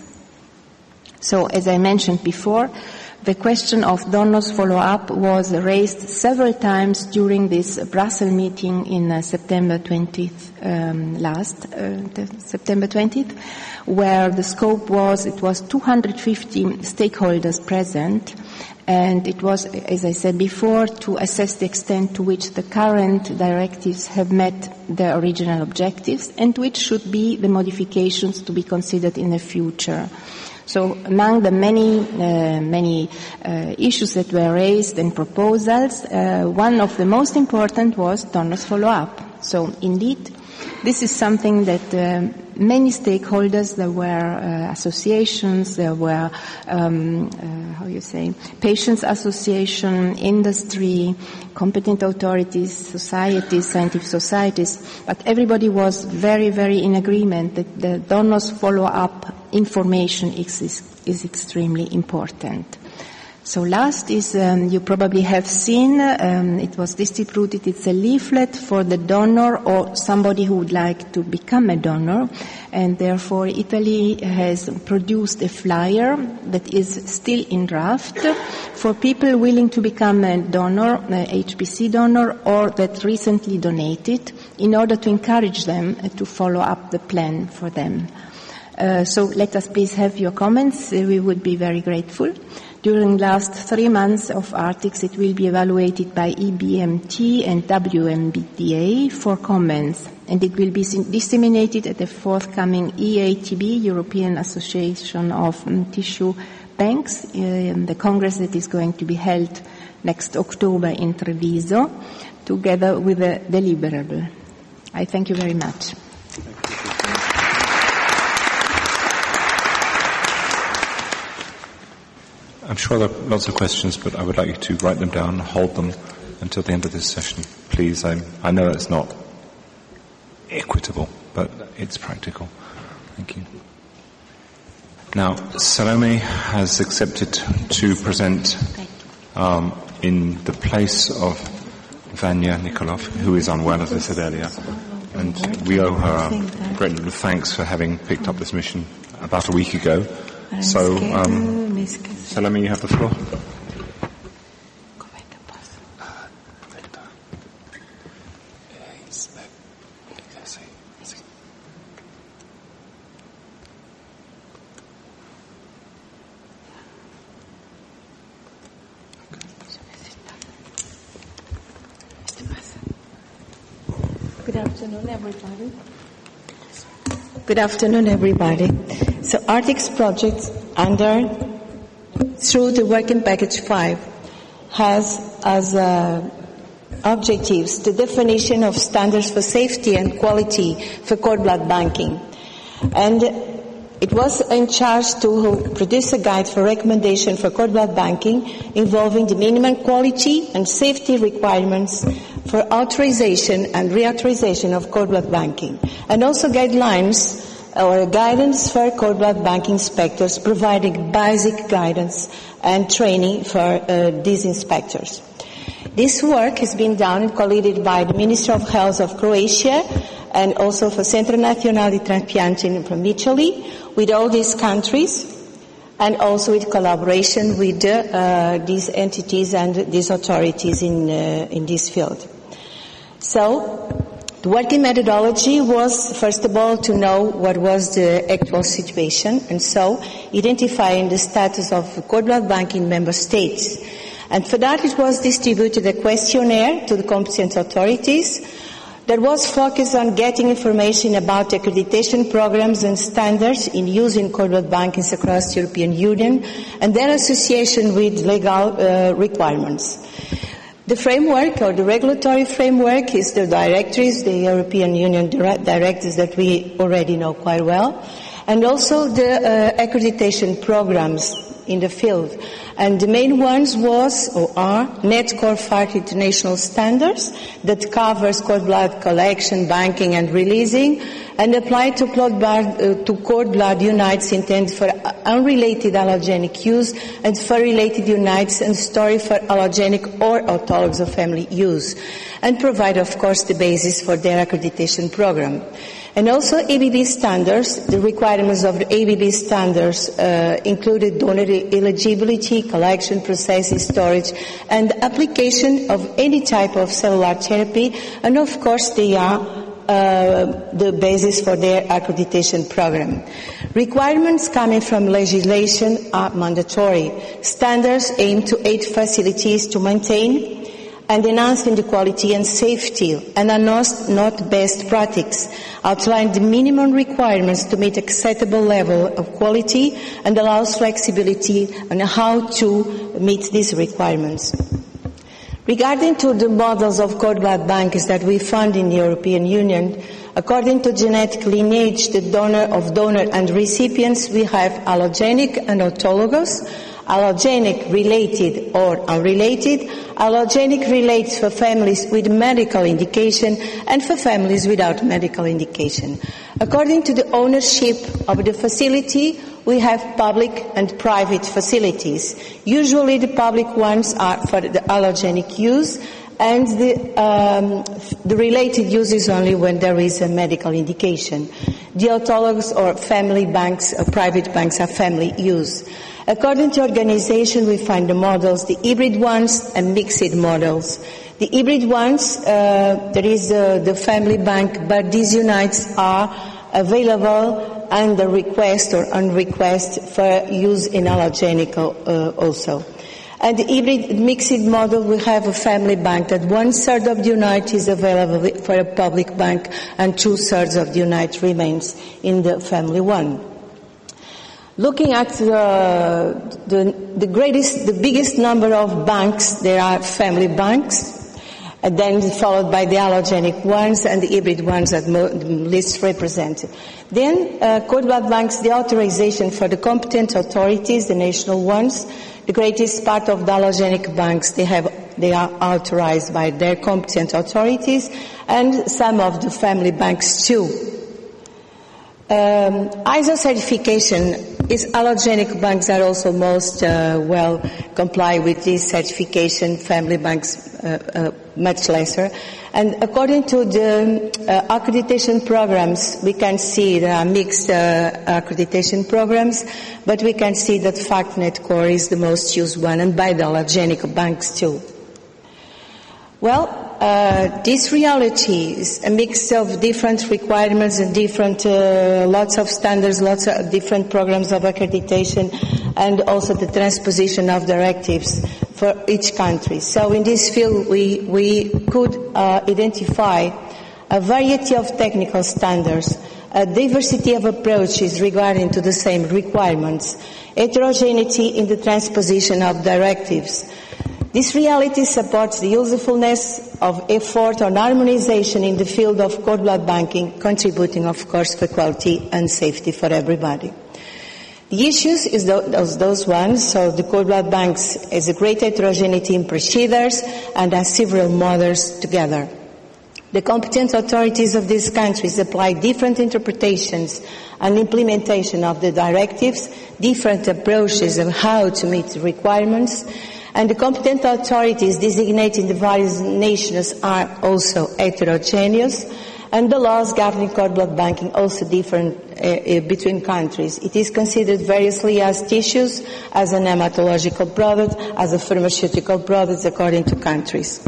So, as I mentioned before, the question of donors follow-up was raised several times during this Brussels meeting in uh, September twentieth, um, last, uh, September twentieth, where the scope was, it was two hundred fifty stakeholders present, and it was, as I said before, to assess the extent to which the current directives have met the original objectives and which should be the modifications to be considered in the future. So among the many, uh, many uh, issues that were raised and proposals, uh, one of the most important was donors follow-up. So indeed, this is something that uh, many stakeholders, there were uh, associations, there were, um, uh, how you say, patients association, industry, competent authorities, societies, scientific societies, but everybody was very, very in agreement that the donors follow-up information is, is extremely important. So last is, um, you probably have seen, um, it was distributed, it's a leaflet for the donor or somebody who would like to become a donor, and therefore Italy has produced a flyer that is still in draft for people willing to become a donor, a H P C donor, or that recently donated, in order to encourage them to follow up the plan for them. Uh, so let us please have your comments. Uh, we would be very grateful. During the last three months of Arctics, it will be evaluated by E B M T and W M B D A for comments, and it will be disseminated at the forthcoming E A T B, European Association of um, Tissue Banks, uh, the Congress that is going to be held next October in Treviso, together with the deliverable. I thank you very much. I'm sure there are lots of questions, but I would like you to write them down, hold them until the end of this session, please. I, I know it's not equitable, but it's practical. Thank you. Now, Salome has accepted to present um, in the place of Vanya Nikolov, who is unwell, as I said earlier, and we owe her a great deal of thanks for having picked up this mission about a week ago. So, um, Salome, you have the floor. Good afternoon, everybody. Good afternoon, everybody. So Arctics project under, through the Working Package five, has as uh, objectives the definition of standards for safety and quality for cord blood banking. And it was in charge to produce a guide for recommendation for cord blood banking involving the minimum quality and safety requirements for authorization and reauthorization of cord blood banking, and also guidelines or guidance for cord blood banking inspectors, providing basic guidance and training for uh, these inspectors. This work has been done and collated by the Minister of Health of Croatia and also for Centro Nazionale di Trapianti from Italy, with all these countries, and also with collaboration with uh, these entities and these authorities in, uh, in this field. So, the working methodology was, first of all, to know what was the actual situation, and so identifying the status of cord blood banking in member states. And for that, it was distributed a questionnaire to the competent authorities that was focused on getting information about accreditation programs and standards in using cord blood bankings across the European Union and their association with legal uh, requirements. The framework, or the regulatory framework, is the directories, the European Union directives that we already know quite well, and also the uh, accreditation programs in the field. And the main ones was, or are, NetCore five International Standards that covers cord blood collection, banking and releasing, and apply to cord blood, uh, to cord blood unites intended for unrelated allogenic use and for related unites and storage for allogenic or autologous or family use, and provide, of course, the basis for their accreditation program. And also A B B standards, the requirements of the A B B standards uh, included donor eligibility, collection, processing, storage, and application of any type of cellular therapy, and of course they are uh, the basis for their accreditation program. Requirements coming from legislation are mandatory. Standards aim to aid facilities to maintain and enhancing the quality and safety, and are not, not best practice, outline the minimum requirements to meet acceptable level of quality and allows flexibility on how to meet these requirements. Regarding to the models of cord blood bankers that we found in the European Union, according to genetic lineage, the donor of donor and recipients, we have allogenic and autologous. Allogenic related or unrelated. Allogenic relates for families with medical indication and for families without medical indication. According to the ownership of the facility, we have public and private facilities. Usually the public ones are for the allogenic use, and the, um, the related use is only when there is a medical indication. The autologous or family banks or private banks are family use. According to organization, we find the models, the hybrid ones and mixed models. The hybrid ones, uh, there is uh, the family bank, but these unites are available under request or on request for use in allogenic uh, also. And the hybrid mixed model, we have a family bank that one third of the unit is available for a public bank and two thirds of the unit remains in the family one. Looking at the, the, the greatest, the biggest number of banks, there are family banks, and then followed by the allogenic ones and the hybrid ones that mo- least represented. Then, uh, cord blood banks, the authorization for the competent authorities, the national ones, the greatest part of the allogenic banks, they have, they are authorized by their competent authorities, and some of the family banks too. Um, I S O certification is allogenic banks are also most uh, well comply with this certification. Family banks uh, uh, much lesser. And according to the uh, accreditation programs, we can see there are mixed uh, accreditation programs, but we can see that FactNet Core is the most used one, and by the allogenic banks too. Well, uh, this reality is a mix of different requirements and different, uh, lots of standards, lots of different programs of accreditation, and also the transposition of directives for each country. So in this field, we, we could uh, identify a variety of technical standards, a diversity of approaches regarding to the same requirements, heterogeneity in the transposition of directives. This reality supports the usefulness of effort on harmonization in the field of cord blood banking, contributing, of course, for quality and safety for everybody. The issues is those, those ones, so the cord blood banks is a great heterogeneity in procedures and has several models together. The competent authorities of these countries apply different interpretations and implementation of the directives, different approaches of how to meet the requirements, and the competent authorities designated in the various nations are also heterogeneous, and the laws governing cord blood banking also different uh, uh, between countries. It is considered variously as tissues, as a hematological product, as a pharmaceutical product according to countries.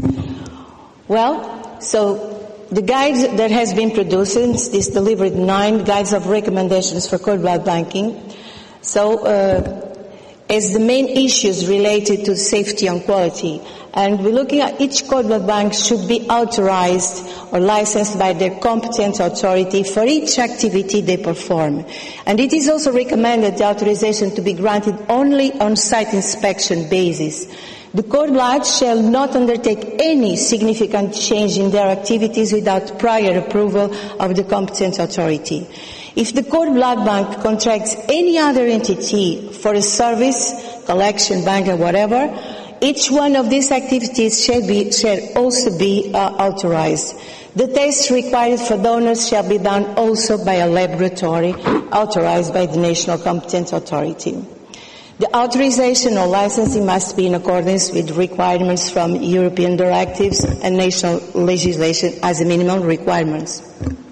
Well, so the guide that has been produced, this delivered nine guides of recommendations for cord blood banking. So, uh, as the main issues related to safety and quality. And we're looking at each cord blood bank should be authorized or licensed by their competent authority for each activity they perform. And it is also recommended the authorization to be granted only on site inspection basis. The cord blood shall not undertake any significant change in their activities without prior approval of the competent authority. If the cord blood bank contracts any other entity for a service, collection, bank, or whatever, each one of these activities shall, be, shall also be uh, authorized. The tests required for donors shall be done also by a laboratory authorized by the national competent authority. The authorization or licensing must be in accordance with requirements from European directives and national legislation as a minimum requirements.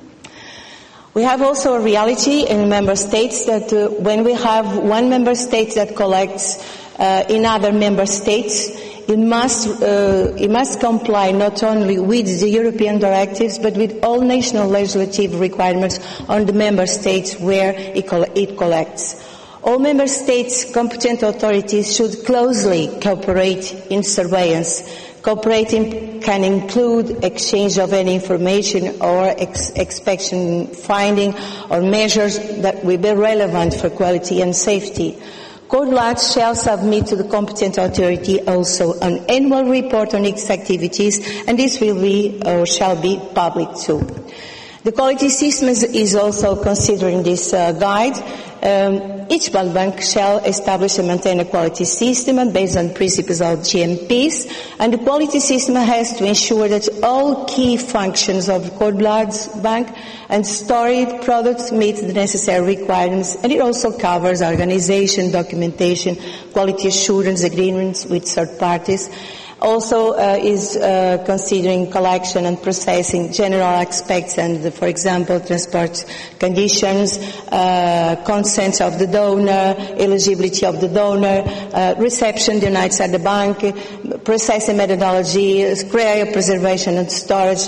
We have also a reality in member states that uh, when we have one member state that collects uh, in other member states, it must, uh, it must comply not only with the European directives but with all national legislative requirements on the member states where it, co- it collects. All member states' competent authorities should closely cooperate in surveillance. Cooperating can include exchange of any information or ex- inspection finding or measures that will be relevant for quality and safety. Cord blood shall submit to the competent authority also an annual report on its activities, and this will be or shall be public too. The quality system is also considering this uh, guide. Um, each blood bank shall establish and maintain a quality system based on principles of G M Ps, and the quality system has to ensure that all key functions of the cord blood bank and storage products meet the necessary requirements, and it also covers organization, documentation, quality assurance agreements with third parties. Also uh, is uh, considering collection and processing general aspects and, uh, for example, transport conditions, uh, consent of the donor, eligibility of the donor, uh, reception the outside the bank, processing methodology, cryo preservation and storage,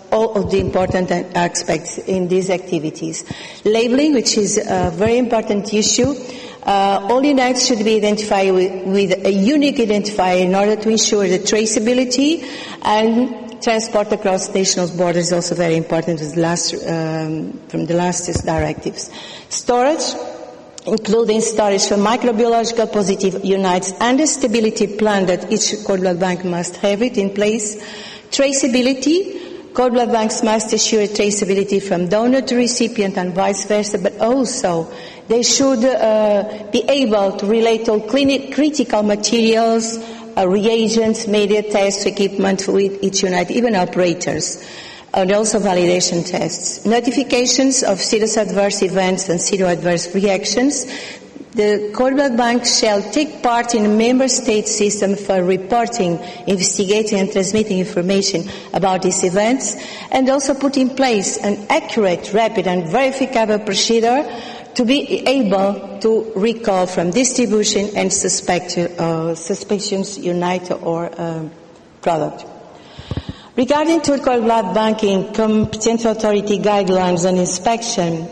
all of the important aspects in these activities. Labeling, which is a very important issue. Uh, all units should be identified with, with a unique identifier in order to ensure the traceability, and transport across national borders is also very important with the last, um, from the last directives. Storage, including storage for microbiological positive units and a stability plan that each cord blood bank must have it in place. Traceability, cord blood banks must assure traceability from donor to recipient and vice versa, but also they should uh, be able to relate all clinic, critical materials, uh, reagents, media tests, equipment with each unit, even operators, and also validation tests. Notifications of serious adverse events and serious adverse reactions. The cord blood bank shall take part in a member state system for reporting, investigating and transmitting information about these events, and also put in place an accurate, rapid and verifiable procedure to be able to recall from distribution and suspect, uh, suspicions unit or uh, product. Regarding to cord blood banking, competent authority guidelines and inspection,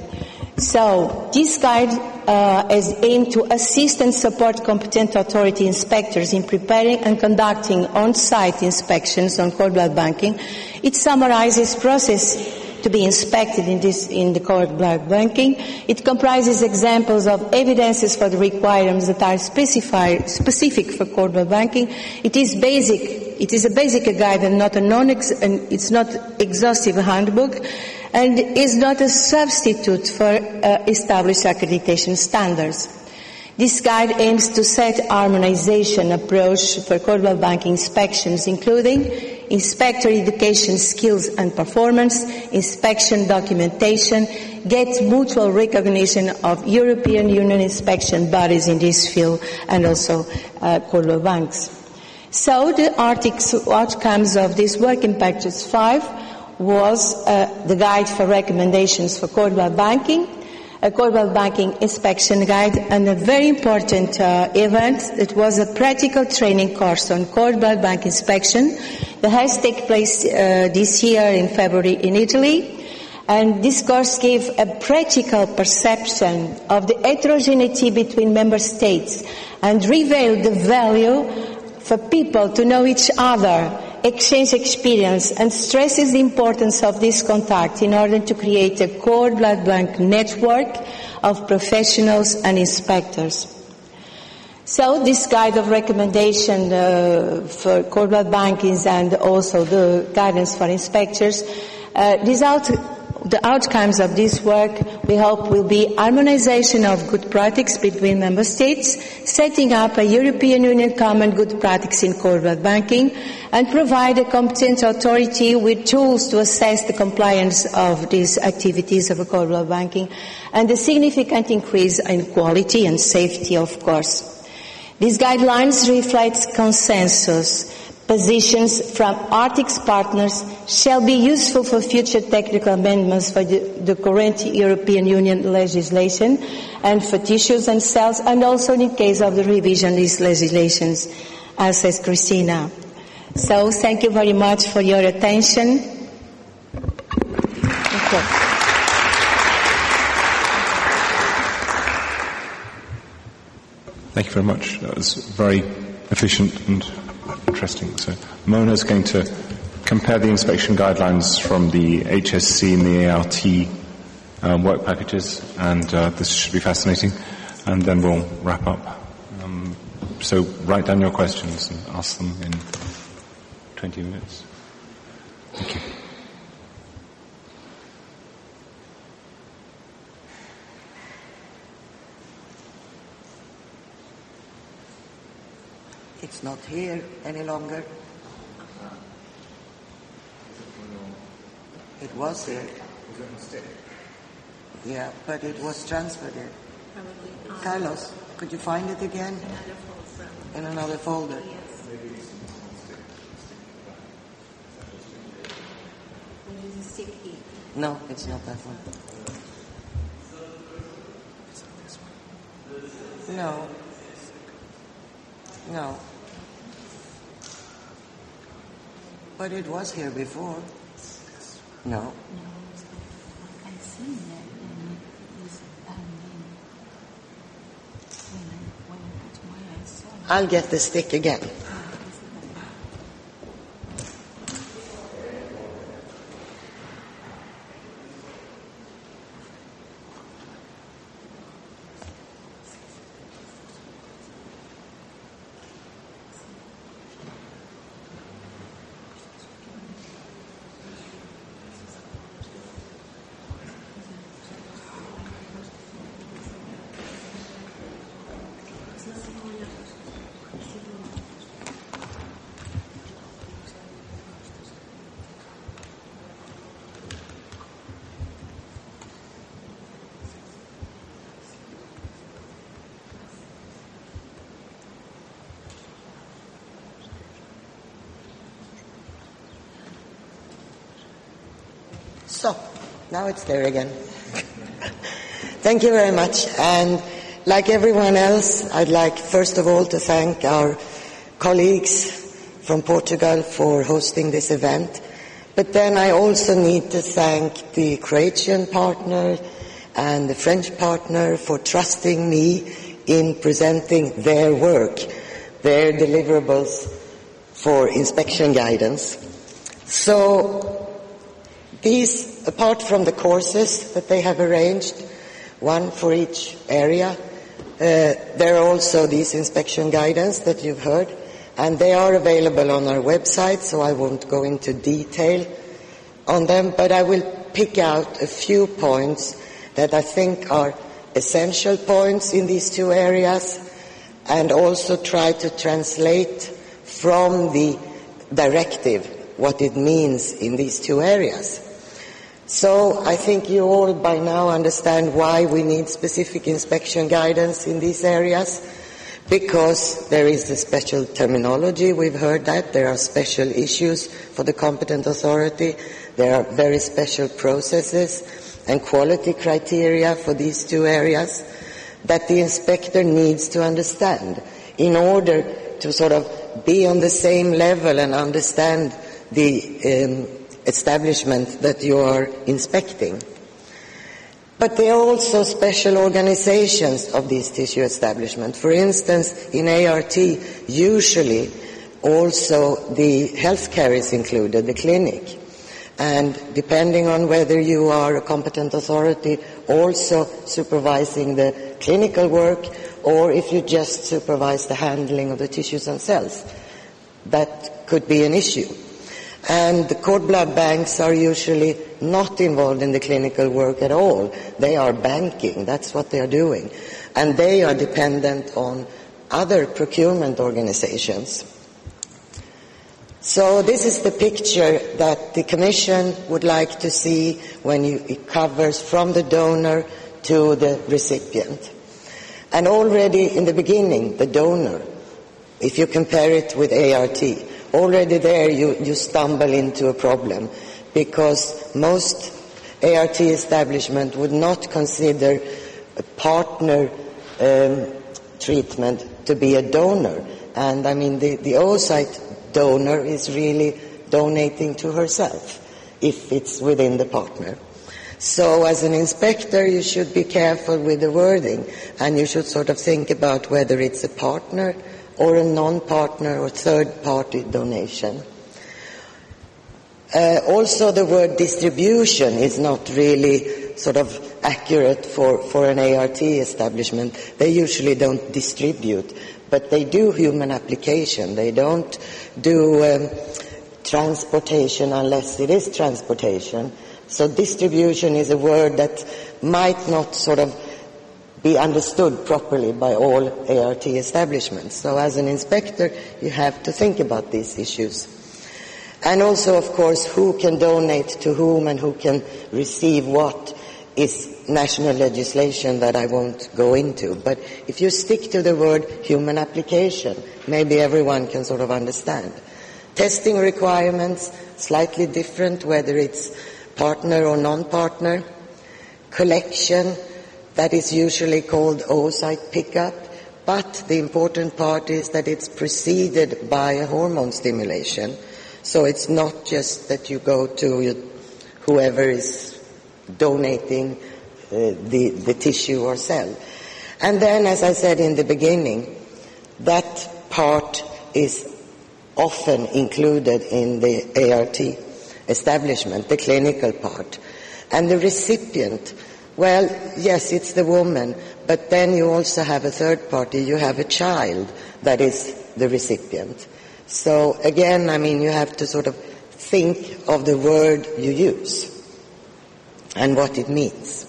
so this guide uh, is aimed to assist and support competent authority inspectors in preparing and conducting on-site inspections on cord blood banking. It summarizes process to be inspected in this in the cord blood banking. It comprises examples of evidences for the requirements that are specified specific for cord blood banking. It is basic. It is a basic guide and not a non. And it's not exhaustive handbook, and is not a substitute for uh, established accreditation standards. This guide aims to set harmonization approach for cord blood banking inspections, including inspector education skills and performance, inspection documentation, get mutual recognition of European Union inspection bodies in this field, and also uh, cord blood banks. So the outcomes of this work in package five was uh, the guide for recommendations for cord blood banking, a cord blood banking inspection guide, and a very important uh, event that was a practical training course on cord blood bank inspection that has taken place uh, this year in February in Italy. And this course gave a practical perception of the heterogeneity between member states and revealed the value for people to know each other, exchange experience, and stresses the importance of this contact in order to create a cord blood bank network of professionals and inspectors. So this guide of recommendation uh, for cord blood bankings and also the guidance for inspectors, uh, these out the outcomes of this work, we hope, will be harmonization of good practice between member states, setting up a European Union common good practice in cord blood banking, and provide a competent authority with tools to assess the compliance of these activities of cord blood banking, and a significant increase in quality and safety, of course. These guidelines reflect consensus. Positions from Arctic's partners shall be useful for future technical amendments for the, the current European Union legislation and for tissues and cells, and also in case of the revision of these legislations, as says Christina. So thank you very much for your attention. Okay. Thank you very much. That was very efficient and interesting. So Mona is going to compare the inspection guidelines from the H S C and the A R T um, work packages, and uh, this should be fascinating. And then we'll wrap up. Um, so write down your questions and ask them in twenty minutes. Thank you. It's not here any longer. It was here. Yeah, but it was transferred here. Carlos, could you find it again? In another folder. No, it's not that one. No. No. But it was here before. No. I'll get the stick again. So, now it's there again. Thank you very much. And like everyone else, I'd like first of all to thank our colleagues from Portugal for hosting this event. But then I also need to thank the Croatian partner and the French partner for trusting me in presenting their work, their deliverables for inspection guidance. So, these, apart from the courses that they have arranged, one for each area, uh, there are also these inspection guidance that you've heard, and they are available on our website, so I won't go into detail on them, but I will pick out a few points that I think are essential points in these two areas, and also try to translate from the directive what it means in these two areas. So I think you all by now understand why we need specific inspection guidance in these areas, because there is a special terminology, we've heard that, there are special issues for the competent authority, there are very special processes and quality criteria for these two areas that the inspector needs to understand in order to sort of be on the same level and understand the um, establishment that you are inspecting. But there are also special organizations of these tissue establishments. For instance, in A R T, usually also the healthcare is included, the clinic. And depending on whether you are a competent authority also supervising the clinical work, or if you just supervise the handling of the tissues themselves, that could be an issue. And the cord blood banks are usually not involved in the clinical work at all. They are banking, that's what they are doing. And they are dependent on other procurement organizations. So this is the picture that the Commission would like to see when you, it covers from the donor to the recipient. And already in the beginning, the donor, if you compare it with A R T, already there you, you stumble into a problem, because most A R T establishment would not consider a partner um, treatment to be a donor. And I mean, the, the oocyte donor is really donating to herself, if it's within the partner. So as an inspector, you should be careful with the wording, and you should sort of think about whether it's a partner or a non-partner or third-party donation. Uh, also, the word distribution is not really sort of accurate for, for an A R T establishment. They usually don't distribute, but they do human application. They don't do um, transportation unless it is transportation. So distribution is a word that might not sort of be understood properly by all A R T establishments. So as an inspector, you have to think about these issues. And also, of course, who can donate to whom and who can receive what is national legislation that I won't go into. But if you stick to the word human application, maybe everyone can sort of understand. Testing requirements, slightly different, whether it's partner or non-partner. Collection, that is usually called oocyte pickup, but the important part is that it's preceded by a hormone stimulation. So it's not just that you go to your whoever is donating uh, the, the tissue or cell. And then, as I said in the beginning, that part is often included in the A R T establishment, the clinical part. And the recipient, well, yes, it's the woman, but then you also have a third party, you have a child that is the recipient. So again, I mean, you have to sort of think of the word you use and what it means.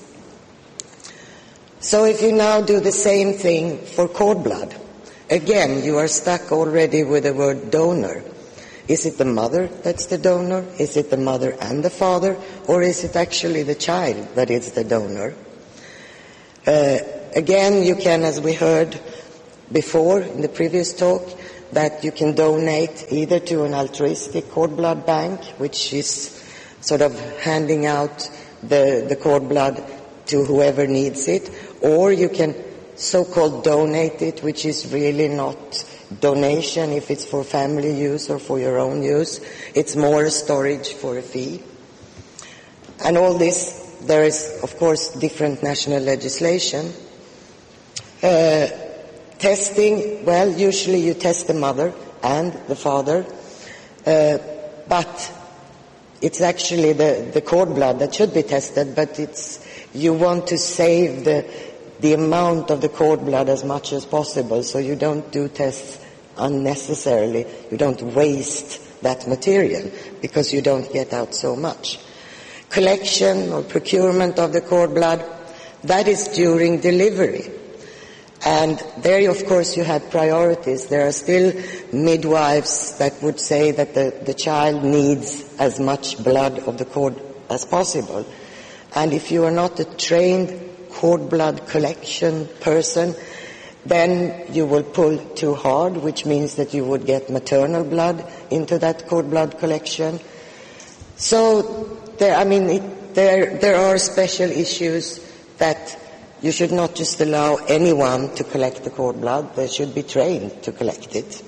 So if you now do the same thing for cord blood, again, you are stuck already with the word donor. Is it the mother that's the donor? Is it the mother and the father? Or is it actually the child that is the donor? Uh, again, you can, as we heard before in the previous talk, that you can donate either to an altruistic cord blood bank, which is sort of handing out the, the cord blood to whoever needs it, or you can so-called donate it, which is really not donation if it's for family use or for your own use. It's more a storage for a fee. And all this, there is, of course, different national legislation. Uh, testing, well, usually you test the mother and the father, uh, but it's actually the, the cord blood that should be tested, but it's, you want to save the the amount of the cord blood as much as possible, so you don't do tests unnecessarily. You don't waste that material because you don't get out so much. Collection or procurement of the cord blood, that is during delivery. And there, of course, you have priorities. There are still midwives that would say that the, the child needs as much blood of the cord as possible. And if you are not a trained cord blood collection person, then you will pull too hard, which means that you would get maternal blood into that cord blood collection. So, there, I mean, it, there, there are special issues that you should not just allow anyone to collect the cord blood. They should be trained to collect it.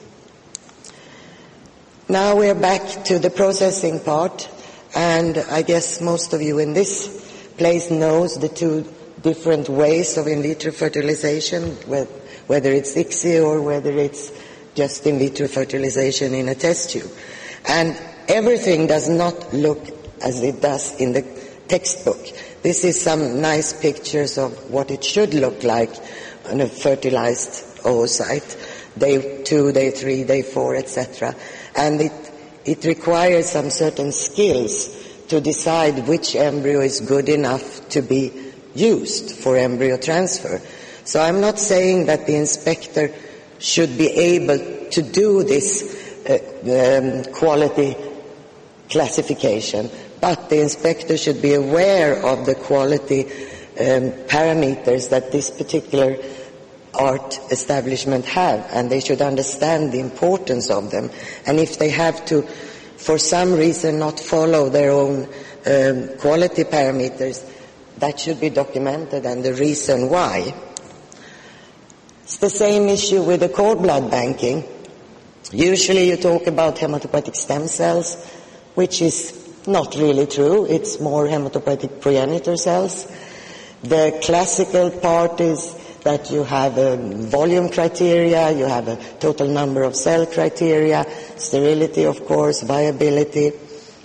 Now we're back to the processing part, and I guess most of you in this place knows the two different ways of in vitro fertilization, whether it's I C S I or whether it's just in vitro fertilization in a test tube. And everything does not look as it does in the textbook. This is some nice pictures of what it should look like on a fertilized oocyte, day two, day three, day four, et cetera. And it, it requires some certain skills to decide which embryo is good enough to be used for embryo transfer. So I'm not saying that the inspector should be able to do this uh, um, quality classification, but the inspector should be aware of the quality um, parameters that this particular art establishment have, and they should understand the importance of them. And if they have to, for some reason, not follow their own um, quality parameters, that should be documented and the reason why. It's the same issue with the cord blood banking. Usually you talk about hematopoietic stem cells, which is not really true. It's more hematopoietic progenitor cells. The classical part is that you have a volume criteria, you have a total number of cell criteria, sterility, of course, viability.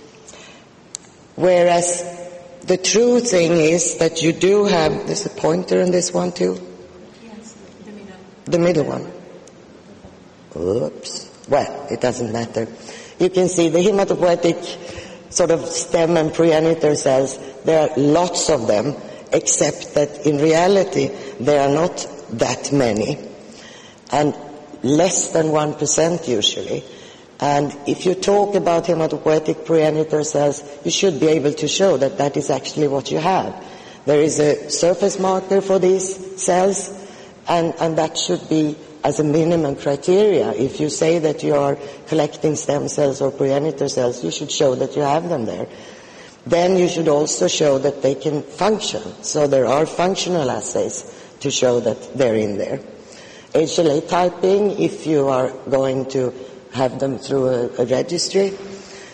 Whereas the true thing is that you do have, there's a pointer in this one too? Yes, the middle. The middle one. Oops. Well, it doesn't matter. You can see the hematopoietic sort of stem and progenitor cells, there are lots of them, except that in reality there are not that many, and less than one percent usually. And if you talk about hematopoietic progenitor cells, you should be able to show that that is actually what you have. There is a surface marker for these cells, and, and that should be as a minimum criteria. If you say that you are collecting stem cells or progenitor cells, you should show that you have them there. Then you should also show that they can function. So there are functional assays to show that they're in there. H L A typing, if you are going to have them through a, a registry.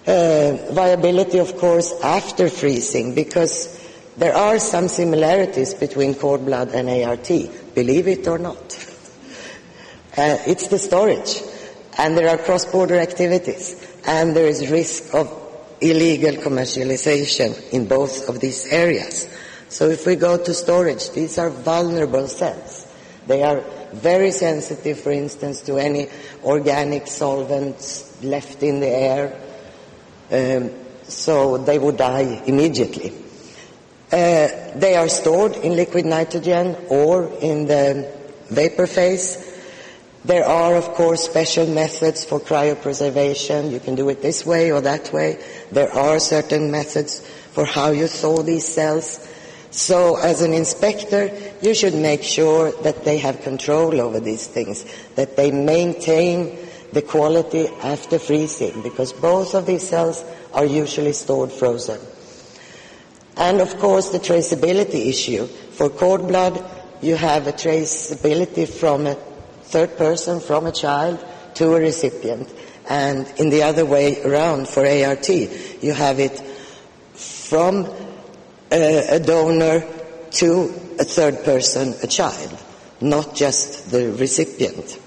uh, viability, of course, after freezing, because there are some similarities between cord blood and A R T, believe it or not. Uh, it's the storage, and there are cross-border activities, and there is risk of illegal commercialization in both of these areas. So if we go to storage, these are vulnerable cells. They are very sensitive, for instance, to any organic solvents left in the air, um, so they would die immediately. Uh, they are stored in liquid nitrogen or in the vapor phase. There are, of course, special methods for cryopreservation. You can do it this way or that way. There are certain methods for how you thaw these cells. So as an inspector, you should make sure that they have control over these things, that they maintain the quality after freezing, because both of these cells are usually stored frozen. And of course, the traceability issue. For cord blood, you have a traceability from a third person, from a child to a recipient. And in the other way around, for A R T, you have it from a, a donor to a third person, a child, not just the recipient.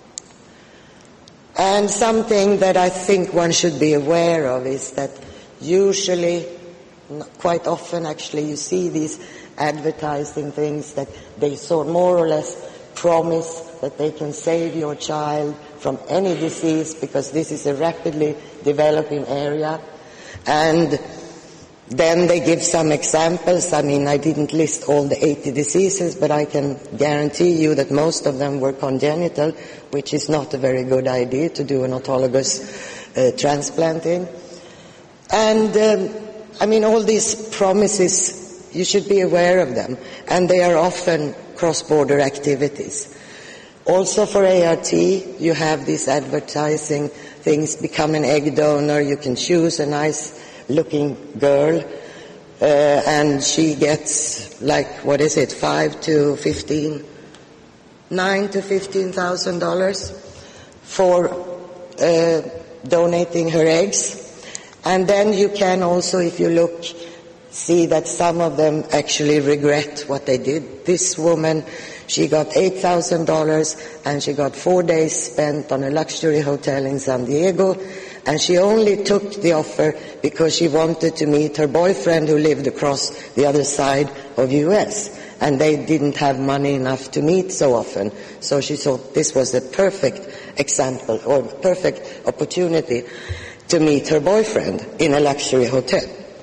And something that I think one should be aware of is that usually, quite often actually, you see these advertising things that they sort more or less promise that they can save your child from any disease, because this is a rapidly developing area. And then they give some examples. I mean, I didn't list all the eighty diseases, but I can guarantee you that most of them were congenital, which is not a very good idea to do an autologous uh, transplanting. And um, I mean, all these promises, you should be aware of them, and they are often cross-border activities. Also for A R T, you have these advertising things, become an egg donor, you can choose a nice-looking girl, uh, and she gets, like, what is it, five to fifteen, nine to fifteen thousand dollars for uh, donating her eggs. And then you can also, if you look, see that some of them actually regret what they did. This woman, she got eight thousand dollars and she got four days spent on a luxury hotel in San Diego, and she only took the offer because she wanted to meet her boyfriend who lived across the other side of U S, and they didn't have money enough to meet so often. So she thought this was a perfect example or perfect opportunity to meet her boyfriend in a luxury hotel.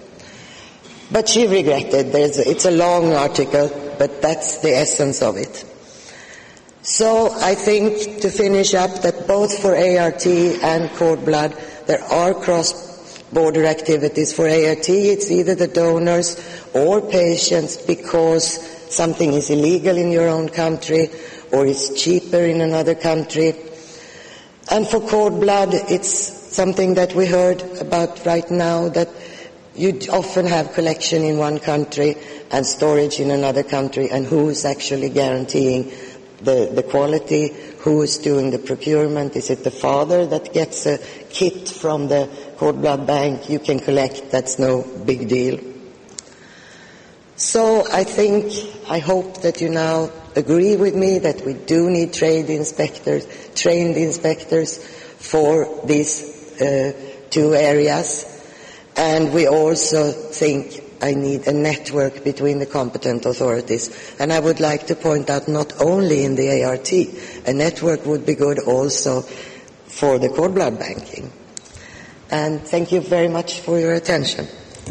But she regretted. There's a, it's a long article, but that's the essence of it. So I think, to finish up, that both for A R T and cord blood, there are cross-border activities. For A R T, it's either the donors or patients because something is illegal in your own country or it's cheaper in another country. And for cord blood, it's something that we heard about right now, that you often have collection in one country and storage in another country, and who is actually guaranteeing the, the quality? Who is doing the procurement? Is it the father that gets a kit from the cord blood bank? You can collect, that's no big deal. So I think, I hope that you now agree with me that we do need trained inspectors, trained inspectors for these uh, two areas. And we also think I need a network between the competent authorities. And I would like to point out, not only in the A R T, a network would be good also for the cord blood banking. And thank you very much for your attention.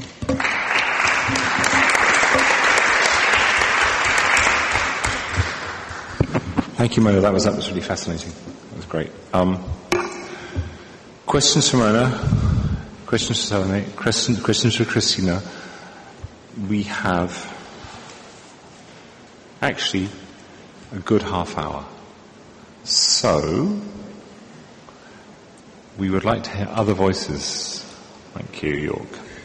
Thank you, Mona. That was, that was really fascinating. That was great. Um, questions for Mona? Questions for Salome? Questions, questions for Christina? We have actually a good half hour. So, we would like to hear other voices. Thank you, York.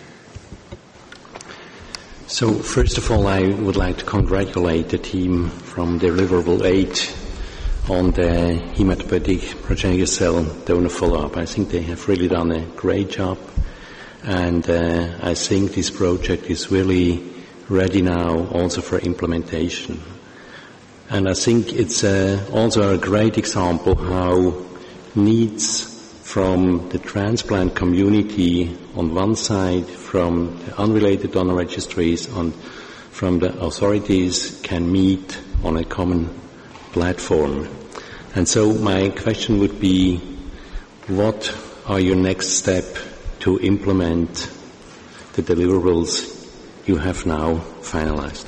So, first of all, I would like to congratulate the team from Deliverable eight on the hematopoietic progenitor cell donor follow-up. I think they have really done a great job. And uh, I think this project is really ready now also for implementation. And I think it's uh, also a great example how needs from the transplant community on one side, from the unrelated donor registries, and from the authorities can meet on a common platform. And so my question would be, what are your next step to implement the deliverables you have now finalized?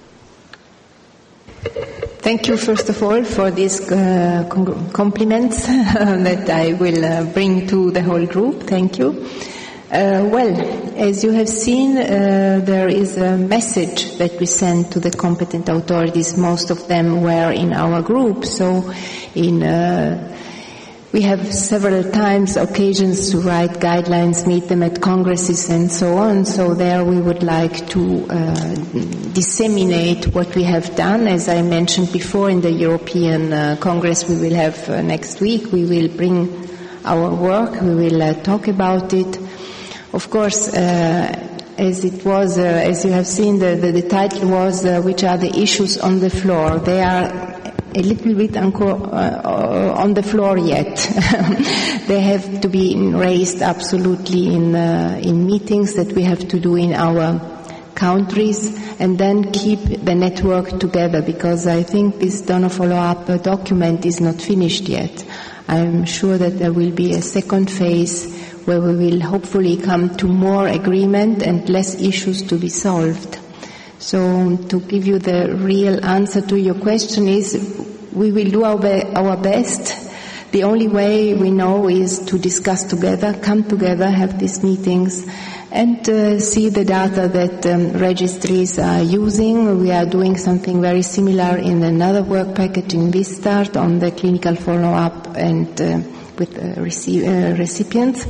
Thank you, first of all, for these uh, con- compliments that I will uh, bring to the whole group. Thank you. Uh, well, as you have seen, uh, there is a message that we sent to the competent authorities. Most of them were in our group, so in uh, we have several times occasions to write guidelines, meet them at congresses and so on. So there we would like to uh, disseminate what we have done. As I mentioned before, in the European uh, Congress we will have uh, next week, we will bring our work, we will uh, talk about it. Of course, uh, as it was, uh, as you have seen, the, the, the title was uh, which are the issues on the floor. They are a little bit unco- uh, on the floor yet. They have to be raised absolutely in uh, in meetings that we have to do in our countries, and then keep the network together, because I think this donor follow-up uh, document is not finished yet. I'm sure that there will be a second phase where we will hopefully come to more agreement and less issues to be solved. So to give you the real answer to your question is, we will do our, be- our best. The only way we know is to discuss together, come together, have these meetings, and uh, see the data that um, registries are using. We are doing something very similar in another work package in Vistart on the clinical follow-up and uh, with uh, rece- uh, recipients.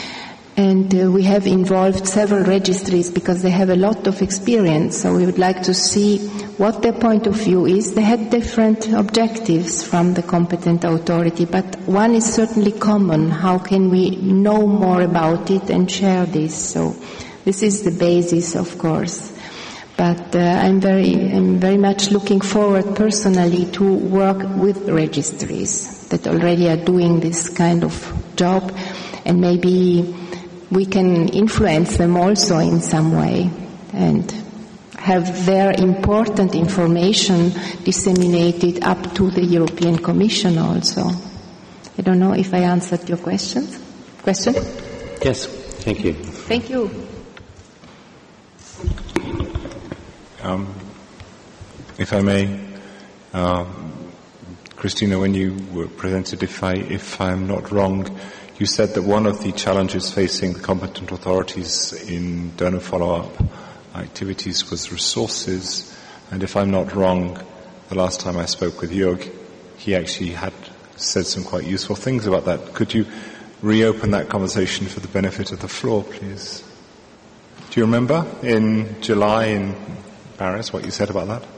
And uh, we have involved several registries because they have a lot of experience, so we would like to see what their point of view is. They had different objectives from the competent authority, but one is certainly common. How can we know more about it and share this? So this is the basis, of course. But uh, I'm very, I'm very much looking forward personally to work with registries that already are doing this kind of job, and maybe we can influence them also in some way and have their important information disseminated up to the European Commission also. I don't know if I answered your questions. Question? Yes, thank you. Thank you. Um, if I may, uh, Christina, when you were presented, if I, if I'm not wrong, you said that one of the challenges facing the competent authorities in donor follow-up activities was resources, and if I'm not wrong, the last time I spoke with Jörg, he actually had said some quite useful things about that. Could you reopen that conversation for the benefit of the floor, please? Do you remember in July in Paris what you said about that?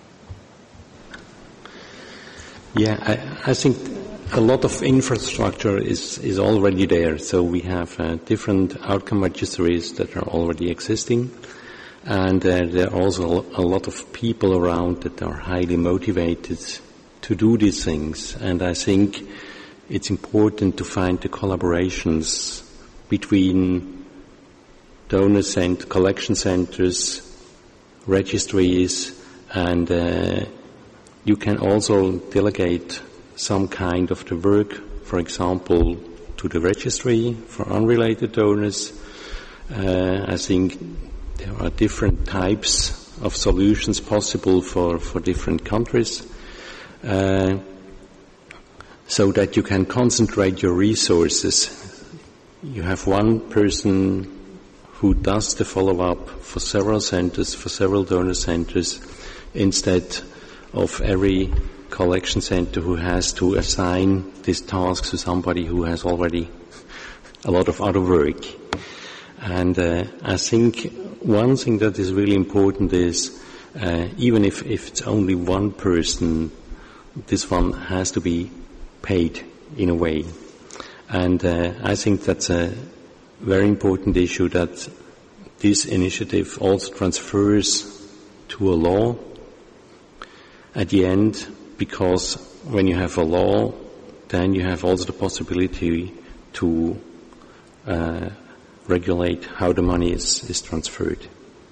Yeah, I, I think a lot of infrastructure is, is already there. So we have uh, different outcome registries that are already existing. And uh, there are also a lot of people around that are highly motivated to do these things. And I think it's important to find the collaborations between donor cent- collection centers, registries, and uh, you can also delegate some kind of the work, for example, to the registry for unrelated donors. Uh, I think there are different types of solutions possible for, for different countries, uh, so that you can concentrate your resources. You have one person who does the follow-up for several centers, for several donor centers, instead of every collection center who has to assign these tasks to somebody who has already a lot of other work. And uh, I think one thing that is really important is, uh, even if, if it's only one person, this one has to be paid in a way. And uh, I think that's a very important issue that this initiative also transfers to a law at the end, because when you have a law, then you have also the possibility to uh, regulate how the money is, is transferred.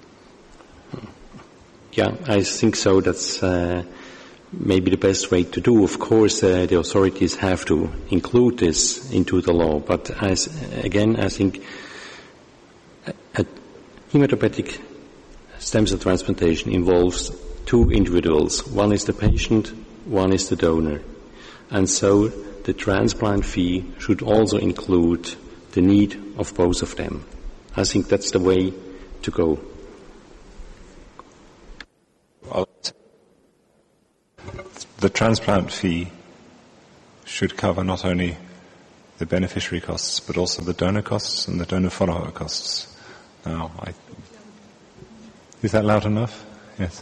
Yeah, I think so. That's uh, maybe the best way to do. Of course, uh, the authorities have to include this into the law. But as, again, I think a hematopoietic stem cell transplantation involves two individuals. One is the patient, one is the donor. And so the transplant fee should also include the need of both of them. I think that's the way to go. The transplant fee should cover not only the beneficiary costs, but also the donor costs and the donor follow-up costs. Now, I, is that loud enough? Yes.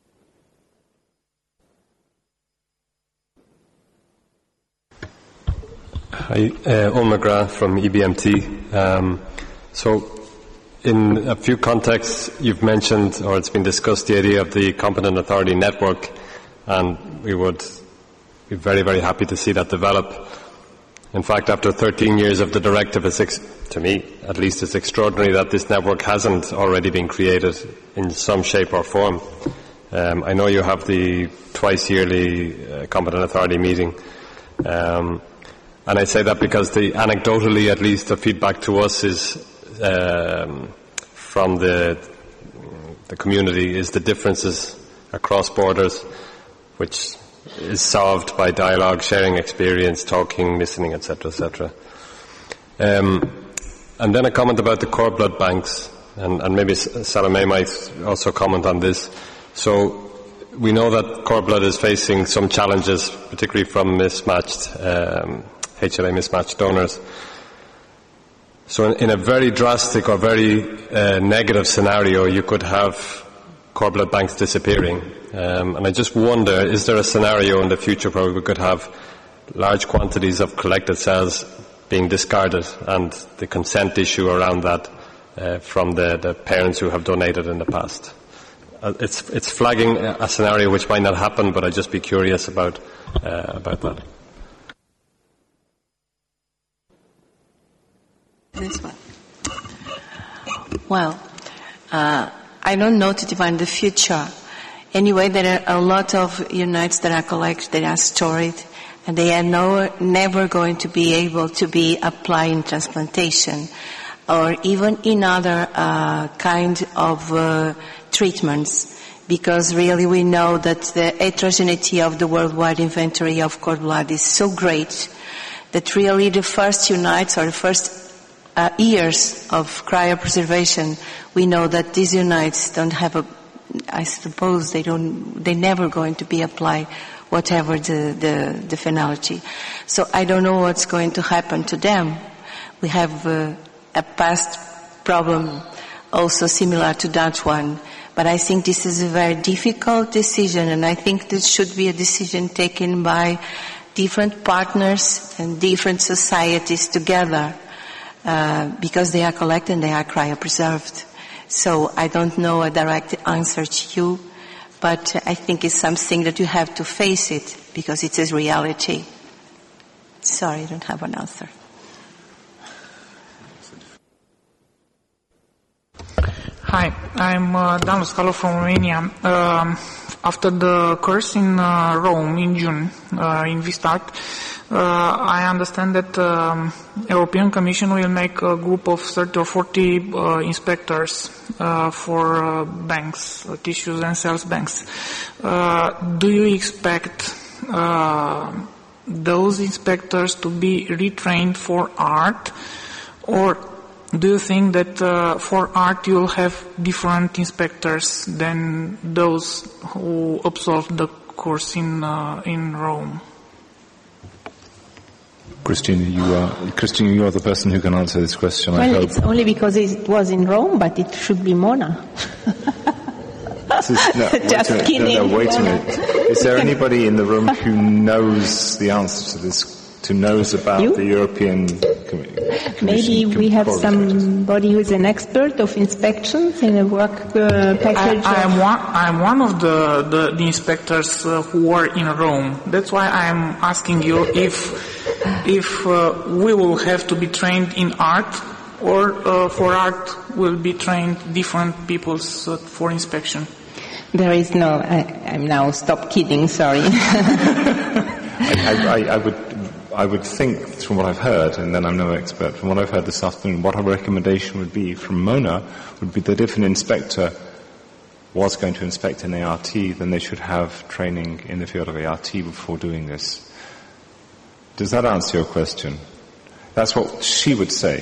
Hi, uh, Omer McGrath from E B M T. Um, so, in a few contexts, you've mentioned, or it's been discussed, the idea of the competent authority network, and we would be very, very happy to see that develop. In fact, after thirteen years of the directive, it's ex- to me, at least, it's extraordinary that this network hasn't already been created in some shape or form. Um, I know you have the twice yearly uh, competent authority meeting. Um, And I say that because the anecdotally, at least, the feedback to us is um, from the the community is the differences across borders, which is solved by dialogue, sharing experience, talking, listening, et cetera, et cetera. Um, and then a comment about the cord blood banks, and, and maybe Salome might also comment on this. So we know that cord blood is facing some challenges, particularly from mismatched um, H L A mismatched donors. So in, in a very drastic or very uh, negative scenario, you could have cord blood banks disappearing. Um, and I just wonder, is there a scenario in the future where we could have large quantities of collected cells being discarded, and the consent issue around that uh, from the, the parents who have donated in the past? Uh, it's, it's flagging a scenario which might not happen, but I'd just be curious about, uh, about that. This one. Well, uh, I don't know to define the future. Anyway, there are a lot of units that are collected, that are stored, and they are no, never going to be able to be applied in transplantation or even in other uh, kind of uh, treatments, because really we know that the heterogeneity of the worldwide inventory of cord blood is so great that really the first units or the first Uh, years of cryopreservation, we know that these units don't have a, I suppose they don't, they're never going to be applied, whatever the, the, the finality. So I don't know what's going to happen to them. We have uh, a past problem also similar to that one, but I think this is a very difficult decision, and I think this should be a decision taken by different partners and different societies together. Uh, because they are collected and they are cryopreserved. So I don't know a direct answer to you, but I think it's something that you have to face it because it is reality. Sorry, I don't have an answer. Hi, I'm uh, Dan Luscalo from Romania. Um, after the course in uh, Rome in June, uh, in Vistart, Uh, I understand that the um, European Commission will make a group of thirty or forty uh, inspectors uh, for uh, banks, uh, tissues and cells banks. Uh, do you expect uh, those inspectors to be retrained for art, or do you think that uh, for art you'll have different inspectors than those who absolved the course in uh, in Rome? Christine, you are, Christine, you are the person who can answer this question, well, I hope. It's only because it was in Rome, but it should be Mona. Is, no, Just wait kidding. No, no, wait a minute. Is there anybody in the room who knows the answer to this, who knows about you? the European Committee? Maybe we have somebody who is an expert of inspections in a work uh, package. I, I am one. I am one of the the, the inspectors uh, who were in Rome. That's why I am asking you if if uh, we will have to be trained in art, or uh, for art will be trained different people uh, for inspection. There is no. I, I'm now stop kidding. Sorry. I, I, I would. I would think, from what I've heard, and then I'm no expert, from what I've heard this afternoon, what a recommendation would be from Mona would be that if an inspector was going to inspect an A R T, then they should have training in the field of A R T before doing this. Does that answer your question? That's what she would say.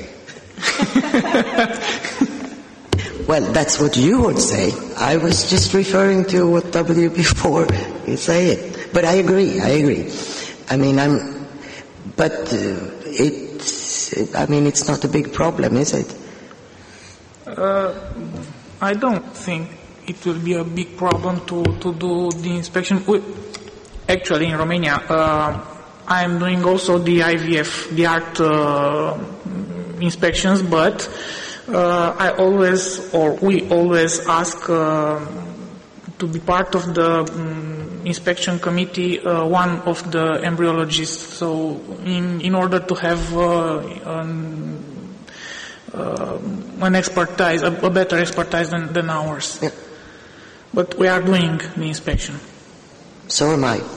Well, that's what you would say. I was just referring to what W before you say it. But I agree, I agree. I mean, I'm... But uh, it's, I mean, it's not a big problem, is it? Uh, I don't think it will be a big problem to, to do the inspection. We, actually, in Romania, uh, I'm doing also the I V F, the art uh, inspections, but uh, I always, or we always ask uh, to be part of the um, inspection committee, uh, one of the embryologists, so in, in order to have uh, an, uh, an expertise, a, a better expertise than, than ours. Yeah. But we are doing the inspection. So am I.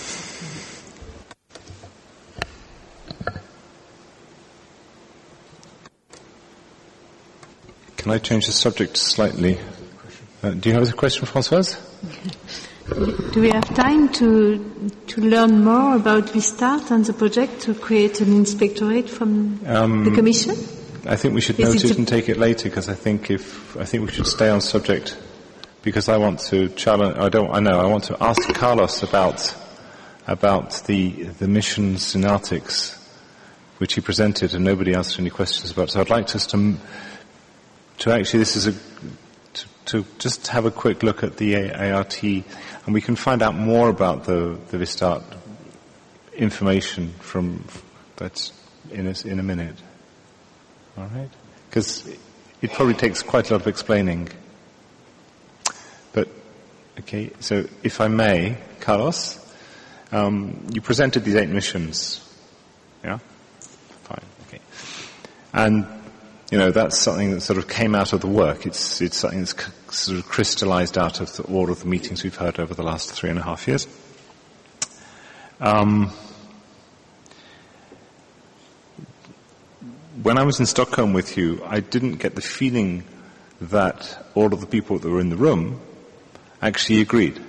Can I change the subject slightly? Uh, do you have a question, Françoise? Do we have time to to learn more about Vistart and the project to create an inspectorate from um, the Commission? I think we should Is note it it and take it later, because I think if I think we should stay on subject, because I want to challenge. I don't. I know. I want to ask Carlos about about the the missions in Arctics, which he presented, and nobody asked any questions about. So I'd like us to to actually this is a to, to just have a quick look at the A R T, and we can find out more about the the Vistart information from that's in a, in a minute. All right, because it probably takes quite a lot of explaining. But okay, so if I may, Carlos, um, you presented these eight missions. Yeah, fine, okay, and you know that's something that sort of came out of the work. It's it's something that's c- sort of crystallized out of the, all of the meetings we've had over the last three and a half years. Um, when I was in Stockholm with you, I didn't get the feeling that all of the people that were in the room actually agreed.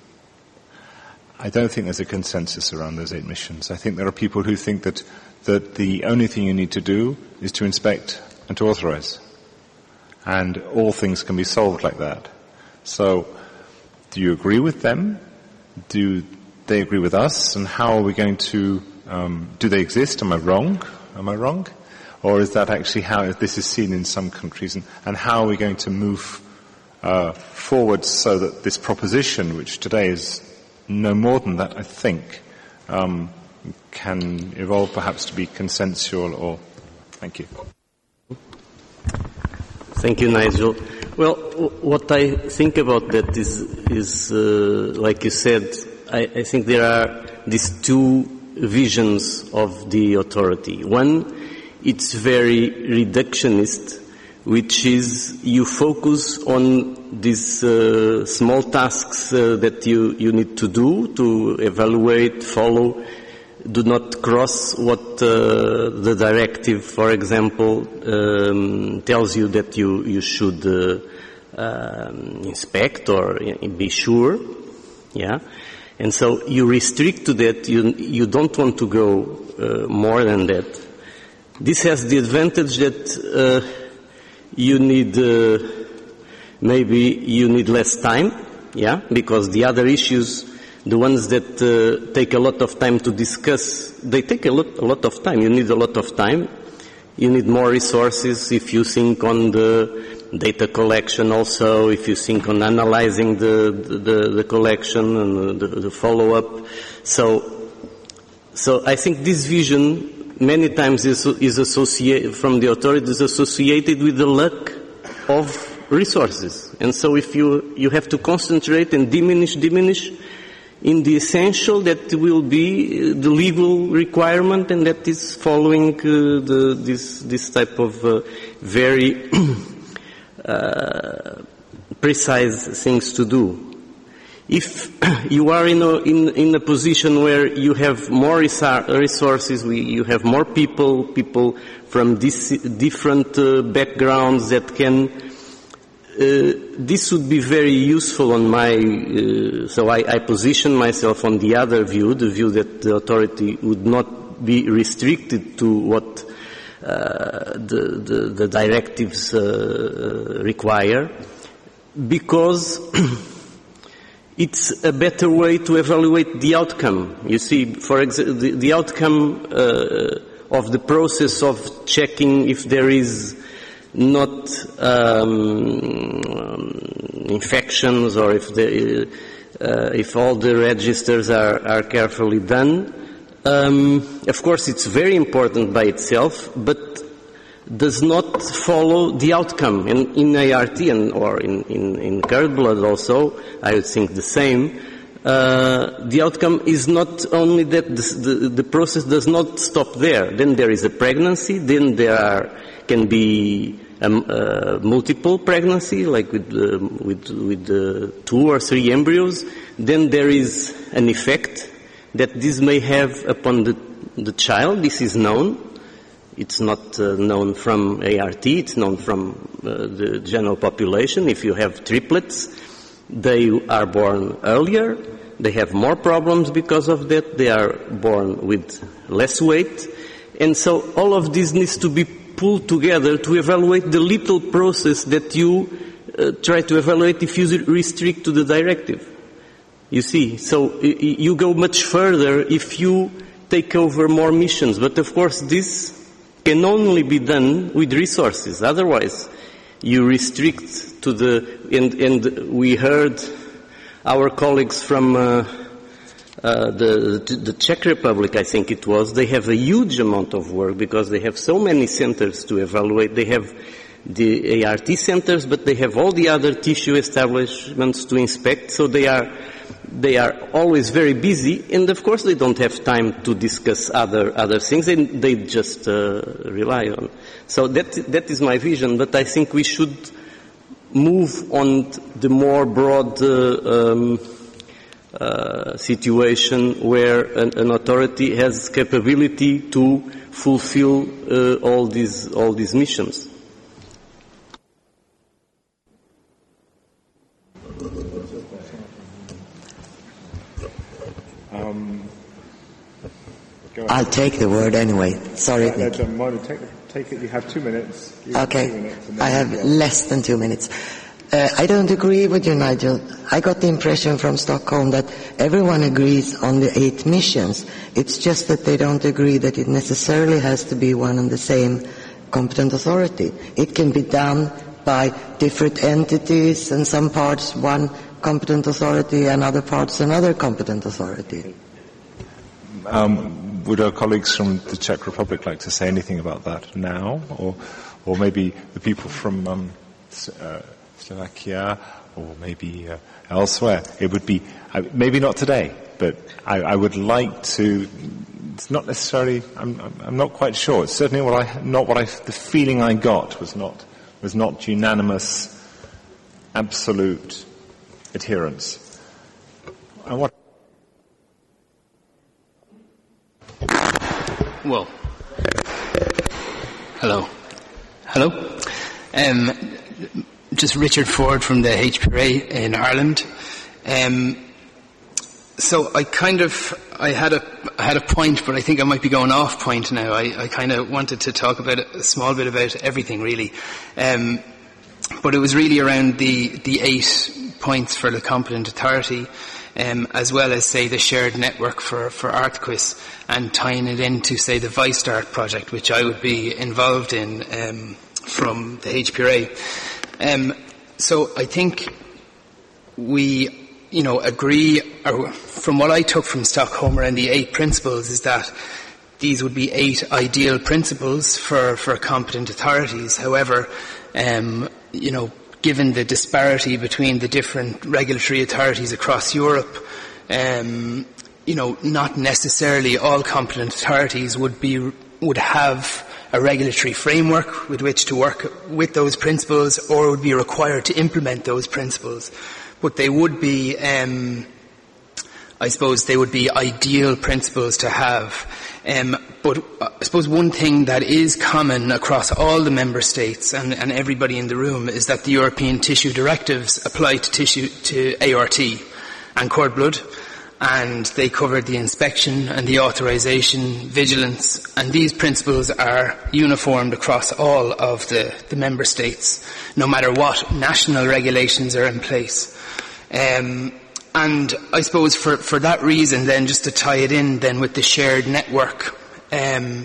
I don't think there's a consensus around those eight missions. I think there are people who think that, that the only thing you need to do is to inspect and to authorize. And all things can be solved like that. So, do you agree with them? Do they agree with us? And how are we going to, um, do they exist? Am I wrong? Am I wrong? Or is that actually how this is seen in some countries? And, and how are we going to move uh, forward so that this proposition, which today is no more than that, I think, um, can evolve perhaps to be consensual or... Thank you. Thank you, Nigel. Well, w- what I think about that is, is uh, like you said, I, I think there are these two visions of the authority. One, it's very reductionist, which is you focus on these uh, small tasks uh, that you, you need to do to evaluate, follow, do not cross what uh, the directive, for example, um, tells you that you, you should uh, um, inspect or be sure, yeah. And so you restrict to that, you, you don't want to go uh, more than that. This has the advantage that uh, you need, uh, maybe you need less time, yeah, because the other issues, the ones that uh, take a lot of time to discuss, they take a lot, a lot of time. You need a lot of time. You need more resources if you think on the data collection also, if you think on analyzing the, the, the collection and the, the follow-up. So, so I think this vision many times is, is associated, from the authorities, associated with the lack of resources. And so if you, you have to concentrate and diminish, diminish in the essential that will be the legal requirement, and that is following uh, the, this, this type of uh, very uh, precise things to do. If you are in a, in, in a position where you have more resources, we, you have more people, people from this, different uh, backgrounds that can, uh, this would be very useful on my, uh, so I, I position myself on the other view, the view that the authority would not be restricted to what uh, the, the, the directives uh, require, because it's a better way to evaluate the outcome. You see, for example, the, the outcome uh, of the process of checking if there is not um, infections, or if the, uh, if all the registers are, are carefully done. Um, of course, it's very important by itself, but does not follow the outcome. In, in A R T and or in, in, in cord blood also, I would think the same. Uh, the outcome is not only that the, the, the process does not stop there. Then there is a pregnancy. Then there are, can be um, uh, multiple pregnancy, like with uh, with with uh, two or three embryos. Then there is an effect that this may have upon the the child. This is known. It's not uh, known from A R T, it's known from uh, the general population. If you have triplets, they are born earlier, they have more problems because of that, they are born with less weight. And so all of this needs to be pulled together to evaluate the little process that you uh, try to evaluate if you restrict to the directive. You see, so you go much further if you take over more missions. But of course this can only be done with resources. Otherwise, you restrict to the, and, and we heard our colleagues from uh, uh, the, the Czech Republic, I think it was, they have a huge amount of work because they have so many centers to evaluate. They have the A R T centers, but they have all the other tissue establishments to inspect, so they are They are always very busy, and of course they don't have time to discuss other other things, and they just uh, rely on. So that that is my vision, but I think we should move on the more broad uh, um, uh, situation where an, an authority has capability to fulfill uh, all these all these missions. Um, I'll take the word anyway. Sorry. Uh, Nick. Take, take it. You have two minutes. You okay. Have two minutes I have less than two minutes. Uh, I don't agree with you, Nigel. I got the impression from Stockholm that everyone agrees on the eight missions. It's just that they don't agree that it necessarily has to be one and the same competent authority. It can be done by different entities, and some parts one competent authority and other parts another competent authority. Um, would our colleagues from the Czech Republic like to say anything about that now, or, or maybe the people from um, uh, Slovakia, or maybe uh, elsewhere? It would be uh, maybe not today, but I, I would like to. It's not necessarily. I'm, I'm not quite sure. It's certainly what I not what I. The feeling I got was not was not unanimous, absolute adherence. And what? Well, hello, hello. Um, just Richard Ford from the H P R A in Ireland. Um, so I kind of I had a I had a point, but I think I might be going off point now. I, I kind of wanted to talk about a small bit about everything, really. Um, but it was really around the the eight points for the competent authority, um, as well as, say, the shared network for, for ArtQuiz, and tying it into, say, the ViceStart project, which I would be involved in um, from the H P R A. Um, so I think we, you know, agree, or from what I took from Stockholm around the eight principles, is that these would be eight ideal principles for, for competent authorities. However, um, you know, given the disparity between the different regulatory authorities across Europe, um, you know, not necessarily all competent authorities would be would have a regulatory framework with which to work with those principles, or would be required to implement those principles. But they would be, um, I suppose, they would be ideal principles to have. Um, but I suppose one thing that is common across all the member states and, and everybody in the room is that the European tissue directives apply to tissue to A R T and cord blood, and they cover the inspection and the authorisation, vigilance, and these principles are uniformed across all of the, the member states, no matter what national regulations are in place. Um, And I suppose for, for that reason then, just to tie it in then with the shared network um,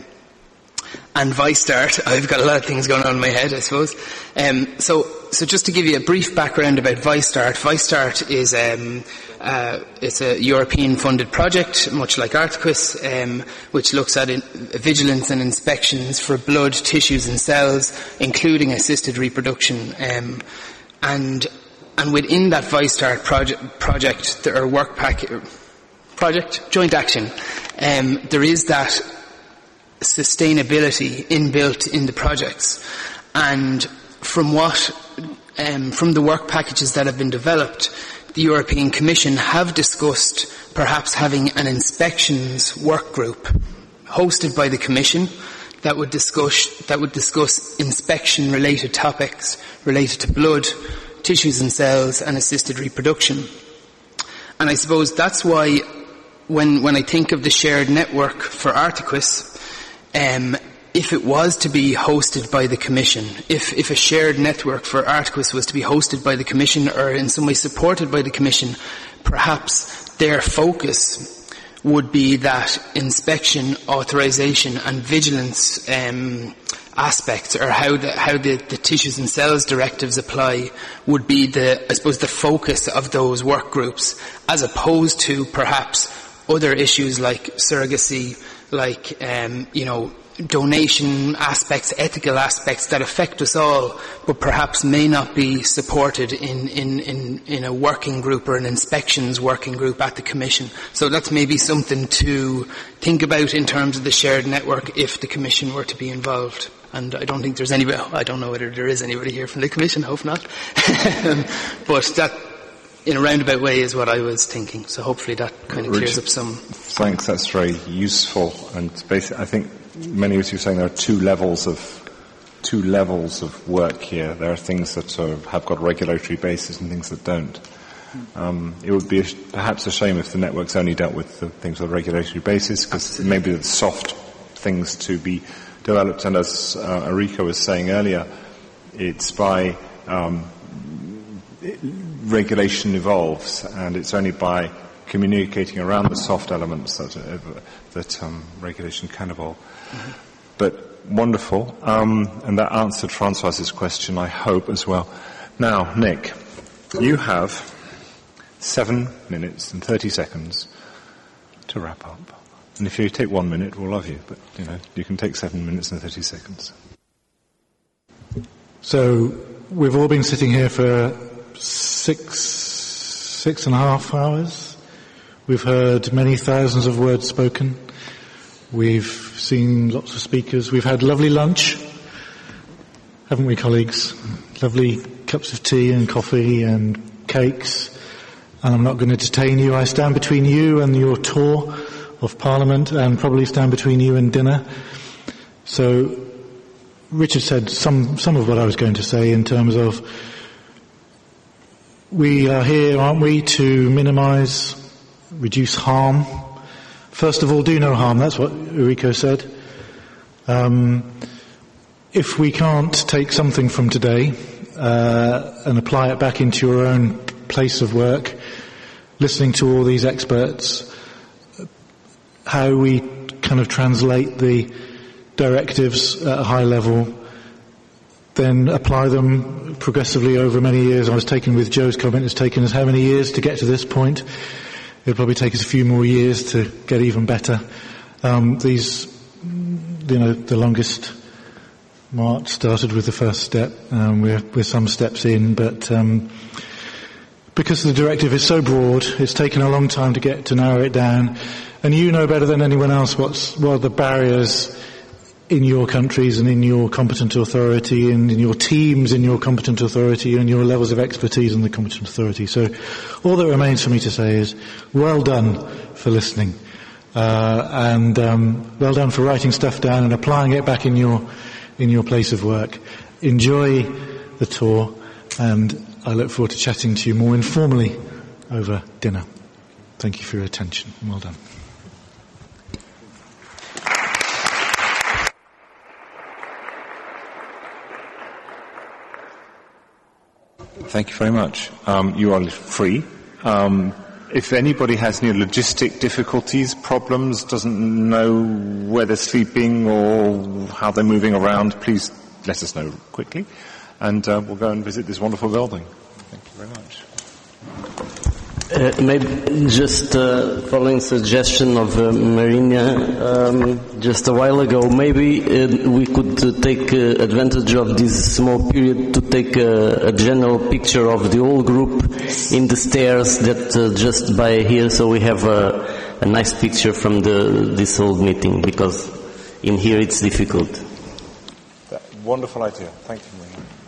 and ViStart, I've got a lot of things going on in my head, I suppose. Um, so, so just to give you a brief background about ViStart, ViStart is um, uh, it's a European-funded project, much like Articus, um, which looks at in, vigilance and inspections for blood, tissues and cells, including assisted reproduction. Um, and And within that ViStart project, project there are work pack, project, joint action, um, there is that sustainability inbuilt in the projects. And from what, um, from the work packages that have been developed, the European Commission have discussed perhaps having an inspections work group hosted by the Commission that would discuss, that would discuss inspection related topics related to blood, tissues and cells and assisted reproduction. And I suppose that's why when, when I think of the shared network for Articus, um, if it was to be hosted by the Commission, if, if a shared network for Articus was to be hosted by the Commission or in some way supported by the Commission, perhaps their focus would be that inspection, authorisation and vigilance um, aspects, or how the, how the, the tissues and cells directives apply, would be the, I suppose, the focus of those work groups, as opposed to perhaps other issues like surrogacy, like, um, you know, donation aspects, ethical aspects that affect us all, but perhaps may not be supported in, in, in, in a working group or an inspections working group at the Commission. So that's maybe something to think about in terms of the shared network if the Commission were to be involved. And I don't think there's anybody, I don't know whether there is anybody here from the Commission, I hope not. But that, in a roundabout way, is what I was thinking. So hopefully that kind of Richard, clears up some. Thanks, that's very useful. And basically, I think many of you were saying there are two levels of two levels of work here. There are things that sort of have got regulatory basis and things that don't. Um, it would be a, perhaps a shame if the networks only dealt with the things on a regulatory basis, because maybe the soft things to be developed, and as uh, Enrico was saying earlier, it's by um, it, regulation evolves, and it's only by communicating around the soft elements that, uh, that um, regulation can evolve. Mm-hmm. But wonderful, um, and that answered Francois's question, I hope, as well. Now, Nick, you have seven minutes and thirty seconds to wrap up. And if you take one minute, we'll love you. But, you know, you can take seven minutes and thirty seconds. So, we've all been sitting here for six, six and a half hours. We've heard many thousands of words spoken. We've seen lots of speakers. We've had lovely lunch, haven't we, colleagues? Lovely cups of tea and coffee and cakes. And I'm not going to detain you. I stand between you and your tour of Parliament, and probably stand between you and dinner. So, Richard said some, some of what I was going to say in terms of we are here, aren't we, to minimise, reduce harm. First of all, do no harm. That's what Enrico said. Um, if we can't take something from today uh, and apply it back into your own place of work, listening to all these experts, how we kind of translate the directives at a high level, then apply them progressively over many years. I was taken with Joe's comment, it's taken us how many years to get to this point? It'll probably take us a few more years to get even better. Um, these you know, the longest march started with the first step. Um, we're, we're some steps in, but um, because the directive is so broad, it's taken a long time to get to narrow it down. And you know better than anyone else what's what are the barriers in your countries and in your competent authority and in your teams in your competent authority and your levels of expertise in the competent authority. So all that remains for me to say is well done for listening. Uh, and um, well done for writing stuff down and applying it back in your in your place of work. Enjoy the tour, and I look forward to chatting to you more informally over dinner. Thank you for your attention. Well done. Thank you very much. Um, you are free. Um, if anybody has any logistic difficulties, problems, doesn't know where they're sleeping or how they're moving around, please let us know quickly, and uh, we'll go and visit this wonderful building. Thank you very much. Uh, maybe just uh, following suggestion of uh, Marina um, just a while ago, maybe uh, we could uh, take uh, advantage of this small period to take uh, a general picture of the whole group in the stairs that uh, just by here, so we have a, a nice picture from the this whole meeting, because in here it's difficult. That wonderful idea. Thank you, Marina.